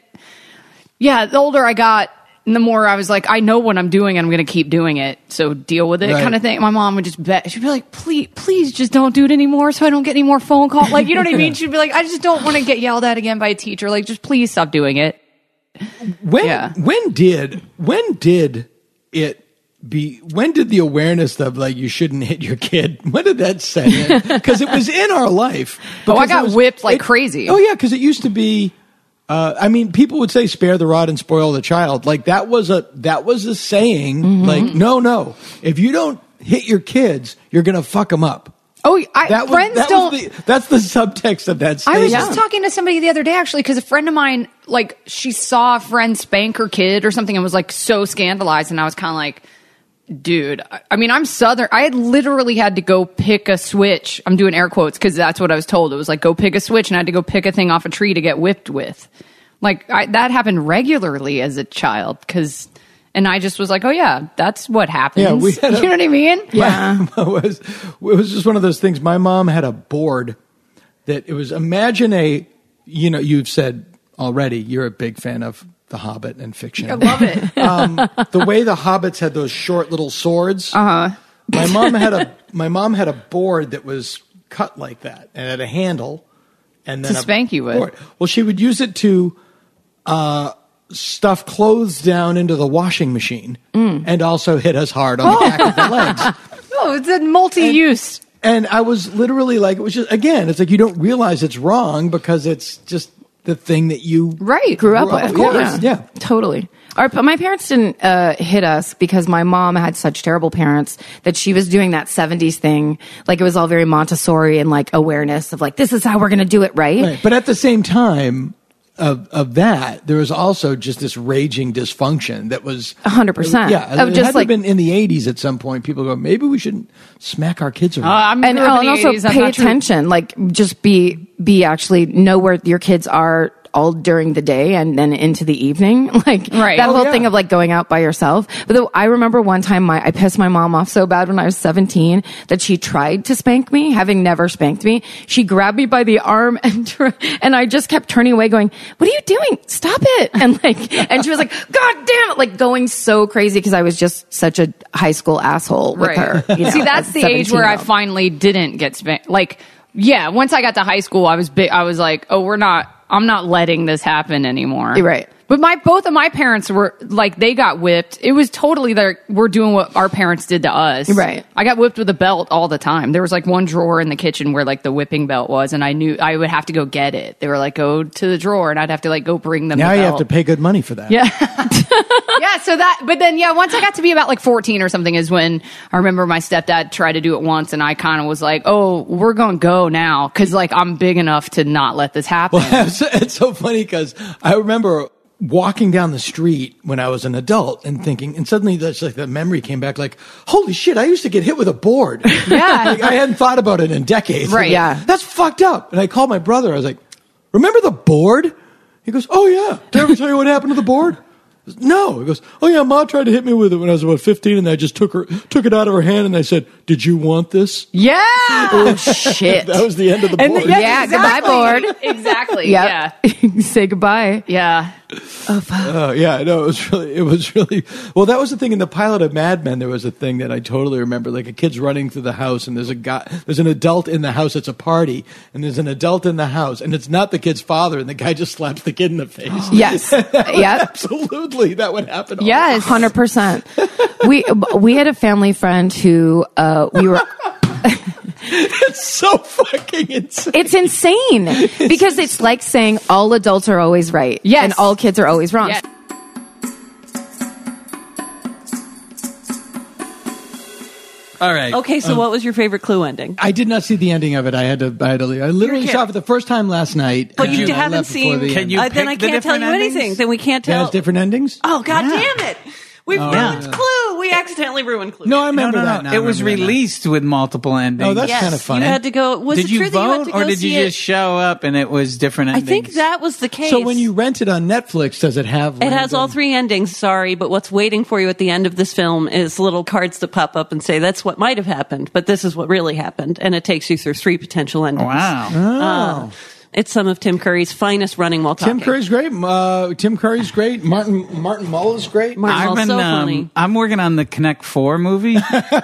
yeah, the older I got, and the more I was like, I know what I'm doing and I'm going to keep doing it. So deal with it Right. kind of thing. My mom would just bet, she'd be like, please, please just don't do it anymore so I don't get any more phone calls. Like, you know what I mean? She'd be like, I just don't want to get yelled at again by a teacher. Like, just please stop doing it. When Yeah. when did when did it be when did the awareness of like you shouldn't hit your kid, when did that set in? Because it was in our life. Oh, I Because it got was- whipped like it- crazy. Oh yeah, because it used to be. Uh, I mean, people would say "spare the rod and spoil the child." Like that was a that was a saying. Mm-hmm. Like no, no, if you don't hit your kids, you're gonna fuck them up. Oh, I, That was, friends that don't. Was the, that's the subtext of that I statement. was just talking to somebody the other day, actually, because a friend of mine, like, she saw a friend spank her kid or something and was, like, so scandalized. And I was kind of like, dude, I, I mean, I'm Southern. I had literally had to go pick a switch. I'm doing air quotes because that's what I was told. It was like, go pick a switch, and I had to go pick a thing off a tree to get whipped with. Like, I, that happened regularly as a child because And I just was like, oh, yeah, that's what happens. Yeah, we had a- you know what I mean? Yeah. it, was, it was just one of those things. My mom had a board that it was, imagine a, you know, you've said already, you're a big fan of The Hobbit and fiction. I love it. um, the way the hobbits had those short little swords. Uh-huh. My mom had a, my mom had a board that was cut like that and had a handle. And then To spank you with. board. Well, she would use it to, uh, stuff clothes down into the washing machine Mm. and also hit us hard on the back of the legs. Oh, it's a multi-use. And, and I was literally like, it was just, again, it's like you don't realize it's wrong because it's just the thing that you right grew up with. Of course. Yeah. yeah. Totally. Our, my parents didn't uh, hit us because my mom had such terrible parents that she was doing that seventies thing. Like it was all very Montessori and like awareness of like, this is how we're going to do it, right? Right. But at the same time, Of, of that, there was also just this raging dysfunction that was A hundred percent. Yeah, Of it just had to like- have been in the eighties at some point. People go, maybe we shouldn't smack our kids around. and, oh, and also pay attention. Like, just be be actually know where your kids are all during the day and then into the evening. Like Right. that Oh, whole yeah. thing of like going out by yourself. But though I remember one time my I pissed my mom off so bad when I was seventeen that she tried to spank me, having never spanked me. She grabbed me by the arm and tr- and I just kept turning away, going, "What are you doing? Stop it!" And like, and she was like, "God damn it!" Like going so crazy because I was just such a high school asshole with Right. her. You know, See, that's as the age where I seventeen-year-old. finally didn't get spanked. Like, yeah, once I got to high school, I was big. I was like, oh, we're not. I'm not letting this happen anymore. You're right. But my both of my parents were like they got whipped. It was totally their we're doing what our parents did to us. Right. I got whipped with a belt all the time. There was like one drawer in the kitchen where like the whipping belt was, and I knew I would have to go get it. They were like, go to the drawer, and I'd have to like go bring them. Now the you belt. have to pay good money for that. Yeah. yeah, so that, but then, yeah, once I got to be about like fourteen or something is when I remember my stepdad tried to do it once and I kind of was like, oh, we're going to go now. Cause like I'm big enough to not let this happen. Well, it's, it's so funny because I remember walking down the street when I was an adult and thinking, and suddenly that's like the memory came back like, holy shit, I used to get hit with a board. Yeah. Like, I hadn't thought about it in decades. Right. Like, Yeah. That's fucked up. And I called my brother. I was like, remember the board? He goes, oh yeah. Did I ever tell you what happened to the board? I goes, no. He goes, oh yeah, Ma tried to hit me with it when I was about fifteen and I just took her, took it out of her hand and I said, did you want this? Yeah. Oh shit. That was the end of the And board. the- Yeah, goodbye, board. Exactly. Yep. Yeah. Say goodbye. Yeah. Oh yeah, no, it was really, it was really, well, that was the thing in the pilot of Mad Men. There was a thing that I totally remember, like a kid's running through the house and there's a guy, there's an adult in the house. It's a party and there's an adult in the house and it's not the kid's father and the guy just slaps the kid in the face. Yes. Yep. Absolutely. That would happen. all Yes. Hundred percent. We we had a family friend who uh, we were. It's so fucking insane. It's insane because it's like saying all adults are always right, Yes. and all kids are always wrong. Yes. All right. Okay, so Um, what was your favorite Clue ending? I did not see the ending of it. I had to. I had to leave. I literally You're saw it for the first time last night. But and you I haven't left before seen. the Can end. you uh, then I pick the can't tell you different anything. endings? Then we can't It tell. has different endings. Oh God Yeah. damn it! We Oh, ruined yeah. Clue. We accidentally ruined Clue. No, I No, remember no, that. no. now. I It was remember that now. released with multiple endings. Oh, that's Yes, kind of funny. You had to go. Was did it you true that you had vote, to go or did see you it? just show up and it was different I endings? think that was the case. So when you rent it on Netflix, does it have? It has all random- three endings, sorry, but what's waiting for you at the end of this film is little cards that pop up and say, that's what might have happened, but this is what really happened. And it takes you through three potential endings. Wow. Uh, it's some of Tim Curry's finest running while talking. Tim Curry's great. Uh, Tim Curry's great. Martin Martin Mull is great. Martin I've Mull's been, so um, funny. I'm working on the Connect Four movie.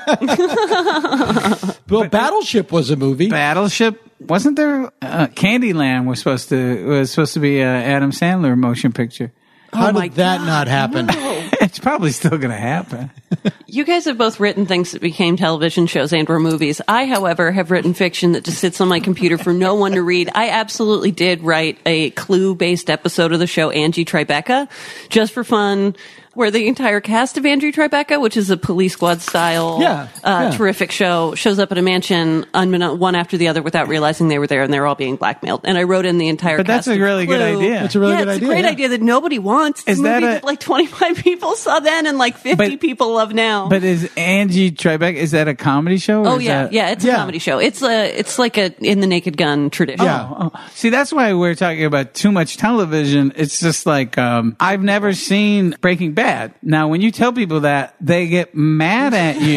Well, Battleship was a movie. Battleship. Wasn't there? Uh, Candyland was supposed to was supposed to be a Adam Sandler motion picture. How Oh my did that God, not happen? It's probably still going to happen. You guys have both written things that became television shows and or movies. I, however, have written fiction that just sits on my computer for no one to read. I absolutely did write a Clue-based episode of the show Angie Tribeca, just for fun, where the entire cast of Angie Tribeca, which is a Police Squad style, Yeah, uh, yeah. terrific show, shows up at a mansion unbeknown, one after the other without realizing they were there, and they're all being blackmailed. And I wrote in the entire But that's cast a of really good Clue. idea. It's a really yeah, good it's idea, a great yeah. idea that nobody wants. It's Is a that movie a- that like twenty-five people saw then and like fifty But- people love now. But is Angie Tribeca? Is that a comedy show? or Oh is yeah, that- yeah. It's Yeah. a comedy show. It's a, it's like a in the Naked Gun tradition. Yeah. Oh, see, that's why we're talking about too much television. It's just like um, I've never seen Breaking Bad. bad. Now, when you tell people that, they get mad at you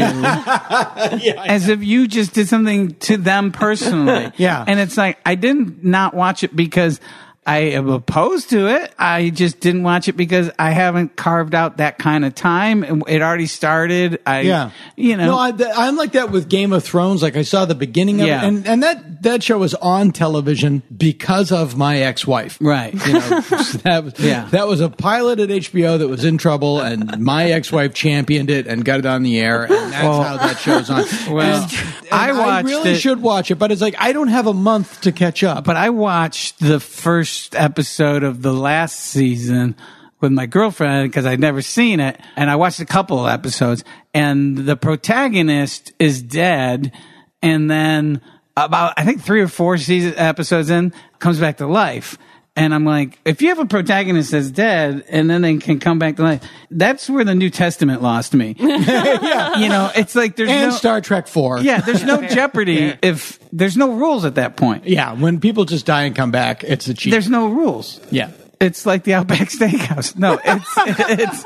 yeah, as if you just did something to them personally. Yeah. And it's like, I didn't not watch it because I am opposed to it. I just didn't watch it because I haven't carved out that kind of time. It already started. I, yeah. you know. No, I, I'm like that with Game of Thrones. Like I saw the beginning of Yeah. it, and, and that, that show was on television because of my ex-wife. Right. You know, that was, Yeah. that was a pilot at H B O that was in trouble, and my ex-wife championed it and got it on the air, and that's Well, how that show's on. well, And- and I watched really it- should watch it, but it's like I don't have a month to catch up. But I watched the first episode of the last season with my girlfriend because I'd never seen it. And I watched a couple of episodes, and the protagonist is dead. And then about, I think three or four season episodes in, comes back to life. And I'm like, if you have a protagonist that's dead and then they can come back to life, that's where the New Testament lost me. yeah. You know, it's like there's And no Star Trek four. Yeah, there's no jeopardy if there's no rules at that point. Yeah, when people just die and come back, it's a cheat. There's no rules. Yeah. It's like the Outback Steakhouse. No, it's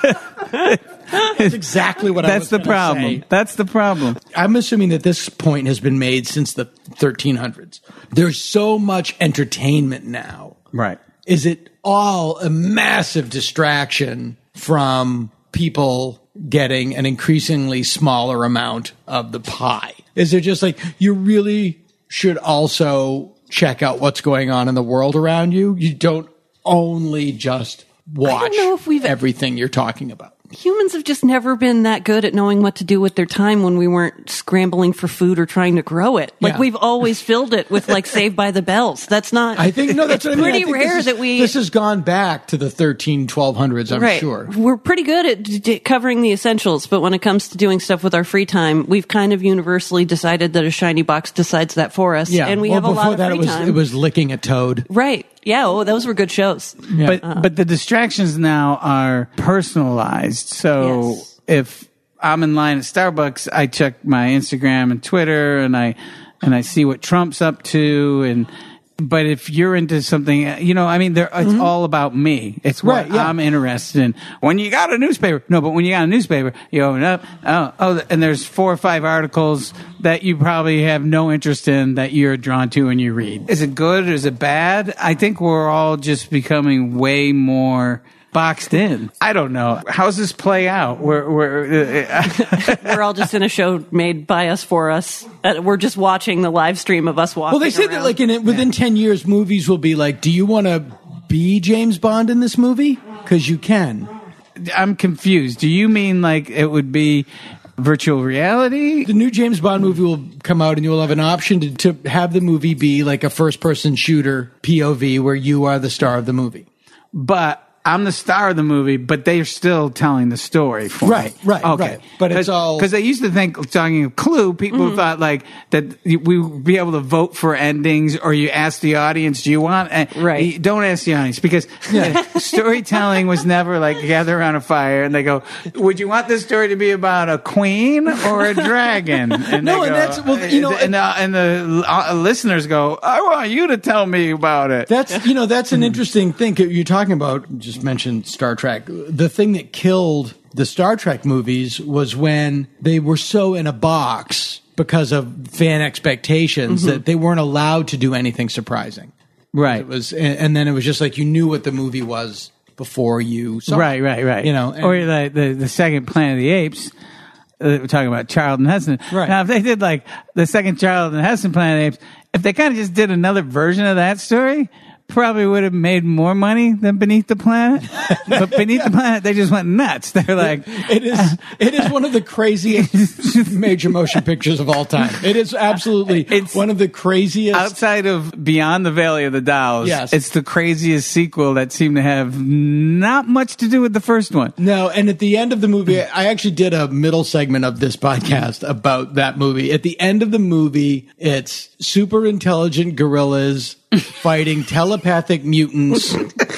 it's That's exactly what I that's was the gonna problem. say. That's the problem. I'm assuming that this point has been made since the thirteen hundreds. There's so much entertainment now. Right. Is it all a massive distraction from people getting an increasingly smaller amount of the pie? Is it just like you really should also check out what's going on in the world around you? You don't only just watch know if we've- everything you're talking about. Humans have just never been that good at knowing what to do with their time when we weren't scrambling for food or trying to grow it. Like Yeah. we've always filled it with like Saved by the Bells. That's not. I think no, that's it's what I mean. I pretty think rare this is- that we. This has gone back to the thirteen, twelve hundreds. I'm right. sure. We're pretty good at d- d- covering the essentials, but when it comes to doing stuff with our free time, we've kind of universally decided that a shiny box decides that for us. Yeah, and we well, have a before lot of that, free it was time. it was licking a toad. Right. Yeah. Oh, those were good shows. But but the distractions now are personalized. So Yes. if I'm in line at Starbucks, I check my Instagram and Twitter, and I and I see what Trump's up to. And but if you're into something, you know, I mean, there it's all about me. It's what Right, yeah. I'm interested in. When you got a newspaper, no, but when you got a newspaper, you open it up. Oh, oh, and there's four or five articles that you probably have no interest in that you're drawn to and you read. Is it good? Is it bad? I think we're all just becoming way more boxed in. I don't know. How's this play out? We're, we're uh, We're all just in a show made by us for us. Uh, we're just watching the live stream of us walking. Well, they say around. that like in it, within ten years, movies will be like, "Do you want to be James Bond in this movie? Because you can." I'm confused. Do you mean like it would be virtual reality? The new James Bond movie will come out, and you will have an option to, to have the movie be like a first-person shooter P O V, where you are the star of the movie. But I'm the star of the movie, but they're still telling the story for Right, me. right, okay. right. But it's all- because I used to think, talking of Clue, people thought like that we would be able to vote for endings, or you ask the audience, "Do you want?" And Right. you don't ask the audience because storytelling was never like gather around a fire and they go, "Would you want this story to be about a queen or a dragon?" And No, they and go, that's- well, you know, and the, and the uh, listeners go, "I want you to tell me about it." That's you know that's an interesting thing. You're talking about, just mentioned Star Trek. The thing that killed the Star Trek movies was when they were so in a box because of fan expectations that they weren't allowed to do anything surprising. Right. It was, and, and then it was just like you knew what the movie was before you saw Right, it. right, right. You know, and- or the, the the second Planet of the Apes. Uh, we're talking about Charlton Heston. Right. Now, if they did like the second Charlton Heston Planet of the Apes, if they kind of just did another version of that story, probably would have made more money than Beneath the Planet. But Beneath the Planet, they just went nuts. They're like, It is. It is one of the craziest major motion pictures of all time. It is absolutely It's- one of the craziest. outside of Beyond the Valley of the Dolls, Yes. it's the craziest sequel that seemed to have not much to do with the first one. No, and at the end of the movie, I actually did a middle segment of this podcast about that movie. At the end of the movie, it's super intelligent gorillas fighting telepathic mutants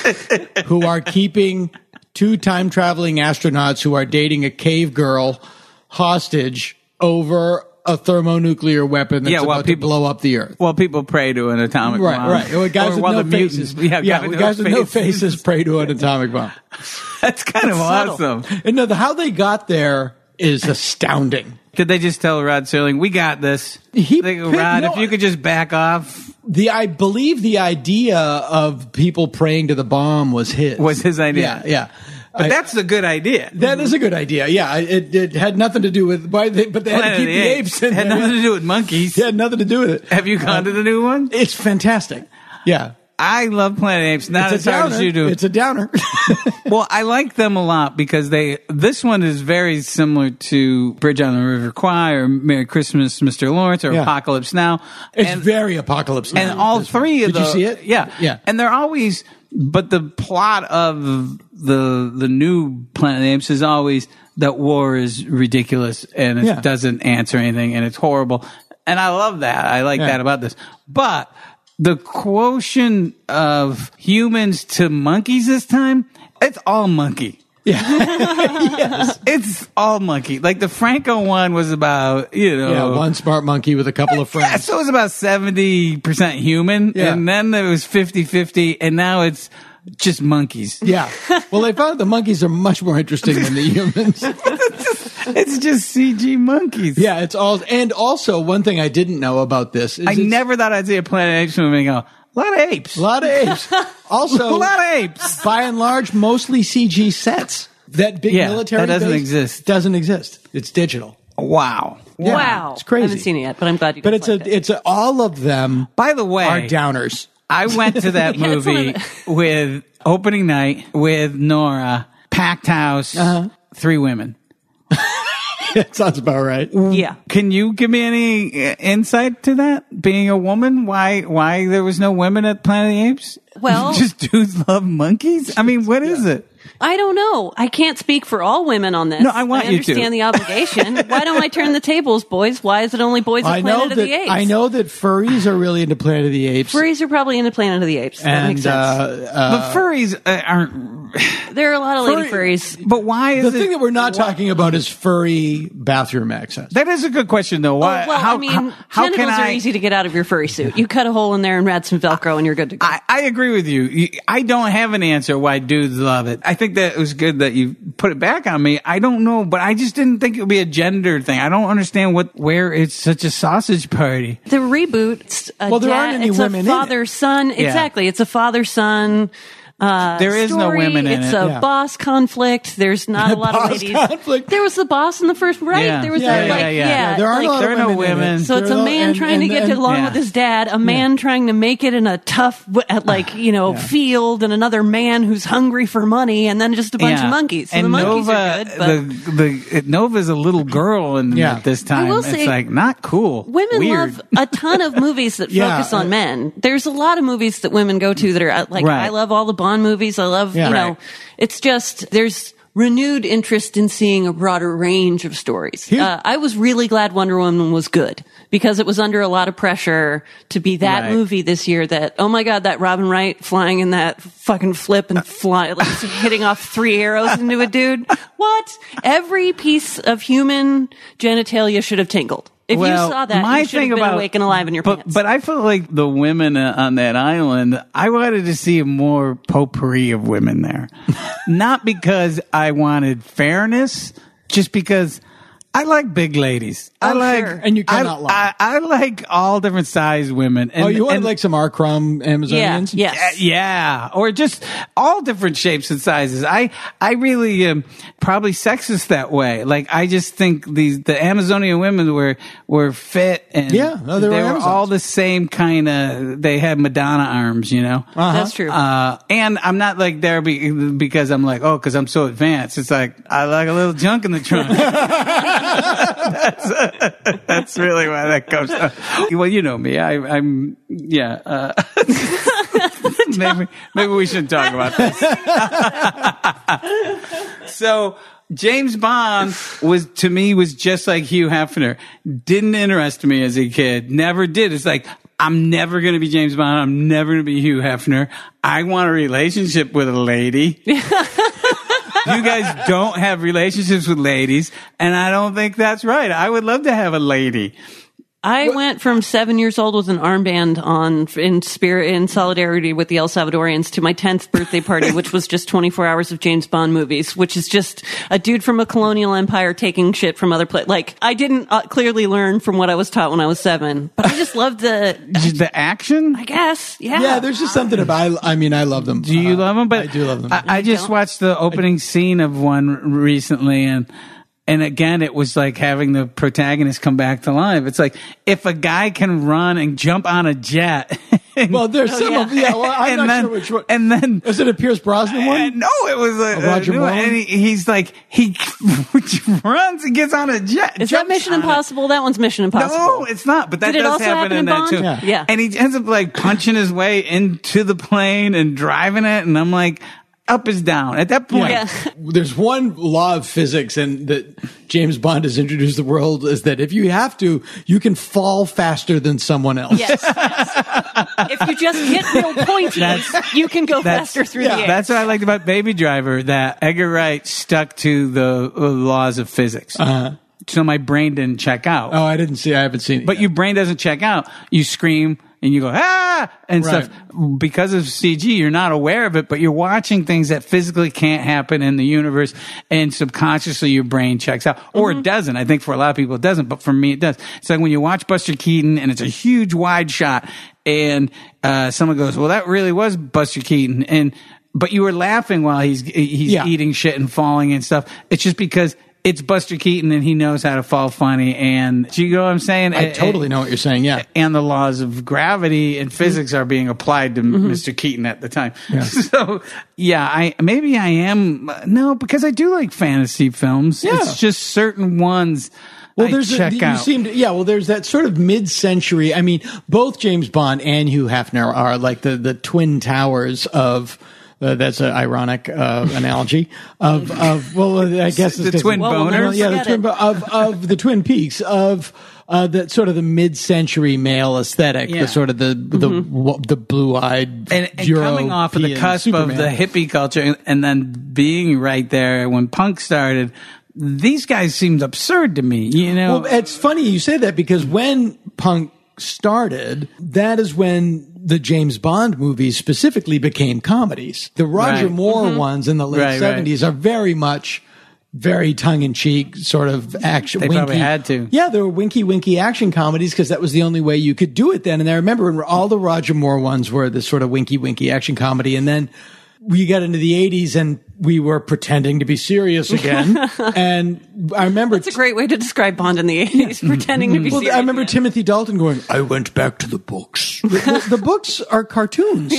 who are keeping two time traveling astronauts who are dating a cave girl hostage over a thermonuclear weapon that's Yeah, well, about people- to blow up the Earth. Well, people pray to an atomic Right, bomb. right. Well, guys Or with while no the faces. mutants- Yeah, yeah, guys with guys no with no faces. faces pray to an atomic bomb. That's kind of awesome. And no, the, how they got there is astounding. Did they just tell Rod Serling, we got this? He they go, picked- Rod, no, if you could just back off. The I believe the idea of people praying to the bomb was his. Was his idea. Yeah, yeah. But I- that's a good idea. That is a good idea. Yeah, it, it had nothing to do with, why they, but they had to Planet keep of the the apes. Apes. in Had there. nothing to do with monkeys. It had nothing to do with it. Have you gone to the new one? It's fantastic. Yeah. I love Planet of the Apes. Not It's as a hard downer. as you do. It's a downer. Well, I like them a lot because they. This one is very similar to Bridge on the River Kwai or Merry Christmas, Mister Lawrence, or Yeah. Apocalypse Now. It's and, very Apocalypse Now. and all three of Did you the. see it? Yeah, Yeah. And they're always. But the plot of the the new Planet of the Apes is always that war is ridiculous and it Yeah. doesn't answer anything and it's horrible. And I love that. I like Yeah. that about this. But the quotient of humans to monkeys this time, it's all monkey. Yeah. Yes. It's all monkey. Like the Franco one was about, you know. Yeah, one smart monkey with a couple of friends. Yeah, so it was about seventy percent human. Yeah. And then there was fifty-fifty. And now it's just monkeys. Yeah. Well, they found the monkeys are much more interesting than the humans. It's just C G monkeys. Yeah, it's all. And also, one thing I didn't know about this is I it's never thought I'd see a Planet of the Apes movie and go, a lot of apes. a lot of apes. Also, A lot of apes. by and large, mostly C G sets. That big Yeah, military that doesn't base exist. Doesn't exist. It's digital. Wow. Yeah, Wow. it's crazy. I haven't seen it yet, but I'm glad you But guys it's a, liked it. it's a, all of them By the way, are downers. I went to that Yeah, it's one of movie with opening night with Nora, packed house, Uh-huh. three women. That sounds about right. Yeah. Can you give me any uh, insight to that? Being a woman, why why there was no women at Planet of the Apes? Well- just dudes love monkeys. I mean, what is it? I don't know. I can't speak for all women on this. No, I want I you to. understand the obligation. Why don't I turn the tables, boys? Why is it only boys at I Planet know of that the Apes? I know that furries are really into Planet of the Apes. Furries are probably into Planet of the Apes. That makes and sense. uh, uh, the furries uh, aren't. there are a lot of lady furry- furries. But why is the it? thing that we're not talking about is furry bathroom access. that is a good question, though. Why? Oh, well, how, I mean, how, how genitals can are I? easy to get out of your furry suit. You cut a hole in there and add some Velcro, and you're good to go. I, I agree with you. You- I don't have an answer why dudes love it. I think that it was good that you put it back on me. I don't know, but I just didn't think it would be a gender thing. I don't understand what where it's such a sausage party. The reboot. It's a Well, there dad- aren't any it's women a in it. father son. Exactly. It's a father son. Uh, There is no story. women in it's it. a Yeah. boss conflict. There's not a lot of Boss ladies. conflict. There was the boss in the first, right? Yeah. There was Yeah, the, yeah, like, yeah. yeah, Yeah, there are like, a lot there are of no women. in it. women. So it's There a are- man and- trying and- to get and- along Yeah. with his dad, a man trying to make it in a tough, uh, like, you know, field, and another man who's hungry for money, and then just a bunch Yeah. of monkeys. So and the monkeys Nova, are good, but the the it, Nova's a little girl in Yeah. at this time. will It's say, like not cool. women Weird. love a ton of movies that Yeah. focus on men. There's a lot of movies that women go to that are uh, like, Right. I love all the Bond movies. I love, Yeah. you know, Right. it's just, there's renewed interest in seeing a broader range of stories. Here- Uh, I was really glad Wonder Woman was good because it was under a lot of pressure to be that Right. movie this year that, oh my God, that Robin Wright flying in that fucking flip and fly, like hitting off three arrows into a dude. What? Every piece of human genitalia should have tingled. If well, you saw that, my you should thing have been about, awake and alive in your but, pants. But I felt like the women uh, on that island, I wanted to see more potpourri of women there. Not because I wanted fairness, just because I like big ladies. I Oh, like, sure. And you cannot I, lie. I, I like all different size women. And, Oh, you wanted and- like some R. Crumb Amazonians? Yeah, yes. Yeah, or just all different shapes and sizes. I I really am probably sexist that way. Like I just think these the Amazonian women were were fit and Yeah, no, they were Amazons. all the same kind of. They had Madonna arms, you know. Uh-huh. That's true. Uh, and I'm not like there be, because I'm like, oh, because I'm so advanced. It's like I like a little junk in the trunk. that's, that's really why that comes up. Well, you know me. I, I'm yeah. Uh, maybe maybe we shouldn't talk about this. So James Bond was to me was just like Hugh Hefner. Didn't interest me as a kid. Never did. It's like I'm never going to be James Bond. I'm never going to be Hugh Hefner. I want a relationship with a lady. you guys don't have relationships with ladies, and I don't think that's right. I would love to have a lady. I went from seven years old with an armband on in spirit, in solidarity with the El Salvadorians to my tenth birthday party, which was just twenty-four hours of James Bond movies, which is just a dude from a colonial empire taking shit from other places. Like, I didn't uh, clearly learn from what I was taught when I was seven, but I just loved the... The action? I guess, yeah. Yeah, there's just something about, I mean, I love them. Do you uh, love them? But I do love them. I, I just don't. watched the opening scene of one recently, and and again, it was like having the protagonist come back to life. It's like, if a guy can run and jump on a jet... Well, there's Oh, some yeah. of yeah. Well, I'm and not then, sure which one. And then... Was it a Pierce Brosnan one? Uh, no, it was a, A Roger a new Moore one. one? And he, he's like, he runs and gets on a jet. Is that jumps Mission on it. Impossible? That one's Mission Impossible. No, it's not. But that Did it does also happen, happen in in that Bond? too. Yeah. Yeah. And he ends up like punching his way into the plane and driving it. And I'm like, up is down. At that point, Yeah. There's one law of physics, and that James Bond has introduced the world, is that if you have to, you can fall faster than someone else. Yes. yes. If you just hit real pointies, you can go That's- faster through yeah, the air. that's what I liked about Baby Driver, that Edgar Wright stuck to the uh, laws of physics. Uh-huh. So my brain didn't check out. Oh, I didn't see. I haven't seen it. But yet. your brain doesn't check out. You scream and you go, ah, and Right. stuff. Because of C G, you're not aware of it, but you're watching things that physically can't happen in the universe, and subconsciously your brain checks out. Or Mm-hmm. it doesn't. I think for a lot of people it doesn't, but for me it does. It's like when you watch Buster Keaton and it's a huge wide shot, and uh, someone goes, well, that really was Buster Keaton. And but you were laughing while he's he's Yeah. eating shit and falling and stuff. It's just because it's Buster Keaton and he knows how to fall funny. And do you know what I'm saying? I It- totally it- know what you're saying. Yeah. and the laws of gravity and physics are being applied to Mister Keaton at the time. Yeah. So, yeah, I maybe I am no, because I do like fantasy films. Yeah. It's just certain ones. Well, I there's check a, you out. seem to, yeah. Well, there's that sort of mid-century. I mean, both James Bond and Hugh Hefner are like the the twin towers of. Uh, that's an ironic uh, analogy of of well, I guess The it's 'cause- twin well, boners? yeah, the Forget twin it. bo- of of the Twin Peaks of. Uh, that sort of the mid-century male aesthetic, Yeah. the sort of the the w- the blue-eyed and, and coming off of the European cusp Superman. of the hippie culture, and, and then being right there when punk started, these guys seemed absurd to me. You know, Well, it's funny you say that because when punk started, that is when the James Bond movies specifically became comedies. The Roger Right. Moore ones in the late Right, right. seventies are very much very tongue-in-cheek sort of action. They winky. probably had to. Yeah, they were winky, winky action comedies because that was the only way you could do it then. And I remember when all the Roger Moore ones were this sort of winky, winky action comedy. And then we got into the eighties and we were pretending to be serious again. And I remember That's a great way to describe Bond in the eighties, pretending to be well, serious. I remember again. Timothy Dalton going, I went back to the books. the, the books are cartoons.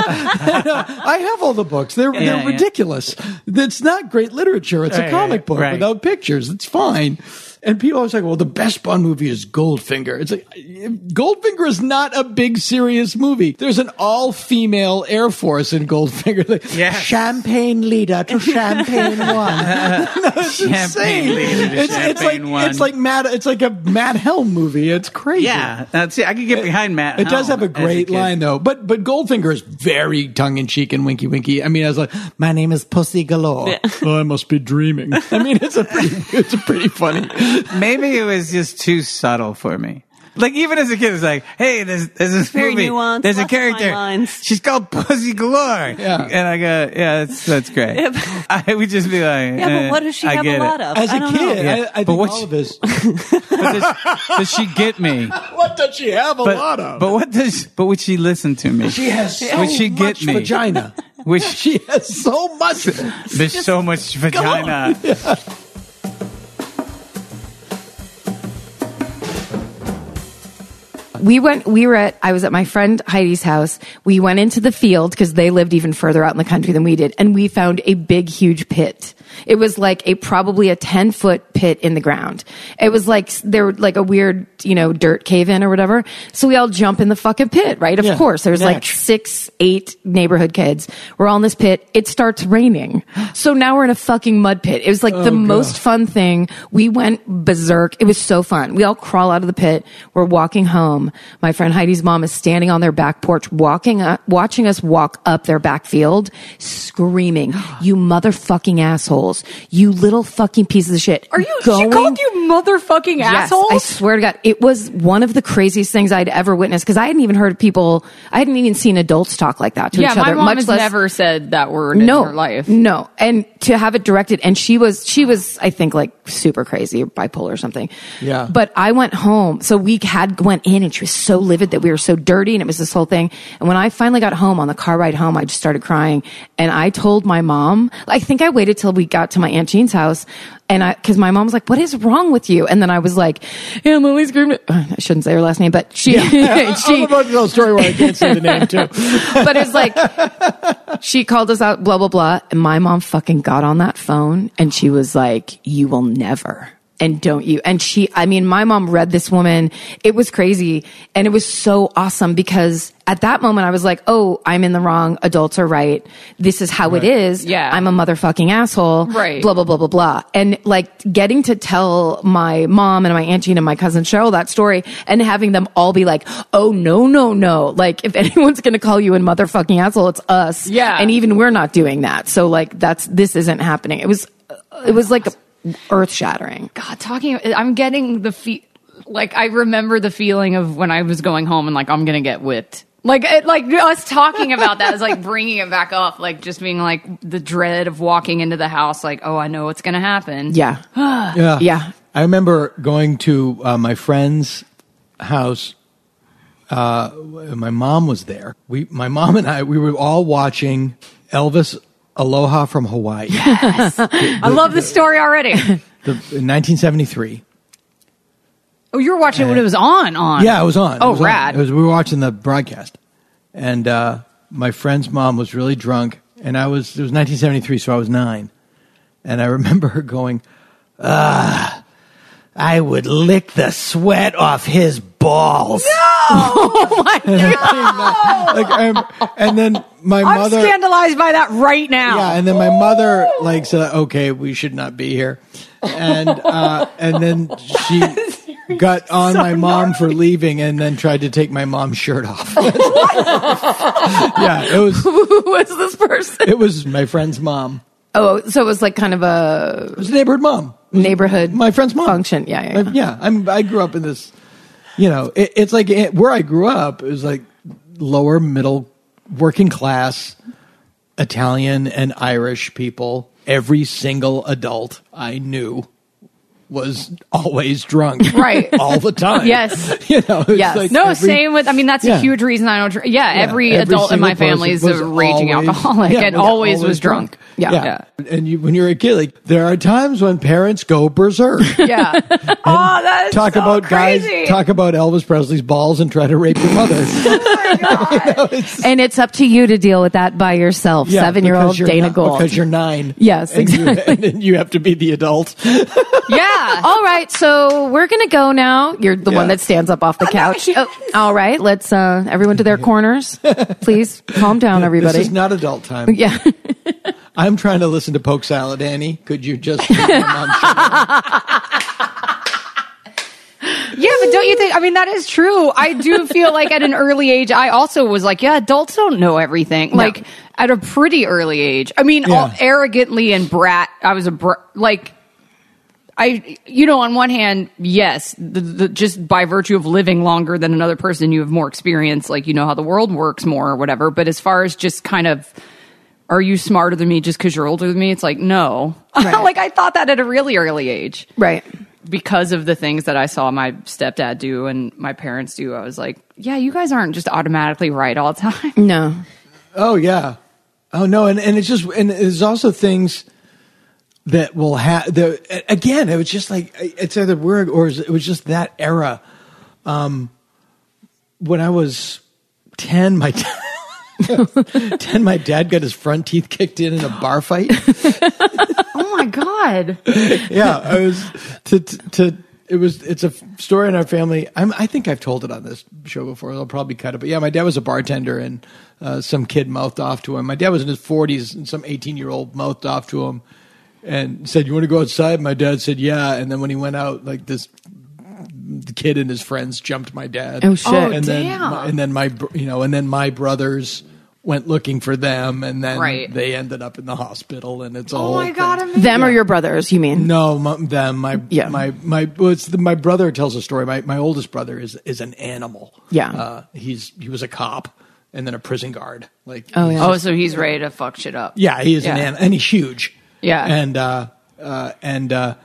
I have all the books. They're, Yeah, they're yeah. ridiculous. It's not great literature. It's a Right, comic book right. without pictures. It's fine. And people always like, well, the best Bond movie is Goldfinger. It's like, Goldfinger is not a big, serious movie. There's an all-female Air Force in Goldfinger. Like, Yes. Champagne leader to Champagne one. No, it's Champagne insane. leader to It's, it's like, Champagne one. it's like Mad, it's like a Matt Helm movie. It's crazy. yeah, that's it. I could get behind Matt. It does Helm have a as great kid. line though, but but Goldfinger is very tongue in cheek and winky winky. I mean, I was like, "My name is Pussy Galore." Yeah. Oh, I must be dreaming. I mean, it's a pretty, it's a pretty funny. Maybe it was just too subtle for me. Like, even as a kid, it's like, hey, there's, there's this Very movie. nuanced, There's a lots of fine character. lines. She's called Pussy Galore. Yeah. And I go, yeah, that's, that's great. Yeah, but- I would just be like, Yeah, eh, but what does she I have get a lot it. of? As I a don't kid, know. I, Yeah. I But think what all she- of his. But does, does she get me? What does she have a But, lot of? but what does, but would she listen to me? she has so Would she get much me? vagina. Would She has so much. There's so much vagina. We went, we were at, I was at my friend Heidi's house. We went into the field because they lived even further out in the country than we did. And we found a big, huge pit. It was like a, probably a ten foot pit in the ground. It was like, there were like a weird, you know, dirt cave in or whatever. So we all jump in the fucking pit, right? Of Yeah. course. There's like Natch. six, eight neighborhood kids. We're all in this pit. It starts raining. So now we're in a fucking mud pit. It was like the most fun thing. We went berserk. It was so fun. We all crawl out of the pit. We're walking home. My friend Heidi's mom is standing on their back porch, walking up, watching us walk up their back field, screaming, "You motherfucking assholes. assholes. You little fucking pieces of shit. Are you, going? She called you motherfucking Yes, assholes? I swear to God. It was one of the craziest things I'd ever witnessed because I hadn't even heard people, I hadn't even seen adults talk like that to yeah, each other. my mom much has less, never said that word no, in her life. No. And to have it directed, and she was, she was, I think, like super crazy or bipolar or something. Yeah. But I went home. So we had went in and she was so livid that we were so dirty and it was this whole thing. And when I finally got home on the car ride home, I just started crying. And I told my mom, I think I waited till we got to my Aunt Jean's house. And I, cause my mom was like, what is wrong with you? And then I was like, yeah, Lily screamed. I shouldn't say her last name, but she, Yeah. she, I'm about to tell a story where I can't say the name too. but it's like, she called us out, blah, blah, blah. And my mom fucking got on that phone and she was like, you will never. And don't you? And she, I mean, my mom read this woman. It was crazy. And it was so awesome because at that moment I was like, oh, I'm in the wrong. Adults are right. This is how Right. it is. Yeah. I'm a motherfucking asshole. Right. Blah, blah, blah, blah, blah. And like getting to tell my mom and my Aunt Jean and my cousin Cheryl that story and having them all be like, oh, no, no, no. Like if anyone's going to call you a motherfucking asshole, it's us. Yeah. And even we're not doing that. So like that's, this isn't happening. It was, it was like earth shattering. God, talking, I'm getting the fe- like, I remember the feeling of when I was going home and like, I'm going to get whipped. Like, it, like us talking about that is like bringing it back up, like just being like the dread of walking into the house, like, oh, I know what's going to happen. Yeah. Yeah. Yeah. I remember going to uh, my friend's house. Uh, my mom was there. We, my mom and I, we were all watching Elvis Aloha from Hawaii. Yes. I love this story already. The, in nineteen seventy-three. Oh, you were watching it when it was on, on. Yeah, it was on. Oh, it was on. rad. It was, we were watching the broadcast. And uh, my friend's mom was really drunk. And I was, it was nineteen seventy-three, so I was nine. And I remember her going, ah, I would lick the sweat off his balls. No! Oh, my God. Like, um, and then my I'm mother. scandalized by that right now. Yeah, and then my mother like said, "Okay, we should not be here," and uh, and then she got on so my mom gnarly. for leaving, and then tried to take my mom's shirt off. Yeah, it was. Who was this person? It was my friend's mom. Oh, so it was like kind of a It was a neighborhood mom. neighborhood My friend's mom. function. Yeah, yeah. My- yeah, I'm. I grew up in this. You know, it, it's like it, where I grew up. It was like lower middle, working class, Italian and Irish people. Every single adult I knew was always drunk, Right. all the time. Yes. You know. It's Yes. like no, every- same with, I mean, that's Yeah. a huge reason I don't drink. Yeah, Yeah, every, every adult in my single family is person a was raging always- alcoholic yeah, and was always was drunk. Yeah. Yeah. And you, when you're a kid, like there are times when parents go berserk. Yeah. Oh, that is Talk so about crazy. guys. Talk about Elvis Presley's balls and try to rape your mother. And it's up to you to deal with that by yourself, Yeah, seven-year-old because you're Dana not- Gould. Because you're nine. Yes, And you- exactly. And then you have to be the adult. Yeah. All right, so we're gonna go now. You're the Yeah. one that stands up off the couch. Oh, all right, let's uh, everyone to their corners, please. Calm down, everybody. This is not adult time. Yeah. I'm trying to listen to Poke Salad, Annie. Could you just? my mom Yeah, but don't you think, I mean, that is true. I do feel like at an early age, I also was like, yeah, adults don't know everything. No. Like at a pretty early age. I mean, all Yeah. arrogantly and brat. I was a brat. Like, I, you know, on one hand, yes, the, the, just by virtue of living longer than another person, you have more experience. Like, you know how the world works more or whatever. But as far as just kind of, are you smarter than me just because you're older than me? It's like, no. Right. Like, I thought that at a really early age. Right. Because of the things that I saw my stepdad do and my parents do, I was like, yeah, you guys aren't just automatically right all the time. No. Oh yeah. Oh no. And and it's just and there's also things that will have the again. It was just like it's either weird or it was just that era. Um, when I was ten, my ten, my dad got his front teeth kicked in in a bar fight. Oh my God. Yeah, I was to, to to it was it's a story in our family. I'm, I think I've told it on this show before. I'll probably cut it, but yeah, my dad was a bartender, and uh, some kid mouthed off to him. My dad was in his forties, and some eighteen year old mouthed off to him and said, "You want to go outside?" My dad said, "Yeah." And then when he went out, like this, the kid and his friends jumped my dad. Oh, shit. And Oh, then damn. my, and then my br- you know and then my brothers went looking for them, and then Right. they ended up in the hospital, and it's a Oh whole my thing. God, amazing. Them or your brothers, you mean? No, my, them. My Yeah. my my. Well, it's the, my brother tells a story. My my oldest brother is is an animal. Yeah. uh, he's he was a cop and then a prison guard. Like Oh, he's yeah. Oh, just- so he's ready to fuck shit up. yeah, he is an Yeah. animal, and he's huge. Yeah. and uh, uh, and uh,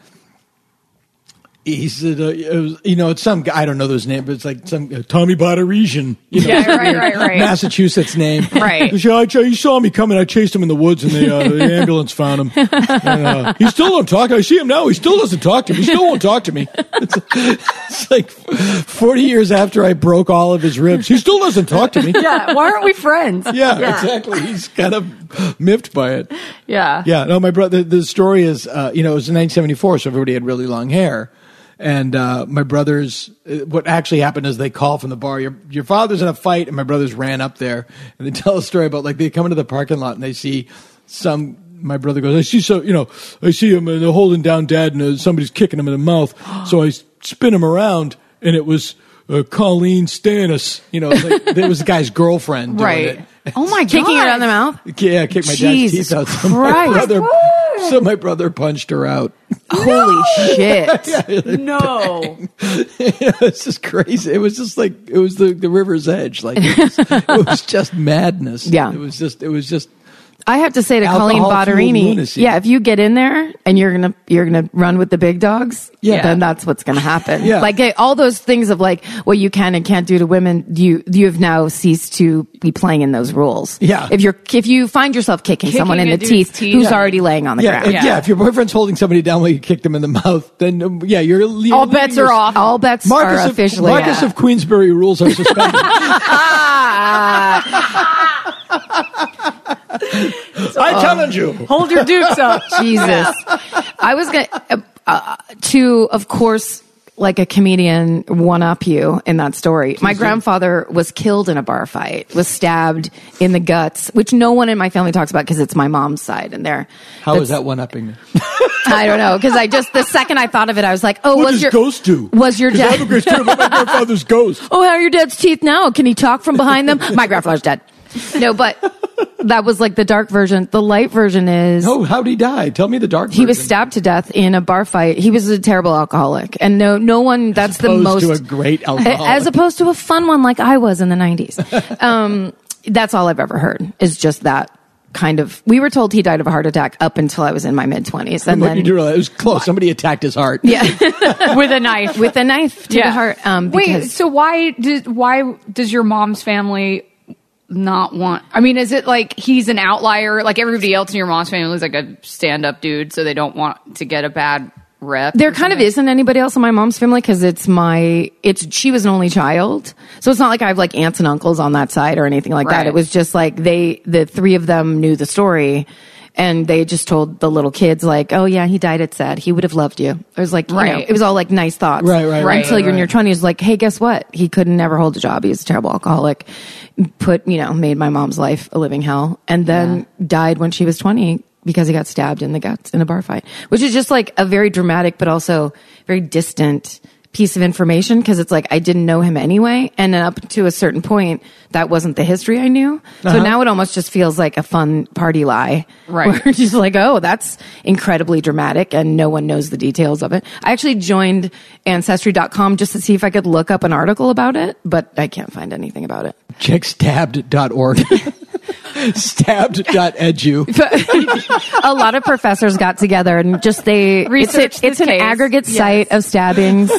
he said, uh, it was, you know, it's some guy, I don't know his name, but it's like some uh, Tommy Bodoresian, you know, Yeah, right, right, right. Massachusetts name. Right. He said, I, ch- he saw me coming. I chased him in the woods, and the, uh, the ambulance found him. And, uh, he still don't talk. I see him now. He still doesn't talk to me. He still won't talk to me. It's, it's like forty years after I broke all of his ribs. He still doesn't talk to me. Yeah. Why aren't we friends? Yeah, exactly. He's kind of miffed by it. Yeah. Yeah, no, my brother, the story is, uh, you know, it was in nineteen seventy-four, so everybody had really long hair. And uh, my brothers, uh, what actually happened is they call from the bar, your your father's in a fight, and my brothers ran up there, and they tell a story about, like, they come into the parking lot, and they see some, my brother goes, I see so, you know, I see him, and they're holding down Dad, and uh, somebody's kicking him in the mouth, so I spin him around, and it was uh, Colleen Stannis, you know, like, it was the guy's girlfriend doing Right. it. Oh my God. Kicking it on the mouth? Yeah, I kicked my dad's Jesus teeth out. So my, Christ. brother, so my brother punched her out. Holy shit. No. It's just crazy. It was just like, it was the, the river's edge. Like, it was, it was just madness. Yeah. It was just, it was just, I have to say to Colleen Alcohol-fueled Bottarini, lunacy. yeah, if you get in there and you're gonna you're gonna run with the big dogs, Yeah. then that's what's gonna happen. Yeah. Like eh, all those things of like what you can and can't do to women, you you have now ceased to be playing in those rules. Yeah. If you're if you find yourself kicking, Kicking someone in a the dude's teeth, teeth. who's Yeah. already laying on the yeah, ground, if, yeah. If your boyfriend's holding somebody down while you kicked them in the mouth, then um, yeah, you're, you're All bets leaving are your- off. all bets Marcus are of, officially Marcus out. of Queensberry rules are suspended. I challenge you. Hold your dukes up. Jesus. I was going to, uh, to, of course, like a comedian one up you in that story. My grandfather was killed in a bar fight, was stabbed in the guts, which no one in my family talks about because it's my mom's side. And there. How is that one upping me? I don't know. Because I just, the second I thought of it, I was like, oh, What was does your, ghost do? was your 'Cause I have a dad, great story about my grandfather's ghost. oh, how are your dad's teeth now? Can he talk from behind them? My grandfather's dead. No, but that was like the dark version. The light version is. Oh, how'd he die? Tell me the dark He was version. stabbed to death in a bar fight. He was a terrible alcoholic, and no, no one. That's the Opposed most to a great alcoholic. as opposed to a fun one like I was in the nineties. Um, that's all I've ever heard is just that kind of. We were told he died of a heart attack up until I was in my mid twenties, and What you then do realize, it was close. Somebody attacked his heart. yeah, With a knife. with a knife to the heart. Um, Wait, because so why did why does your mom's family not want? I mean, is it like he's an outlier? Like everybody else in your mom's family is like a stand-up dude, so they don't want to get a bad rep. there or kind of something? isn't anybody else in my mom's family because it's my it's she was an only child, so it's not like I have like aunts and uncles on that side or anything like Right. that. It was just like they the three of them knew the story, and they just told the little kids like, oh yeah, he died at sad, he would have loved you. It was like, you Right. know, it was all like nice thoughts, Right, right, right, until right, you're in your right. twenties, like, hey, guess what, he could never hold a job, he was a terrible alcoholic, put you know made my mom's life a living hell, and then died when she was twenty because he got stabbed in the guts in a bar fight, which is just like a very dramatic but also very distant piece of information because it's like I didn't know him anyway, and then up to a certain point that wasn't the history I knew. So Uh-huh. now it almost just feels like a fun party lie, Right. We're just like, oh, that's incredibly dramatic, and no one knows the details of it. I actually joined Ancestry dot com just to see if I could look up an article about it, but I can't find anything about it. Check stabbed dot org. stabbed dot edu. A lot of professors got together and just they Researched it's, a, it's the an case. aggregate Yes. site of stabbings.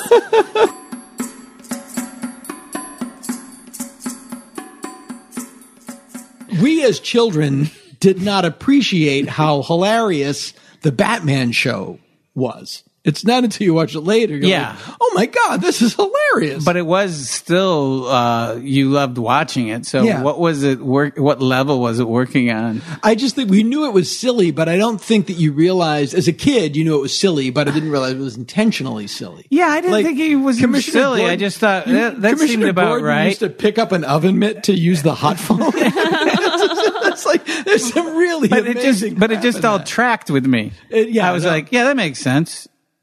We as children did not appreciate how hilarious the Batman show was. It's not until you watch it later. You're Yeah. like, oh my God, this is hilarious. But it was still, uh, you loved watching it. So Yeah. what was it work? What level was it working on? I just think we knew it was silly, but I don't think that you realized as a kid, you knew it was silly, but I didn't realize it was intentionally silly. Yeah, I didn't Like, think he was Commissioner silly. I Gordon- just thought you- that, that seemed Commissioner about Gordon right. used to pick up an oven mitt to use the hot phone. It's like, there's some really but it amazing just, but it crap just in all that. tracked with me. It- yeah, I was no. like, yeah, that makes sense.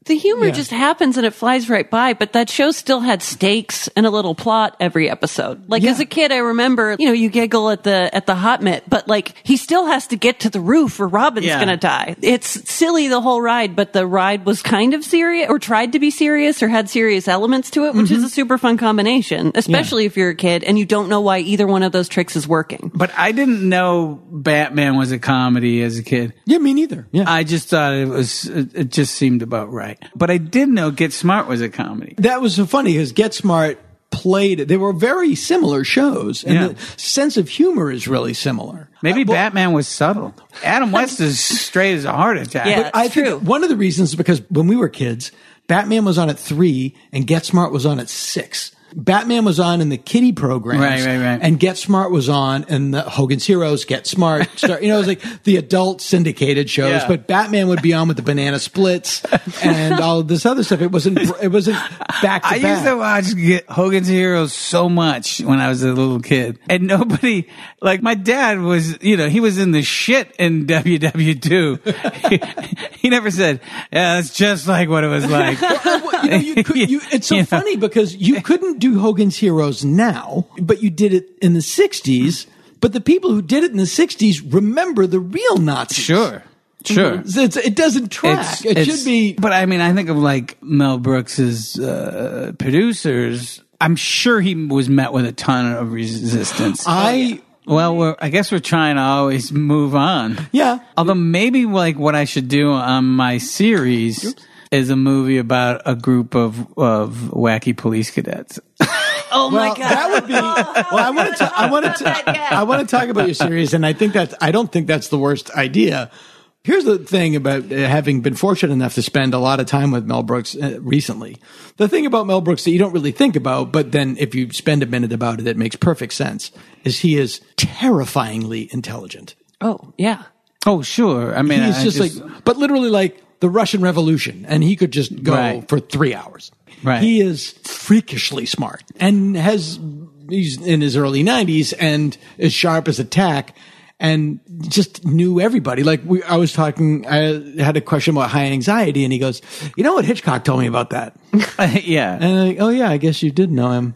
The humor Yeah. just happens and it flies right by, but that show still had stakes and a little plot every episode. Like Yeah. as a kid, I remember, you know, you giggle at the at the hot mitt, but like he still has to get to the roof or Robin's Yeah. gonna die. It's silly the whole ride, but the ride was kind of serious or tried to be serious or had serious elements to it, which Mm-hmm. is a super fun combination, especially if you're a kid and you don't know why either one of those tricks is working. But I didn't know Batman was a comedy as a kid. Yeah, me neither. Yeah. I just thought it was, it it just seemed about right. But I did know Get Smart was a comedy. That was so funny because Get Smart played, they were very similar shows, and Yeah. the sense of humor is really similar. Maybe Uh, well, Batman was subtle. Adam West is straight as a heart attack. Yeah. but I it's think true. one of the reasons is because when we were kids, Batman was on at three and Get Smart was on at six. Batman was on in the kiddie programs. Right, right, right. And Get Smart was on in the Hogan's Heroes, Get Smart. Star, you know, it was like the adult syndicated shows, Yeah. but Batman would be on with the Banana Splits and all of this other stuff. It wasn't, it wasn't back to I back. used to watch Get Hogan's Heroes so much when I was a little kid. And nobody, like my dad was, you know, he was in the shit in W W two. he, he never said, yeah, that's just like what it was like. Well, you know, you could, you, it's so You know. funny because you couldn't do Hogan's Heroes now, but you did it in the sixties. But the people who did it in the sixties remember the real Nazis. Sure. Sure. So it's, it doesn't track. It's- it it's- should be. But I mean, I think of like Mel Brooks's uh, producers. I'm sure he was met with a ton of resistance. I. Well, we're, I guess we're trying to always move on. Yeah. Although maybe like what I should do on my series is a movie about a group of of wacky police cadets. Oh Well, my god. that would be. Well, I want to. I want to. I want to talk about your series, and I think that I don't think that's the worst idea. Here's the thing about uh, having been fortunate enough to spend a lot of time with Mel Brooks uh, recently. The thing about Mel Brooks that you don't really think about, but then if you spend a minute about it, it makes perfect sense, is he is terrifyingly intelligent. Oh, yeah. Oh, sure. I mean, He's I just, like, but literally like the Russian Revolution, and he could just go Right. for three hours. Right. He is freakishly smart and has, he's in his early nineties and as sharp as a tack and just knew everybody. Like we, I was talking, I had a question about high anxiety and he goes, you know what Hitchcock told me about that? yeah. And I'm like, oh yeah, I guess you did know him.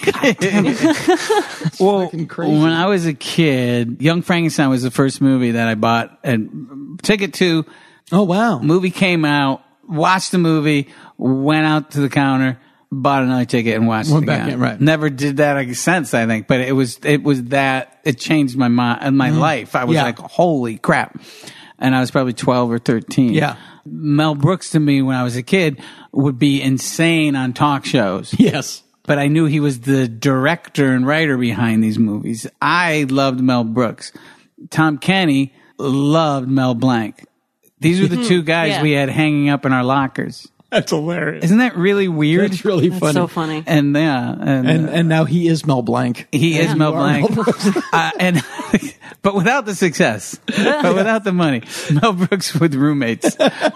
Well, crazy. when I was a kid, Young Frankenstein was the first movie that I bought and ticket to. Oh wow. Movie came out, watched the movie, went out to the counter, bought another ticket and watched Went it back again. in, right. Never did that since, I think, but it was, it was that, it changed my mind, my life. I was Yeah. like, holy crap. And I was probably twelve or thirteen. Yeah. Mel Brooks to me when I was a kid would be insane on talk shows. Yes. But I knew he was the director and writer behind these movies. I loved Mel Brooks. Tom Kenny loved Mel Blanc. These were the two guys Yeah. we had hanging up in our lockers. That's hilarious. Isn't that really weird? That's really funny. So funny. And yeah, and, And, uh, and now he is Mel Blanc. he is Mel You are Blanc, Mel Brooks. uh, and but without the success, but without the money. Mel Brooks with roommates.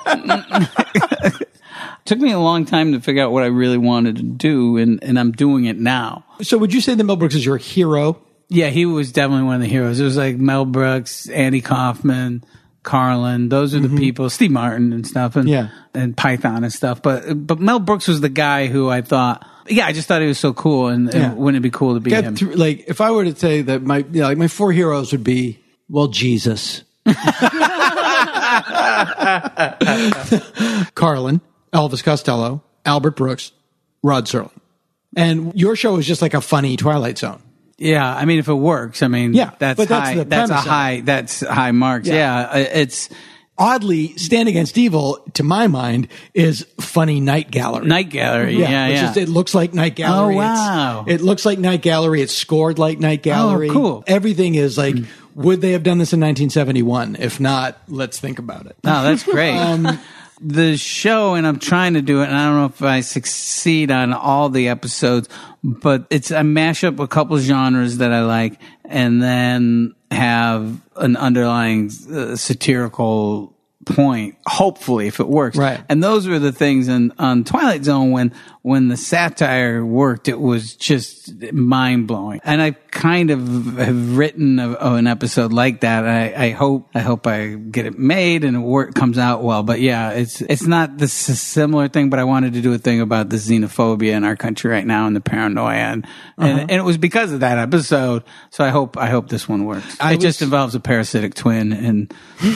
Took me a long time to figure out what I really wanted to do, and, and I'm doing it now. So would you say that Mel Brooks is your hero? Yeah, he was definitely one of the heroes. It was like Mel Brooks, Andy Kaufman, Carlin. Those are the people. Steve Martin and stuff, and Yeah. and Python and stuff. But but Mel Brooks was the guy who I thought. Yeah, I just thought he was so cool, and, and Yeah. wouldn't it be cool to be Get him? through- like if I were to say that my you know, like my four heroes would be well Jesus, Carlin, Elvis Costello, Albert Brooks, Rod Serling, and your show is just like a funny Twilight Zone. Yeah, I mean, if it works, I mean, Yeah, that's but that's high. the That's a premise of it. high. That's high marks. Yeah. Yeah, uh, it's Oddly, Stand Against Evil, to my mind, is funny Night Gallery. Night Gallery. Yeah, yeah. It's just, it looks like Night Gallery. Oh, wow. It's, it looks like Night Gallery. It's scored like Night Gallery. Oh, cool. Everything is like, would they have done this in nineteen seventy-one? If not, let's think about it. No, that's great. Um, the show, and I'm trying to do it, and I don't know if I succeed on all the episodes, but it's I mash up a couple genres that I like, and then have an underlying uh, satirical point, hopefully, if it works. Right. And those were the things in on Twilight Zone when when the satire worked, it was just mind blowing. And I kind of have written a, a, an episode like that. I, I hope I hope I get it made and it work, comes out well. But yeah, it's it's not this similar thing. But I wanted to do a thing about the xenophobia in our country right now and the paranoia, and uh-huh. and, and it was because of that episode. So I hope I hope this one works. I it was, just involves a parasitic twin and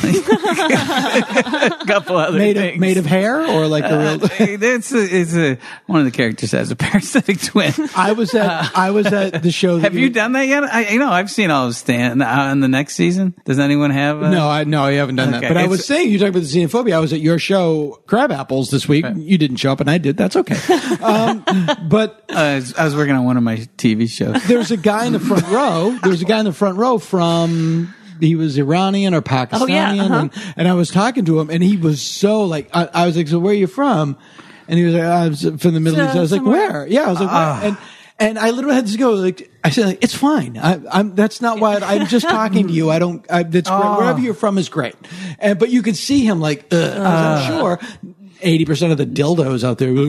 a couple other made things. Of, made of hair or like a real. Uh, it's a, it's a one of the characters has a parasitic twin. I was at uh, I was at the show. That have you, you done that yet? I you know I've seen all of Stan uh, in the next season. Does anyone have? A, no, I no, I haven't done okay. that. But it's, I was saying you talked about the xenophobia. I was at your show, Crab Apples, this week. Right. You didn't show up, and I did. That's okay. Um, but uh, I, was, I was working on one of my T V shows. There's a guy in the front row. There was a guy in the front row from. He was Iranian or Pakistani, oh, yeah, uh-huh. and, and I was talking to him, and he was so like, I, I was like, so where are you from? And he was like, I was from the Middle so, East. I was like, somewhere. Where? Yeah, I was like, uh, where? And and I literally had to go. Like, I said, like, it's fine. I, I'm. That's not why I, I'm just talking to you. I don't. I, that's oh. Wherever you're from is great. And but you could see him like, uh, uh, I'm sure. Eighty percent of the dildos out there.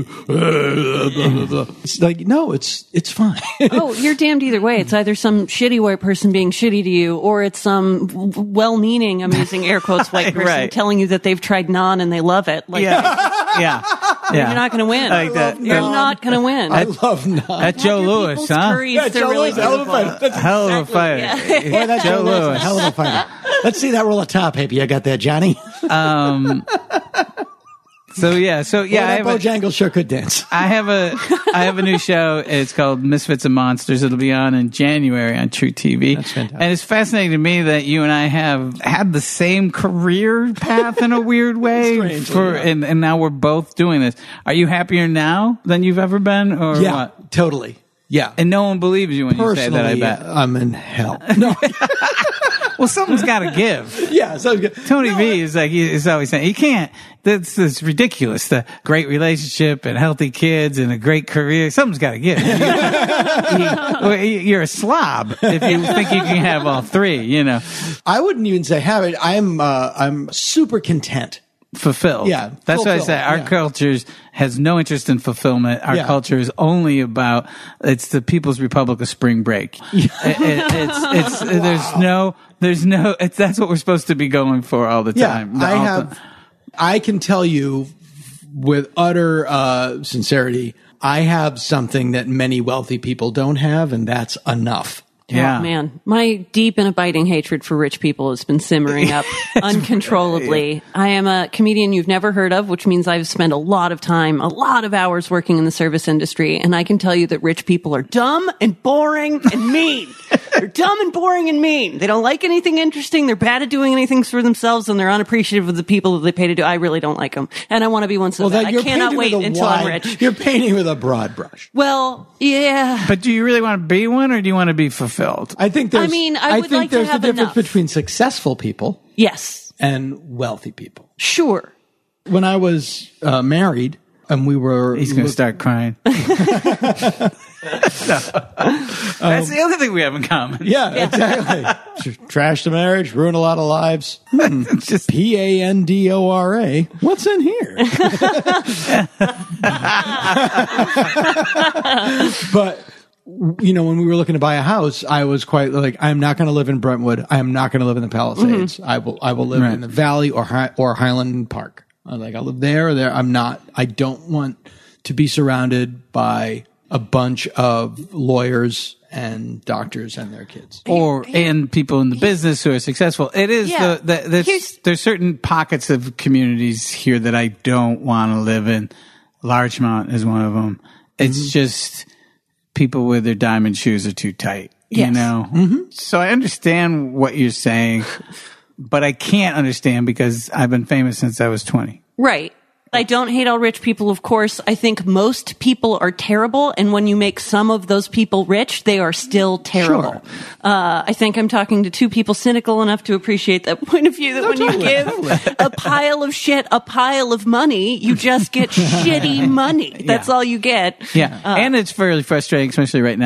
It's like no, it's it's fine. Oh, you're damned either way. It's either some shitty white person being shitty to you, or it's some well-meaning, I'm using air quotes, white person right. telling you that they've tried naan and they love it. Like, yeah, yeah, yeah. You're not going to win. Like that. You're naan. Not going to win. I love naan. That Joe Louis, huh? Curries, yeah, Joe really Louis, hell of a fighter. That's hell of a exactly, fighter. Yeah. Boy, that Joe Louis, hell of a fighter. Let's see that roll of top, baby. You got that, Johnny? Um. So yeah, so yeah, well, I have Bojangles a, sure could dance. I have a, I have a new show. It's called Misfits and Monsters. It'll be on in January on True T V. That's fantastic. And it's fascinating to me that you and I have had the same career path in a weird way. Strangely, for, yeah. and, and now we're both doing this. Are you happier now than you've ever been, or yeah, what? Totally. Yeah, and no one believes you when Personally, you say that. I bet yeah, I'm in hell. No. Well, something's got to give. Yeah, so Tony no, V is like he is always saying, you can't. That's, that's ridiculous. The great relationship and healthy kids and a great career. Something's got to give. you, you, you're a slob if you think you can have all three. You know, I wouldn't even say have it. I'm uh, I'm super content. Fulfilled. Yeah. That's fulfilled. what I say. Our yeah. culture has no interest in fulfillment. Our yeah. culture is only about, it's the People's Republic of spring break. Yeah. it, it, it's, it's, wow. there's no, there's no, it's, that's what we're supposed to be going for all the time. Yeah, I have, time. I can tell you with utter, uh, sincerity, I have something that many wealthy people don't have, and that's enough. Yeah. Oh, man, my deep and abiding hatred for rich people has been simmering up uncontrollably. Right. I am a comedian you've never heard of, which means I've spent a lot of time, a lot of hours working in the service industry, and I can tell you that rich people are dumb and boring and mean. They're dumb and boring and mean. They don't like anything interesting. They're bad at doing anything for themselves, and they're unappreciative of the people that they pay to do. I really don't like them, and I want to be one of well, them. That I cannot wait until wide, I'm rich. You're painting with a broad brush. Well, yeah. But do you really want to be one, or do you want to be fulfilled? I think there's, I mean, I would think like to there's have a difference enough. between successful people, yes, and wealthy people. Sure. When I was uh, married, and we were, he's going to start crying. no. That's um, the other thing we have in common. Yeah, yeah. Exactly. Trash the marriage, ruin a lot of lives. Hmm. Just P A N D O R A. What's in here? But. You know, when we were looking to buy a house, I was quite like, I'm not going to live in Brentwood. I am not going to live in the Palisades. Mm-hmm. I will, I will live right. in the Valley or Hi- or Highland Park. I'm like, I'll live there or there. I'm not. I don't want to be surrounded by a bunch of lawyers and doctors and their kids, or and people in the business who are successful. It is yeah. the, the there's, there's certain pockets of communities here that I don't want to live in. Larchmont is one of them. It's mm-hmm. just. People with their diamond shoes are too tight, yes. you know? Mm-hmm. So I understand what you're saying, but I can't understand because I've been famous since I was twenty. Right. I don't hate all rich people, of course. I think most people are terrible, and when you make some of those people rich, they are still terrible. Sure. Uh, I think I'm talking to two people cynical enough to appreciate that point of view, that no, when totally. you give a pile of shit a pile of money, you just get shitty money. That's yeah. all you get. Yeah. Uh, and it's fairly frustrating, especially right now,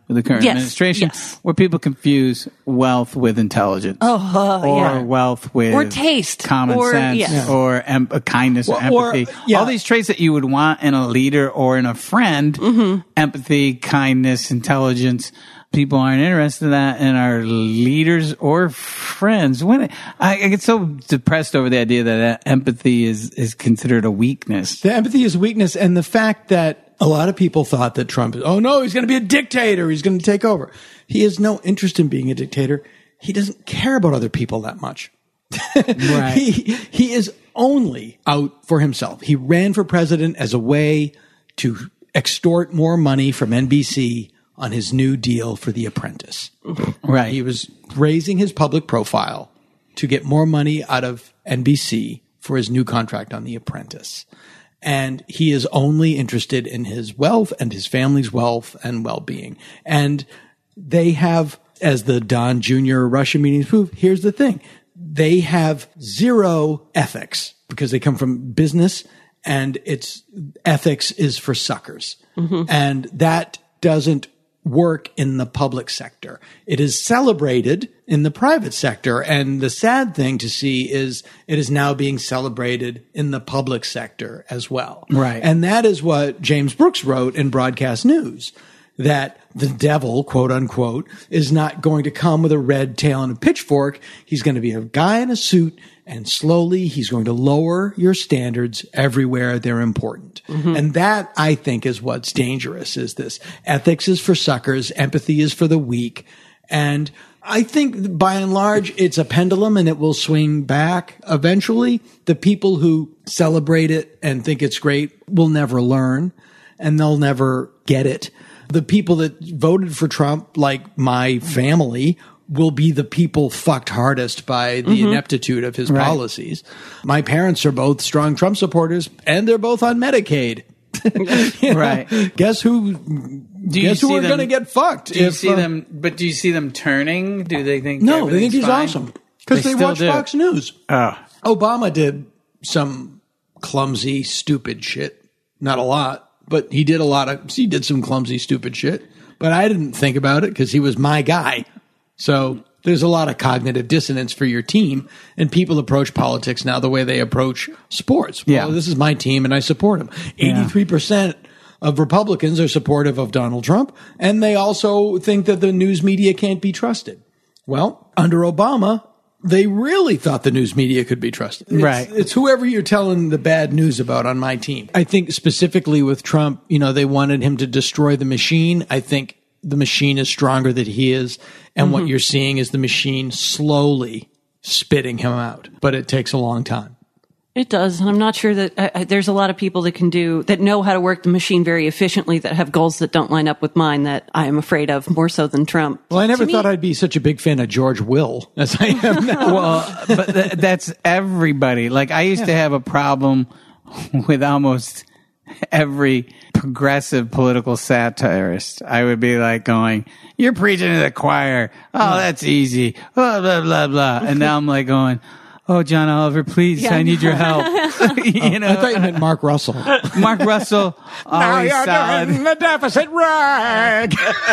with the current Yes, administration, yes. where people confuse wealth with intelligence. Oh, uh, or yeah. wealth with Or taste. common Or- sense, yes. or em- uh, kindness, or, Or- or, empathy. yeah. All these traits that you would want in a leader or in a friend: Mm-hmm. empathy, kindness, intelligence. People aren't interested in that in our leaders or friends. When I, I get so depressed over the idea that empathy is is considered a weakness. The empathy is weakness, and the fact that a lot of people thought that Trump is, oh no, he's going to be a dictator. He's going to take over. He has no interest in being a dictator. He doesn't care about other people that much. Right. he, he is only out for himself. He ran for president as a way to extort more money from N B C on his new deal for The Apprentice. Right. He was raising his public profile to get more money out of N B C for his new contract on The Apprentice. And he is only interested in his wealth and his family's wealth and well-being. And they have, as the Don Junior Russia meetings prove, here's the thing. They have zero ethics because they come from business, and it's ethics is for suckers. Mm-hmm. And that doesn't work in the public sector. It is celebrated in the private sector. And the sad thing to see is it is now being celebrated in the public sector as well. Right. And that is what James Brooks wrote in Broadcast News, that the devil, quote unquote, is not going to come with a red tail and a pitchfork. He's going to be a guy in a suit, and slowly he's going to lower your standards everywhere they're important. Mm-hmm. And that, I think, is what's dangerous, is this ethics is for suckers, empathy is for the weak. And I think by and large, it's a pendulum, and it will swing back eventually. The people who celebrate it and think it's great will never learn, and they'll never get it. The people that voted for Trump, like my family, will be the people fucked hardest by the Mm-hmm. ineptitude of his Right. policies. My parents are both strong Trump supporters, and they're both on Medicaid. You know? Right. Guess who? Do you guess who see are them- going to get fucked? Do you if, see uh, them? But do you see them turning? Do they think? No, they think everything's he's fine? awesome because They they, still watch do. Fox News. Oh. Obama did some clumsy, stupid shit. Not a lot, but he did a lot of. He did some clumsy, stupid shit. But I didn't think about it because he was my guy. So there's a lot of cognitive dissonance for your team, and people approach politics now the way they approach sports. Well, Yeah. this is my team, and I support him. eighty-three percent of Republicans are supportive of Donald Trump, and they also think that the news media can't be trusted. Well, under Obama, they really thought the news media could be trusted. It's, Right. It's whoever you're telling the bad news about on my team. I think specifically with Trump, you know, they wanted him to destroy the machine. I think the machine is stronger than he is. And what you're seeing is the machine slowly spitting him out. But it takes a long time. It does, and I'm not sure that uh, there's a lot of people that can do that know how to work the machine very efficiently that have goals that don't line up with mine that I am afraid of more so than Trump. Well, I never To thought me- I'd be such a big fan of George Will as I am now. Well, but th- that's everybody. Like, I used to have a problem with almost every progressive political satirist. I would be like going, "You're preaching to the choir. Oh, that's easy. Blah, blah, blah, blah." And now I'm like going, "Oh, John Oliver, please, Yeah. I need your help." you know, I thought you meant Mark Russell. Mark Russell, always solid. the deficit rag.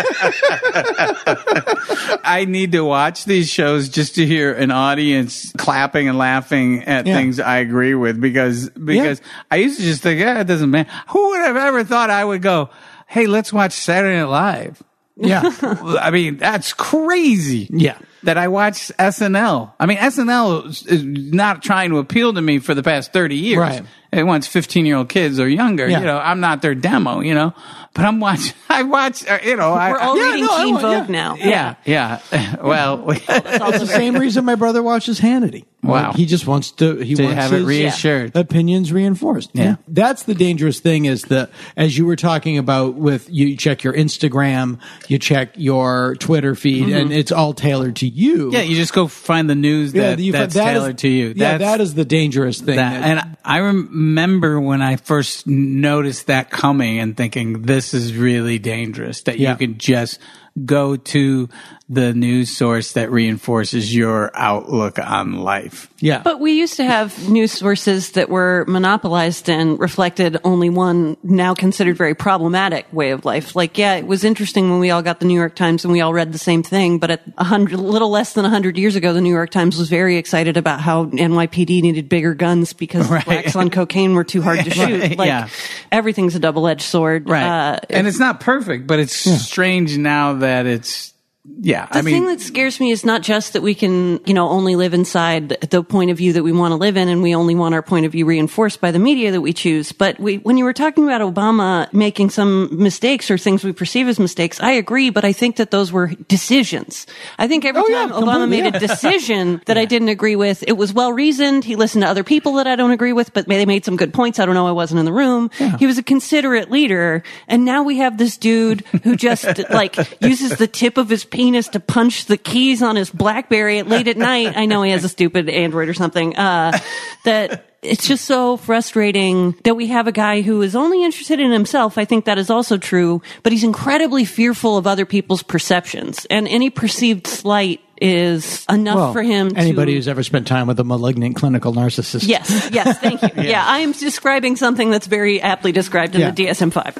I need to watch these shows just to hear an audience clapping and laughing at Yeah. things I agree with, because because I used to just think, yeah, it doesn't matter. Who would have ever thought I would go, hey, let's watch Saturday Night Live? Yeah. I mean, that's crazy. Yeah. That I watched S N L. I mean, S N L is is not trying to appeal to me for the past thirty years. Right. It wants fifteen-year-old kids or younger. Yeah. You know, I'm not their demo, you know. But I'm watching, I watch, uh, you know. I, We're all Yeah, reading no, I Teen want- Vogue yeah. now. yeah, yeah. Well, It's the same reason my brother watches Hannity. Wow. Like, he just wants to, he To wants have it his reassured. opinions reinforced. Yeah. That's the dangerous thing, is that, as you were talking about with, you check your Instagram, you check your Twitter feed, and it's all tailored to you. yeah, you just go find the news that, you- that's that is- tailored to you. Yeah, That's, that is the dangerous thing. that. that- And I remember when I first noticed that coming and thinking, this is really dangerous, that Yeah. you could just go to the news source that reinforces your outlook on life. Yeah. But we used to have news sources that were monopolized and reflected only one now considered very problematic way of life. Like, yeah, it was interesting when we all got the New York Times and we all read the same thing, but at a hundred, a little less than a hundred years ago, the New York Times was very excited about how N Y P D needed bigger guns because Right. blacks on cocaine were too hard to shoot. Right, Like, yeah. everything's a double-edged sword. Right. Uh, and it's not perfect, but it's Yeah. strange now that it's, yeah, The I mean, thing that scares me is not just that we can, you know, only live inside the point of view that we want to live in, and we only want our point of view reinforced by the media that we choose. But we, when you were talking about Obama making some mistakes or things we perceive as mistakes, I agree, but I think that those were decisions. I think every Oh, yeah, time Obama completely, made yeah. a decision that I didn't agree with, it was well reasoned. He listened to other people that I don't agree with, but they made some good points. I don't know. I wasn't in the room. Yeah. He was a considerate leader. And now we have this dude who just like uses the tip of his penis to punch the keys on his BlackBerry at late at night. I know he has a stupid Android or something. Uh, that it's just so frustrating that we have a guy who is only interested in himself. I think that is also true, but he's incredibly fearful of other people's perceptions, and any perceived slight is enough Well, for him. Anybody to, who's ever spent time with a malignant clinical narcissist. Yes, yes, thank you. yeah. yeah, I am describing something that's very aptly described in Yeah. the D S M five.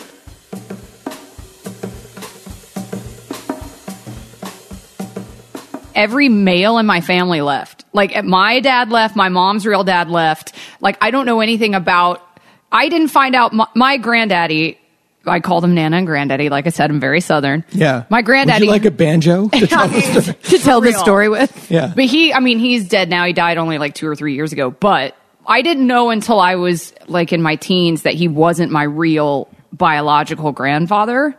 Every male in my family left. Like, my dad left, my mom's real dad left. Like, I don't know anything about, I didn't find out, my, my granddaddy, I called him Nana and Granddaddy. Like I said, I'm very Southern. Yeah. My granddaddy. Would you like a banjo to tell the story? to tell the story with. Yeah. But he, I mean, he's dead now. He died only like two or three years ago. But I didn't know until I was like in my teens that he wasn't my real biological grandfather.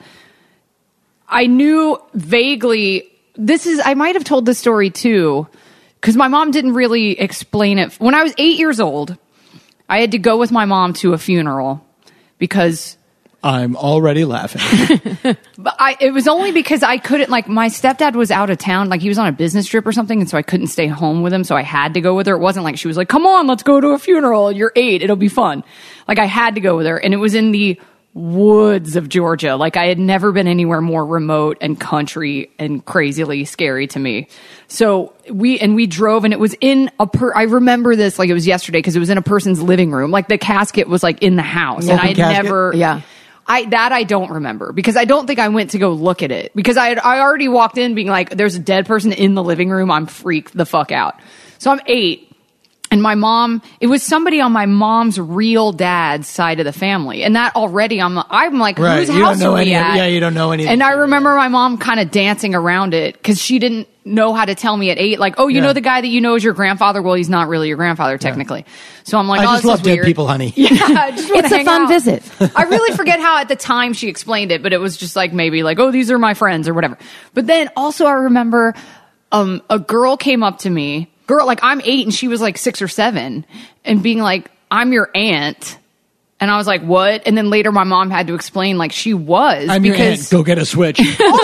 I knew vaguely, this is, I might have told this story too, because my mom didn't really explain it. When I was eight years old, I had to go with my mom to a funeral because I'm already laughing. But I, it was only because I couldn't, like, my stepdad was out of town, like he was on a business trip or something, and so I couldn't stay home with him, so I had to go with her. It wasn't like she was like, come on, let's go to a funeral. You're eight, it'll be fun. Like, I had to go with her, and it was in the woods of Georgia. Like, I had never been anywhere more remote and country and crazily scary to me. So we, and we drove, and it was in a per, I remember this like it was yesterday, because it was in a person's living room. Like, the casket was like in the house, and I had casket? never, Yeah. I, that I don't remember, because I don't think I went to go look at it, because I had, I already walked in being like, there's a dead person in the living room. I'm freaked the fuck out. So I'm eight. And my mom, it was somebody on my mom's real dad's side of the family. And that already, I'm, I'm like, Right. whose You don't house know are we any of- at? yeah, you don't know any of And the- I remember my mom kind of dancing around it, because she didn't know how to tell me at eight, like, oh, you Yeah. know the guy that you know is your grandfather? Well, he's not really your grandfather, technically. So I'm like, I oh, just this love is dead weird. people, honey. Yeah, I just wanna It's a hang fun out. visit. I really forget how at the time she explained it, but it was just like maybe like, oh, these are my friends or whatever. But then also I remember um, a girl came up to me, girl, like I'm eight and she was like six or seven, and being like, I'm your aunt. And I was like, what? And then later my mom had to explain, like, she was. I'm your because aunt. Go get a switch.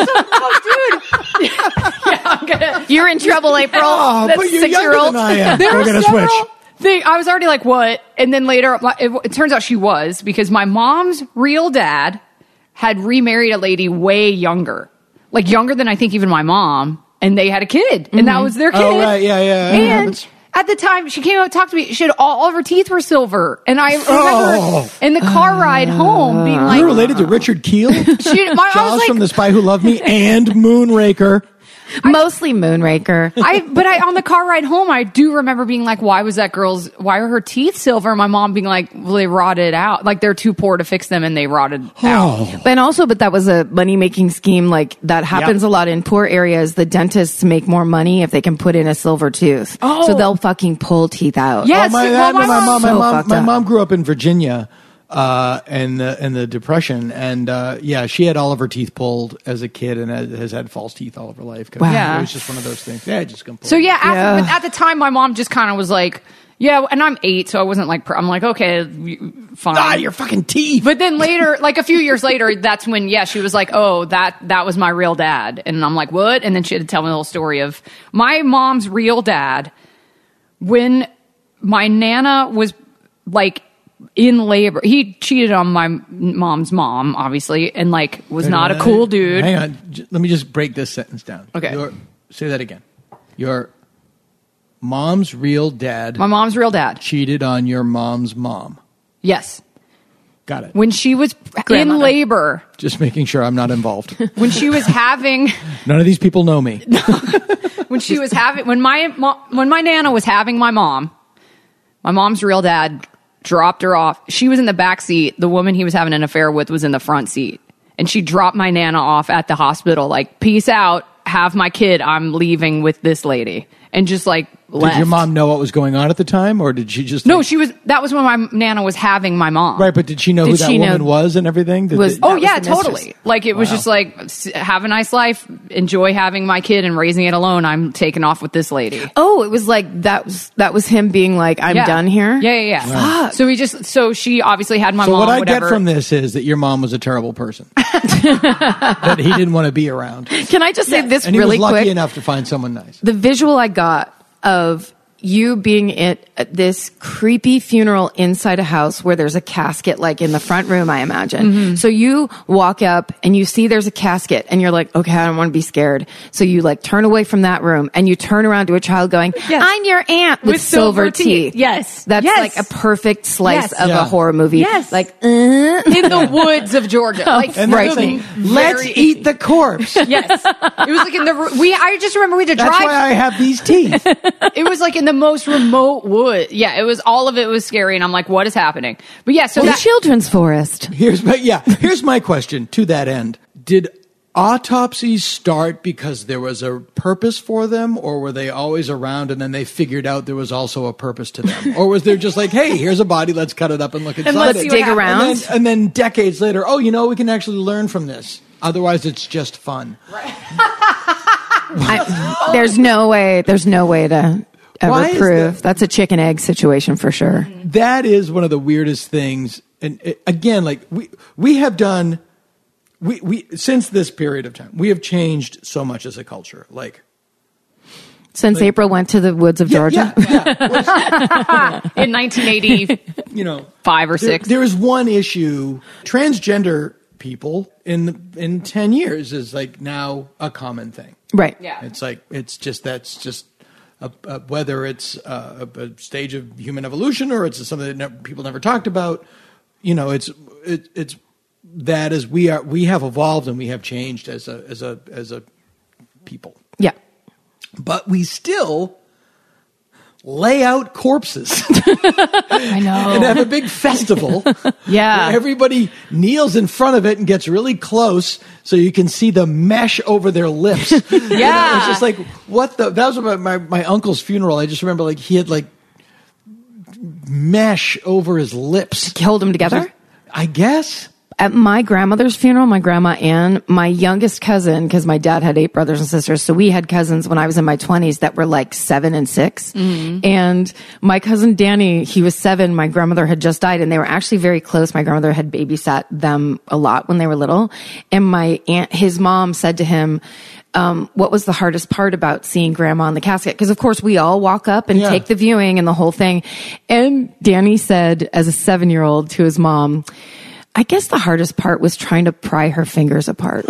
oh, dude. yeah, I'm gonna. You're in trouble, April. Oh, That's but you're six-year-old. younger than I am. There Go were get a several switch. thing- I was already like, what? And then later, my- it, it turns out she was, because my mom's real dad had remarried a lady way younger. Like, younger than I think even my mom. And they had a kid. And that was their kid. Oh, right. Yeah, yeah. That And happens. at the time, she came out and talked to me. She had all, all of her teeth were silver. And I remember Oh. in the car ride home being like, You're related to Richard Keel, she, my, I Jaws was like, from The Spy Who Loved Me, and Moonraker. Mostly Moonraker. I, but I, on the car ride home, I do remember being like, why was that girl's, why are her teeth silver? And my mom being like, well, they rotted out. Like, they're too poor to fix them and they rotted out. Oh. But also, but that was a money making scheme. Like that happens Yep. a lot in poor areas. The dentists make more money if they can put in a silver tooth. Oh. So they'll fucking pull teeth out. Yes. Oh, my, well, that- my my, mom, my, so mom, fucked my up. mom grew up in Virginia uh, in the in the Depression, and uh, yeah, she had all of her teeth pulled as a kid, and has, has had false teeth all of her life. 'Cause Wow. It was just one of those things. Yeah, just completely. So yeah, after, Yeah. but at the time, my mom just kind of was like, yeah, and I'm eight, so I wasn't like, pr- I'm like, okay, fine. Ah, your fucking teeth. But then later, like a few years later, that's when, yeah, she was like, oh, that, that was my real dad. And I'm like, what? And then she had to tell me the whole story of my mom's real dad. When my Nana was like in labor. He cheated on my mom's mom, obviously, and like was not a cool dude. Hang on. J- Let me just break this sentence down. Okay. Your, say that again. Your mom's real dad. My mom's real dad cheated on your mom's mom. Yes. Got it. When she was Grandmother. in labor. Just making sure I'm not involved. When she was having. None of these people know me. When she was having. When my mo- when my Nana was having my mom, my mom's real dad dropped her off. She was in the back seat. The woman he was having an affair with was in the front seat. And she dropped my Nana off at the hospital, like, peace out, have my kid, I'm leaving with this lady. And just like left. Did your mom know what was going on at the time, or did she just? No, she was. That was when my Nana was having my mom. Right, but did she know Did who that she woman know- was and everything? Did Was, they- oh yeah, totally. Like it was Wow. just like s- have a nice life, enjoy having my kid and raising it alone. I'm taking off with this lady. Oh, it was like that was that was him being like, I'm Yeah. done here. Yeah, yeah, yeah. So we just so she obviously had my so mom. what I whatever. get from this is that your mom was a terrible person. That he didn't want to be around. Can I just say this And he really was lucky quick? enough to find someone nice. The visual I got of you being at at this creepy funeral inside a house where there's a casket, like in the front room, I imagine. Mm-hmm. So you walk up and you see there's a casket and you're like, okay, I don't want to be scared. So you like turn away from that room and you turn around to a child going, Yes. I'm your aunt with, With silver, silver teeth. teeth. Yes. That's Yes. like a perfect slice Yes. of Yeah. a horror movie. Yes. Like, uh, in the woods of Georgia. Like And Right. that's like, very- let's eat the corpse. Yes, it was like in the we. I just remember we had to That's drive. why I have these teeth. It was like in the most remote wood. Yeah, it was all of it was scary, and I'm like, what is happening? But yeah, so the that, children's forest. Here's my yeah. Here's my question to that end: did autopsies start because there was a purpose for them, or were they always around and then they figured out there was also a purpose to them, or was there just like, hey, here's a body, let's cut it up and look inside let's it, dig around. and then, and then decades later, oh, you know, we can actually learn from this. Otherwise, it's just fun. I, there's no way. There's no way to Why ever is prove. that? That's a chicken egg situation for sure. That is one of the weirdest things. And uh, again, like we we have done, we we since this period of time, we have changed so much as a culture. Like Since Like- April went to the woods of Georgia. yeah, yeah. in nineteen eighty-five You know, or there, six. there is one issue: transgender people in in ten years is like now a common thing. Right. Yeah. It's like it's just that's just a, a, whether it's a, a stage of human evolution or it's something that ne- people never talked about. You know, it's it, it's that is we are we have evolved and we have changed as a as a as a people, Yeah. but we still lay out corpses I know. and have a big festival. Yeah. where everybody kneels in front of it and gets really close so you can see the mesh over their lips. Yeah. It's just like, what the, that was my, my, my uncle's funeral. I just remember like he had like mesh over his lips. Hold them together? I guess. At my grandmother's funeral, my grandma Ann, my youngest cousin, because my dad had eight brothers and sisters, so we had cousins when I was in my twenties that were like seven and six. Mm-hmm. And my cousin Danny, he was seven. My grandmother had just died, and they were actually very close. My grandmother had babysat them a lot when they were little. And my aunt, his mom said to him, um, what was the hardest part about seeing grandma in the casket? Because of course we all walk up and Yeah. take the viewing and the whole thing. And Danny said, as a seven-year-old to his mom, I guess the hardest part was trying to pry her fingers apart.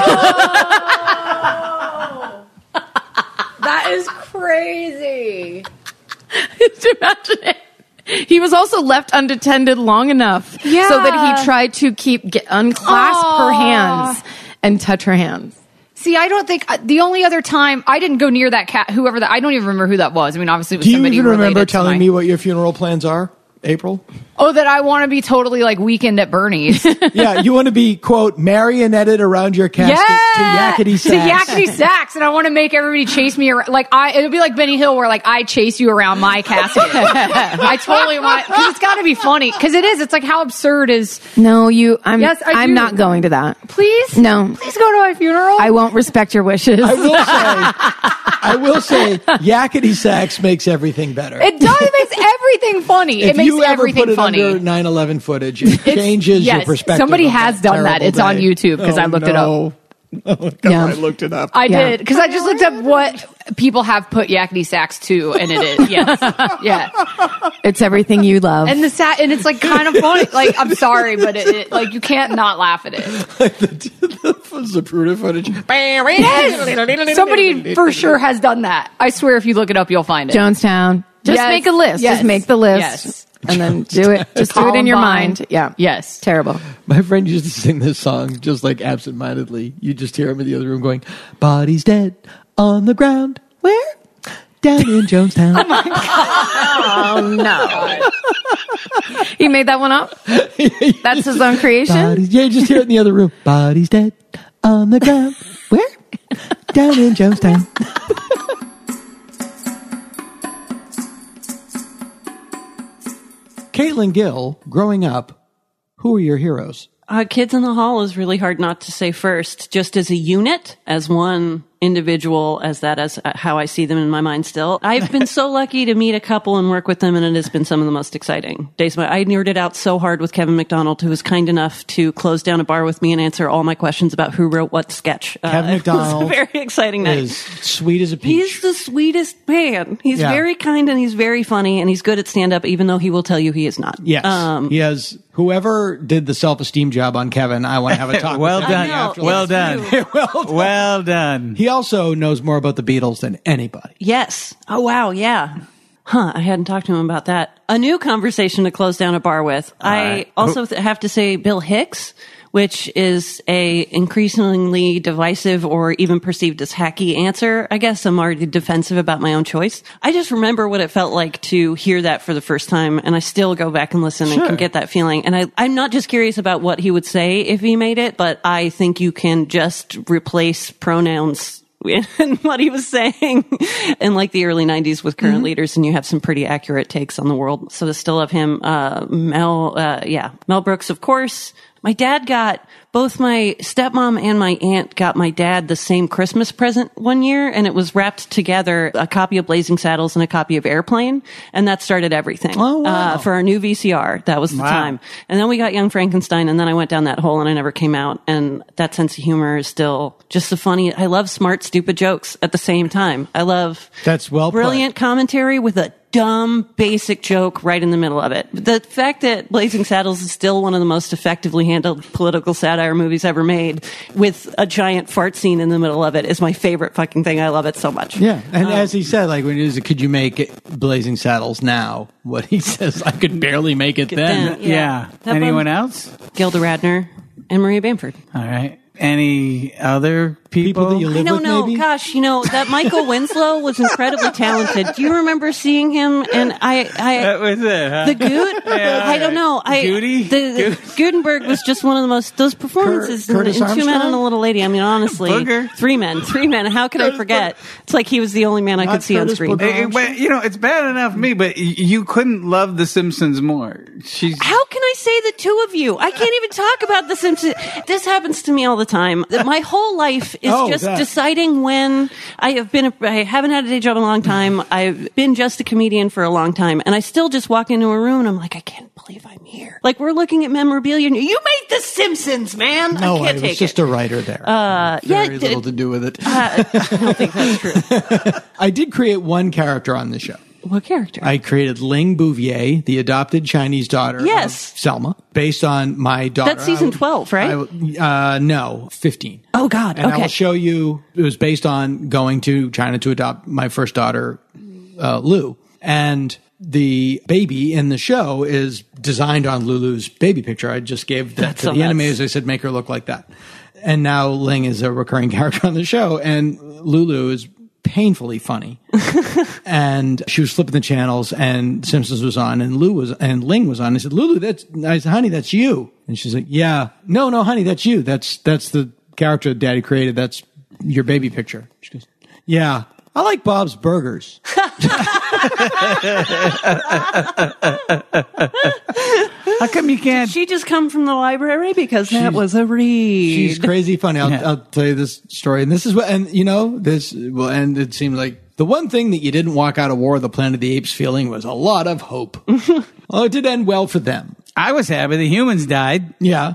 That is crazy. Imagine it. He was also left unattended long enough Yeah. so that he tried to keep get, unclasp her Aw. hands and touch her hands. See, I don't think the only other time I didn't go near that cat, whoever that, I don't even remember who that was. I mean, obviously it was Do you somebody even related remember to telling my- me what your funeral plans are, April? Oh, that I want to be totally like Weekend at Bernie's. Yeah, you want to be, quote, marionetted around your casket to yakety to sax. yakety sax, and I want to make everybody chase me around. Like I, it'll be like Benny Hill, where like I chase you around my casket. I totally want because it's got to be funny because it is. It's like how absurd is. No, you. I'm. Yes, I I'm do. not going to that. Please, No, please go to my funeral. I won't respect your wishes. I will say, I will say, yakety sax makes everything better. It does. It makes everything funny. if It makes you ever everything put it funny. under nine eleven footage, it changes your yes, perspective. somebody of has that done that. terrible It's on day. YouTube, 'cause I Oh, looked it up. no. Oh, God, Yeah. I looked it up. I Yeah. did because I just looked up what people have put yakety sax too, and it is yes, yeah. It's everything you love. And the sa- and it's like kind of funny. Like I'm sorry, but it, it like you can't not laugh at it. the, the, the Zapruder footage. Yes! Somebody for sure has done that. I swear, if you look it up, you'll find it. Jonestown. Just Yes. make a list. Yes. Just make the list. Yes. And then do it. Just do it in your mind. Yeah. Yes. Terrible. My friend used to sing this song just like absentmindedly. You just hear him in the other room going, "Body's dead on the ground. Where? Down in Jonestown." Oh my God. Oh no. He made that one up? That's his own creation? Body's, yeah, just hear it in the other room. "Body's dead on the ground. Where? Down in Jonestown." Caitlin Gill, growing up, who are your heroes? Uh, Kids in the Hall is really hard not to say first, just as a unit, as one individual, as that as uh, how I see them in my mind still. I've been so lucky to meet a couple and work with them, and it has been some of the most exciting days. of my- I nerded out so hard with Kevin McDonald, who was kind enough to close down a bar with me and answer all my questions about who wrote what sketch. Kevin uh, McDonald It was a very exciting night. is sweet as a peach. He's the sweetest man. He's Yeah. very kind and he's very funny and he's good at stand-up, even though he will tell you he is not. Yes. Um, he has, whoever did the self-esteem job on Kevin, I want to have a talk Well with him. done. I know, Well it's done. true. well done. Well done. He also knows more about the Beatles than anybody. Yes. Oh, wow. Yeah. Huh. I hadn't talked to him about that. A new conversation to close down a bar with. I right. also th- have to say Bill Hicks, which is a increasingly divisive or even perceived as hacky answer. I guess I'm already defensive about my own choice. I just remember what it felt like to hear that for the first time, and I still go back and listen Sure. and can get that feeling. And I, I'm not just curious about what he would say if he made it, but I think you can just replace pronouns in what he was saying in like the early nineties with current mm-hmm. leaders, and you have some pretty accurate takes on the world. So to still love him, uh, Mel, uh, yeah, Mel Brooks, of course. My dad got, both my stepmom and my aunt got my dad the same Christmas present one year, and it was wrapped together, a copy of Blazing Saddles and a copy of Airplane, and that started everything. Oh, wow. Uh, for our new V C R. That was the Wow. time. And then we got Young Frankenstein, and then I went down that hole and I never came out, and that sense of humor is still just the funny. I love smart, stupid jokes at the same time. I love That's well put. brilliant commentary with a dumb, basic joke right in the middle of it. The fact that Blazing Saddles is still one of the most effectively handled political satire movies ever made, with a giant fart scene in the middle of it, is my favorite fucking thing. I love it so much. Yeah, and Um, as he said, like when he was, could you make it Blazing Saddles now? What he says, I could barely make it then. then. Yeah. Yeah. That Anyone one- else? Gilda Radner and Maria Bamford. All right. Any other people? People that you live I don't with, know. maybe? Gosh, you know, that Michael Winslow was incredibly talented. Do you remember seeing him? And I, I, That was it, huh? the Goot? Yeah, I don't know. I, Goody? the, Goot? Gutenberg was just one of the most, those performances Cur- Curtis in, in Two Men Armstrong? and a Little Lady. I mean, honestly, Booger? three men, three men. How could I forget? It's like he was the only man I Not could see on Curtis screen. Booger. Eh, eh, but, you know, it's bad enough me, but y- you couldn't love The Simpsons more. She's How can I say the two of you? I can't even talk about The Simpsons. This happens to me all the time. That My whole life is Oh, just that. deciding when I have been, a, I haven't had a day job in a long time. I've been just a comedian for a long time. And I still just walk into a room and I'm like, I can't believe I'm here. Like we're looking at memorabilia and you made The Simpsons, man. No, I can't I take was just it. a writer there. Uh, yeah, Very d- little to do with it. Uh, I don't think that's true. I did create one character on the show. What character? I created Ling Bouvier, the adopted Chinese daughter Yes. of Selma, based on my daughter. That's season I- twelve, right? I- uh, no, fifteen. Oh, God. And I Okay. will show you, it was based on going to China to adopt my first daughter, uh, Lou. And the baby in the show is designed on Lulu's baby picture. I just gave that That's to so the nuts. animators. I said, make her look like that. And now Ling is a recurring character on the show. And Lulu is painfully funny. And she was flipping the channels and Simpsons was on and Lou was, and Ling was on. I said, Lulu, that's, I said, honey, that's you. And she's like, yeah, no, no, honey, that's you. That's, that's the character that Daddy created. That's your baby picture. She goes, yeah, I like Bob's Burgers. How come you can't? She just come from the library because that She's- was a read. She's crazy funny. I'll, Yeah. I'll tell you this story. And this is what, and you know, this, well, and it seemed like the one thing that you didn't walk out of War of the Planet of the Apes feeling was a lot of hope. Well, it did end well for them. I was happy the humans died. Yeah.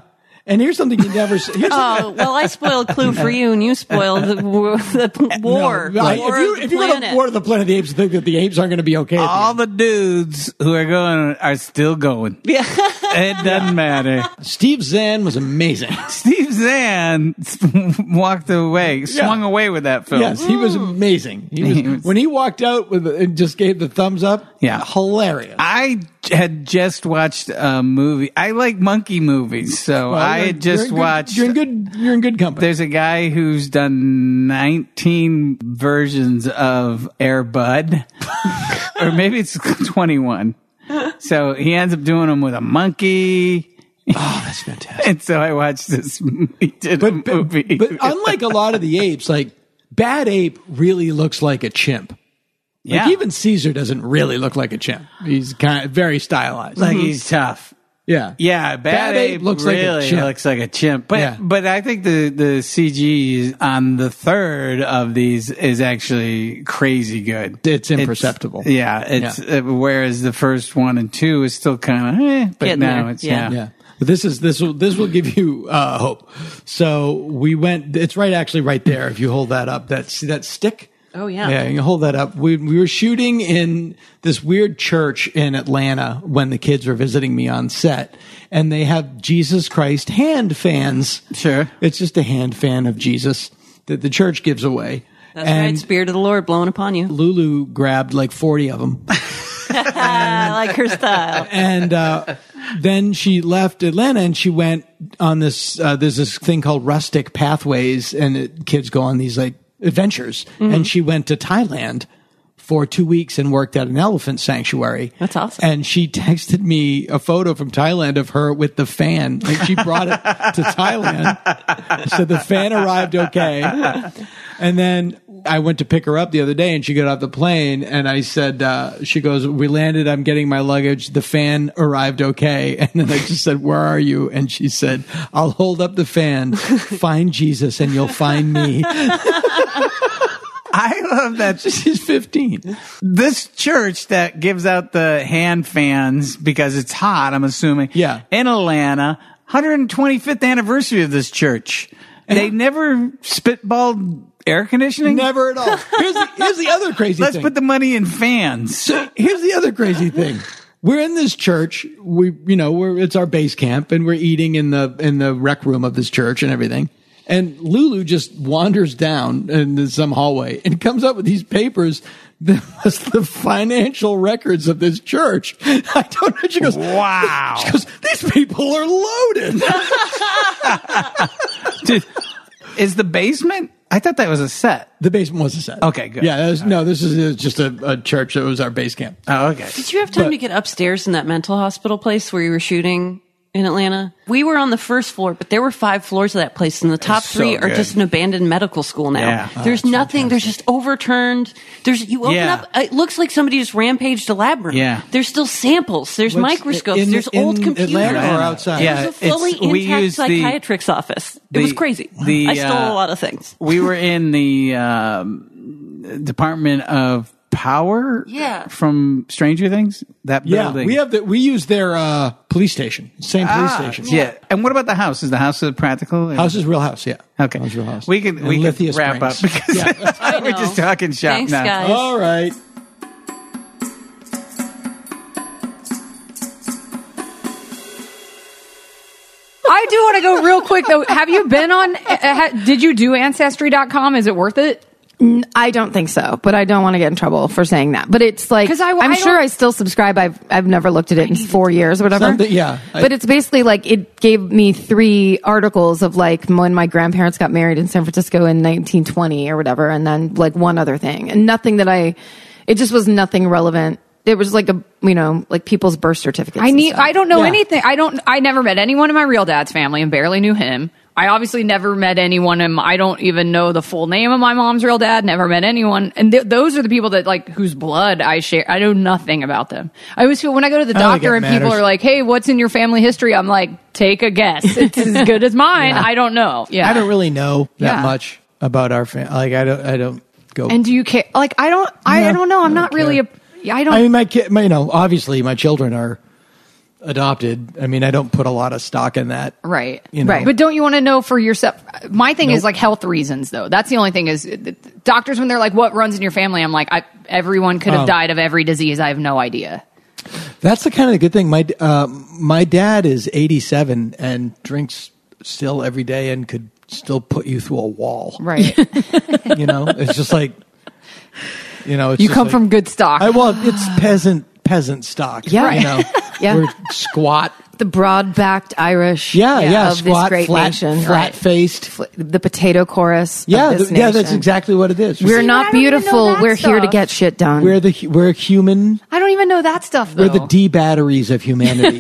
And here's something you never see. Here's Oh, well, I spoiled Clue for you, and you spoiled the, war- the war. No, the if war you, of the if you go to planet. War of the Planet of the Apes, think that the apes aren't going to be okay. at the All end. the dudes who are going are still going. Yeah. It doesn't matter. Steve Zahn was amazing. Steve Zahn walked away, swung away with that film. Yes, he was amazing. He was, He was- when he walked out with and just gave the thumbs up. Yeah. hilarious. I had just watched a movie. I like monkey movies, so Well, I you're- had just you're in good- watched. You're in good. You're in good company. There's a guy who's done nineteen versions of Air Bud, or maybe it's twenty-one. So he ends up doing them with a monkey. Oh, that's fantastic. And so I watched this. He did But, a but, movie. but unlike a lot of the apes, like Bad Ape really looks like a chimp. Like Yeah. even Caesar doesn't really look like a chimp. He's kind of very stylized. like he's tough. yeah, Yeah, Bad, Bad Ape, Ape looks like a really chimp. looks like a chimp. But Yeah. but I think the the C G on the third of these is actually crazy good. It's imperceptible. yeah, it's Uh, whereas the first one and two is still kind of eh, but Getting now there. it's Yeah. yeah. Yeah. But this is this will this will give you uh, hope. So we went. It's right actually right there. If you hold that up, that's that stick. Oh, yeah. Yeah, you hold that up. We we were shooting in this weird church in Atlanta when the kids were visiting me on set, and they have Jesus Christ hand fans. Sure. It's just a hand fan of Jesus that the church gives away. That's and right. Spirit of the Lord blowing upon you. Lulu grabbed like forty of them. I like her style. And uh, then she left Atlanta and she went on this. Uh, there's this thing called Rustic Pathways, and it, kids go on these like adventures. Mm-hmm. And she went to Thailand for two weeks and worked at an elephant sanctuary. That's awesome. And she texted me a photo from Thailand of her with the fan. Like she brought it to Thailand. So the fan arrived okay. And then I went to pick her up the other day and she got off the plane and I said, uh, she goes, we landed, I'm getting my luggage. The fan arrived okay. And then I just said, where are you? And she said, I'll hold up the fan, find Jesus and you'll find me. I love that. She's fifteen. This church that gives out the hand fans because it's hot, I'm assuming. Yeah. In Atlanta, one hundred twenty-fifth anniversary of this church. They never spitballed air conditioning? Never at all. Here's the, here's the other crazy Let's thing. put the money in fans. So here's the other crazy thing. We're in this church. We, you know, we're, it's our base camp and we're eating in the, in the rec room of this church and everything. And Lulu just wanders down in some hallway and comes up with these papers that was the financial records of this church. I don't know. She goes, wow. She goes, these people are loaded. Dude, is the basement? I thought that was a set. The basement was a set. Okay, good. Yeah, that was, no, this is uh, just a, a church that was our base camp. Oh, okay. Did you have time But- to get upstairs in that mental hospital place where you were shooting in Atlanta? We were on the first floor, but there were five floors of that place, and the top so three are good. just an abandoned medical school now. Yeah. Oh, There's nothing. There's just overturned. There's you open Yeah. up. It looks like somebody just rampaged a lab room. Yeah. There's still samples. There's What's- microscopes. in- there's in old computers. Atlanta or outside? Yeah, There's a fully it's- we intact use the- psychiatrist's office. It was the- crazy. the, I stole uh, a lot of things. We were in the um, Department of Power. Yeah. From Stranger Things. That Yeah, building. we have the, we use their uh, police station. Same police Ah, station. Yeah. And what about the house? Is the house practical? House is Real House, yeah. Okay. House is Real House. We can And we can Lithia wrap up Springs. because Yeah. I we're know. just talking shop Thanks, now. guys. All right. I do want to go real quick though. Have you been on? Uh, ha, did you do ancestry dot com? Is it worth it? I don't think so, but I don't want to get in trouble for saying that. But it's like, 'Cause I- I'm I sure don't- I still subscribe. I've I've never looked at it in four years or whatever. Something- yeah. I- But it's basically like it gave me three articles of like when my grandparents got married in San Francisco in nineteen twenty or whatever, and then like one other thing, and nothing that I. It just was nothing relevant. It was like a you know like people's birth certificates. I and need. stuff. I don't know Yeah. anything. I don't. I never met anyone in my real dad's family and barely knew him. I obviously never met anyone in. I don't even know the full name of my mom's real dad. Never met anyone, and th- those are the people that like whose blood I share. I know nothing about them. I always feel when I go to the I don't think doctor it and people matters. are like, "Hey, what's in your family history?" I'm like, "Take a guess. It's as good as mine." Yeah. I don't know. Yeah, I don't really know that Yeah. much about our family. Like I don't, I don't go. And do you care? Like, I don't. I, No, I don't know. I'm I not don't really care. a. I don't. I mean, my kid, my, you know, obviously my children are adopted. I mean, I don't put a lot of stock in that. Right. You know? Right. But don't you want to know for yourself? My thing nope. is like health reasons, though. That's the only thing is doctors, when they're like, what runs in your family? I'm like, I, everyone could have oh. died of every disease. I have no idea. That's the kind of good thing. My, uh, my dad is eighty-seven and drinks still every day and could still put you through a wall. Right. You know, it's just like, you know, it's you just come like, from good stock. I well, it's peasant peasant stock. Yeah. You know, yeah. we're squat. The broad-backed Irish. Yeah, yeah. yeah of squat, this great flat, nation. flat-faced. Right. The potato chorus. Yeah, of this the, yeah, nation. that's exactly what it is. We're See, not beautiful. We're stuff. here to get shit done. We're the we're human. I don't even know that stuff, though. We're the D batteries of humanity.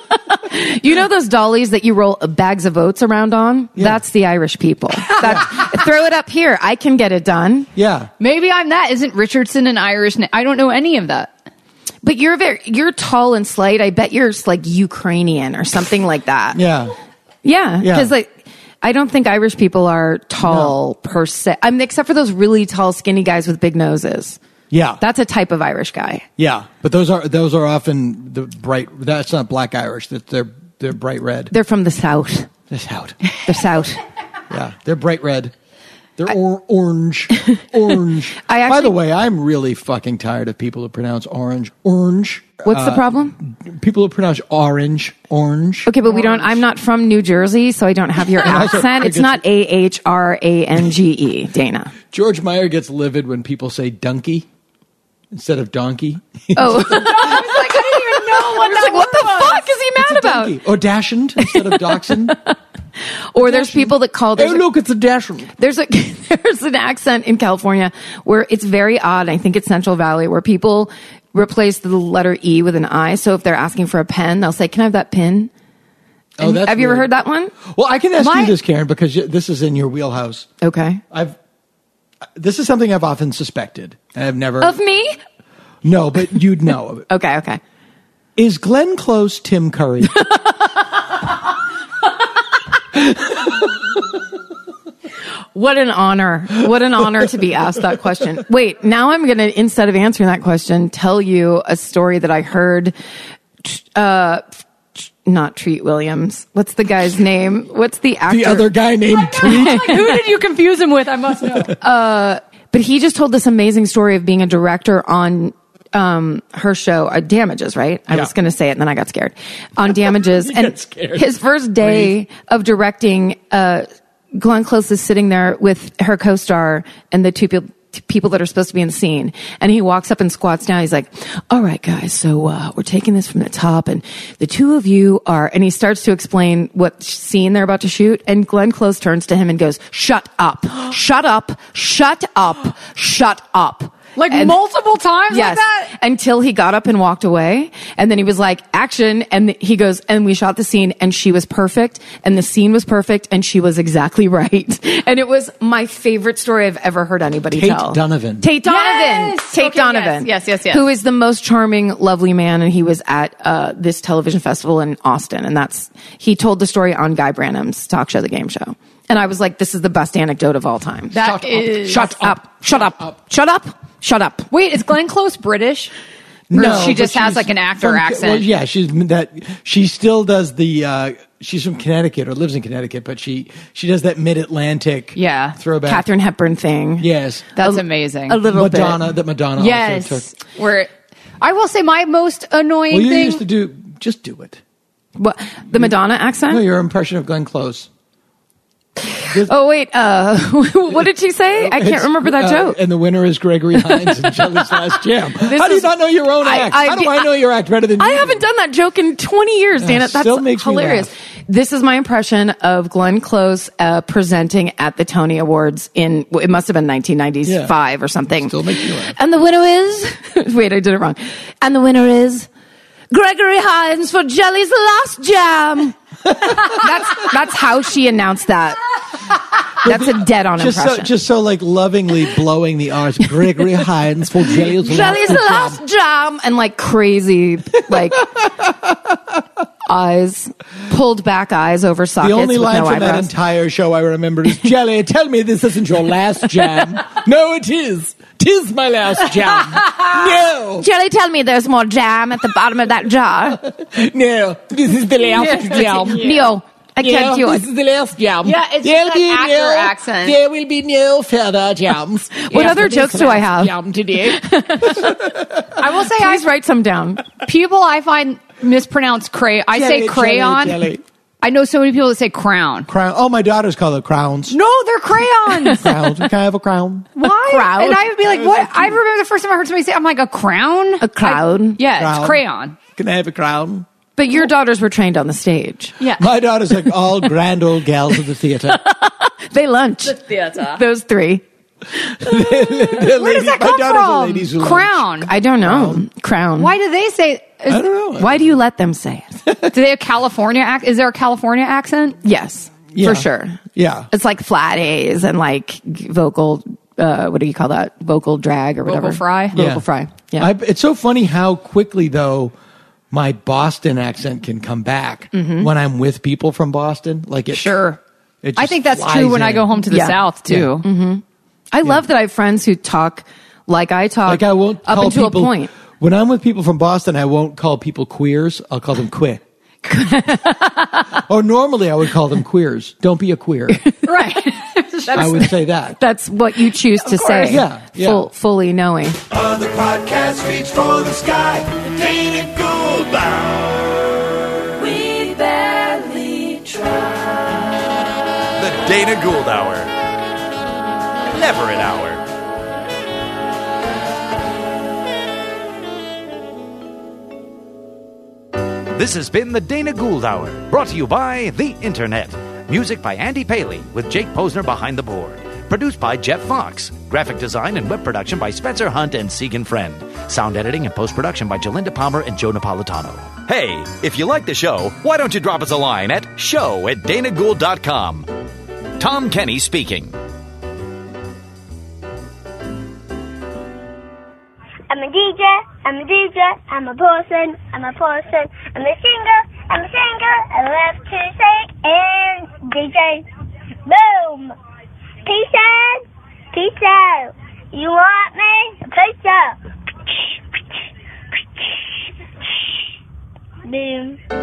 You know those dollies that you roll bags of oats around on? Yeah. That's the Irish people. That's, throw it up here. I can get it done. Yeah. Maybe I'm that. Isn't Richardson an Irish name? I don't know any of that. But you're very, you're tall and slight. I bet you're like Ukrainian or something like that. Yeah. Yeah. Yeah. Because like, I don't think Irish people are tall no. per se. I mean, except for those really tall, skinny guys with big noses. Yeah. That's a type of Irish guy. Yeah. But those are, those are often the bright, that's not black Irish. They're, they're bright red. They're from the South. The South. The South. Yeah. They're bright red. They're or- orange. Orange. I actually, By the way, I'm really fucking tired of people who pronounce orange. Orange. What's uh, the problem? People who pronounce orange. Orange. Okay, but orange. we don't, I'm not from New Jersey, so I don't have your accent. It's not A H R A N G E, Dana. George Meyer gets livid when people say donkey instead of donkey. Oh. I was like, I didn't even know what that like, what the was. Fuck is he mad about? Donkey. Or dachshund instead of dachshund. Or there's people that call. Oh, look, it's a dachshund. There's a there's an accent in California where it's very odd. I think it's Central Valley where people replace the letter E with an I. So if they're asking for a pen, they'll say, "Can I have that pin?" Oh, and that's have you weird. ever heard that one? Well, I can ask My, you this, Karen, because this is in your wheelhouse. Okay. I've. This is something I've often suspected, and I've never of me. No, but you'd know of it. Okay. Okay. Is Glenn Close Tim Curry? What an honor. What an honor to be asked that question. Wait, now I'm going to, instead of answering that question, tell you a story that I heard, uh, not Treat Williams. What's the guy's name? What's the actor? The other guy named Treat? Like, who did you confuse him with? I must know. Uh, but he just told this amazing story of being a director on um her show uh, Damages, right? I yeah. was going to say it and then I got scared. On Damages. And scared. His first day Breathe. of directing, uh Glenn Close is sitting there with her co-star and the two people people that are supposed to be in the scene, and he walks up and squats down. He's like, all right guys, so uh we're taking this from the top, and the two of you are, and he starts to explain what scene they're about to shoot, and Glenn Close turns to him and goes, shut up, shut up, shut up, shut up. Like and, multiple times yes, like that? Until he got up and walked away. And then he was like, action. And he goes, and we shot the scene and she was perfect. And the scene was perfect. And she was exactly right. And it was my favorite story I've ever heard anybody Tate tell. Donovan. Tate Donovan. Yes! Tate Okay, Donovan. Yes, yes, yes, yes. Who is the most charming, lovely man. And he was at uh, this television festival in Austin. And that's, he told the story on Guy Branum's talk show, The Game Show. And I was like, this is the best anecdote of all time. That Shut is. up. Shut up. Shut up. up. Shut up. Shut up. Wait, is Glenn Close British? No, or she just but has she's like an actor from, accent. Well, yeah, she's that. She still does the. Uh, she's from Connecticut or lives in Connecticut, but she she does that mid-Atlantic. Yeah. throwback. Katharine Hepburn thing. Yes, That's a, amazing. A little Madonna. bit. That Madonna. Yes. Also took. Where I will say my most annoying Well, you thing. used to do. Just do it. What, the Madonna accent? No, your impression of Glenn Close. Oh wait, uh, what did she say? I can't It's, remember that uh, joke. And the winner is Gregory Hines and Jelly's Last Jam. This How do you is- not know your own I- act? I How do did- I know your act better than you? I haven't done that joke in twenty years, Dana. That's still makes me hilarious. laugh. This is my impression of Glenn Close uh, presenting at the Tony Awards in, well, it must have been nineteen ninety-five Yeah. or something. Still makes me laugh. And the winner is, wait, I did it wrong. And the winner is Gregory Hines for Jelly's Last Jam. that's that's how she announced that. That's a dead on Just impression. so, just so like lovingly blowing the R's. Gregory Hines for Jelly's Jelly's Last Last Jam, and like crazy, like eyes, pulled back eyes over sockets. The only with line no from that eyebrows. entire show I remember is, Jelly, tell me this isn't your last jam. No, it is. 'Tis my last jam. No. Jelly, tell me there's more jam at the bottom of that jar. No, this is the last jam. No, I can't do This it. is the last jam. Yeah, it's There'll just be that actor no, accent. There will be no further jams. What After other this jokes do I last have? Jam today. I will say, Please I write some down. people I find mispronounce cray. I Jelly, say crayon. jelly, jelly. I know so many people that say crown. Crown. Oh, my daughters call it crowns. No, they're crayons. Crowns. Can I have a crown? Why? Crown. And I would be like, what? I remember the first time I heard somebody say, I'm like, a crown? A cloud. I- yeah, Crown. it's crayon. Can I have a crown? But your daughters were trained on the stage. Yeah. My daughters are all grand old gals of the theater. They lunch. Theater. Those three. Where does that come from? Crown. I don't know. Crown. Why do they say? Is, I don't know. Why do you let them say it? Do they have California ac- Is there a California accent? Yes, Yeah. for sure. Yeah. It's like flat A's and like vocal. Uh, what do you call that? Vocal drag or whatever. Vocal fry? Vocal Yeah. fry. Yeah. I, it's so funny how quickly, though, my Boston accent can come back when I'm with people from Boston. Like it, Sure. it I just think that's flies true when I in. go home to the Yeah. South, too. Mm-hmm. I love that I have friends who talk like I talk. Like I won't up call until people, a point. When I'm with people from Boston, I won't call people queers. I'll call them queer. Or normally I would call them queers. Don't be a queer. Right. I would say that. That's what you choose to say. Yeah, yeah. Full, fully knowing. Other podcasts reach for the sky. Dana Gould bound. We barely try. The Dana Gould Hour. Never an hour. This has been the Dana Gould Hour, brought to you by the Internet. Music by Andy Paley, with Jake Posner behind the board. Produced by Jeff Fox. Graphic design and web production by Spencer Hunt and Segan Friend. Sound editing and post-production by Jalinda Palmer and Joe Napolitano. Hey, if you like the show, why don't you drop us a line at show at dana gould dot com. Tom Kenny speaking. I'm a D J, I'm a D J, I'm a person, I'm a person, I'm a singer, I'm a singer, I love to sing and D J. Boom! Peace out, peace out. You want me? Peace out. Boom.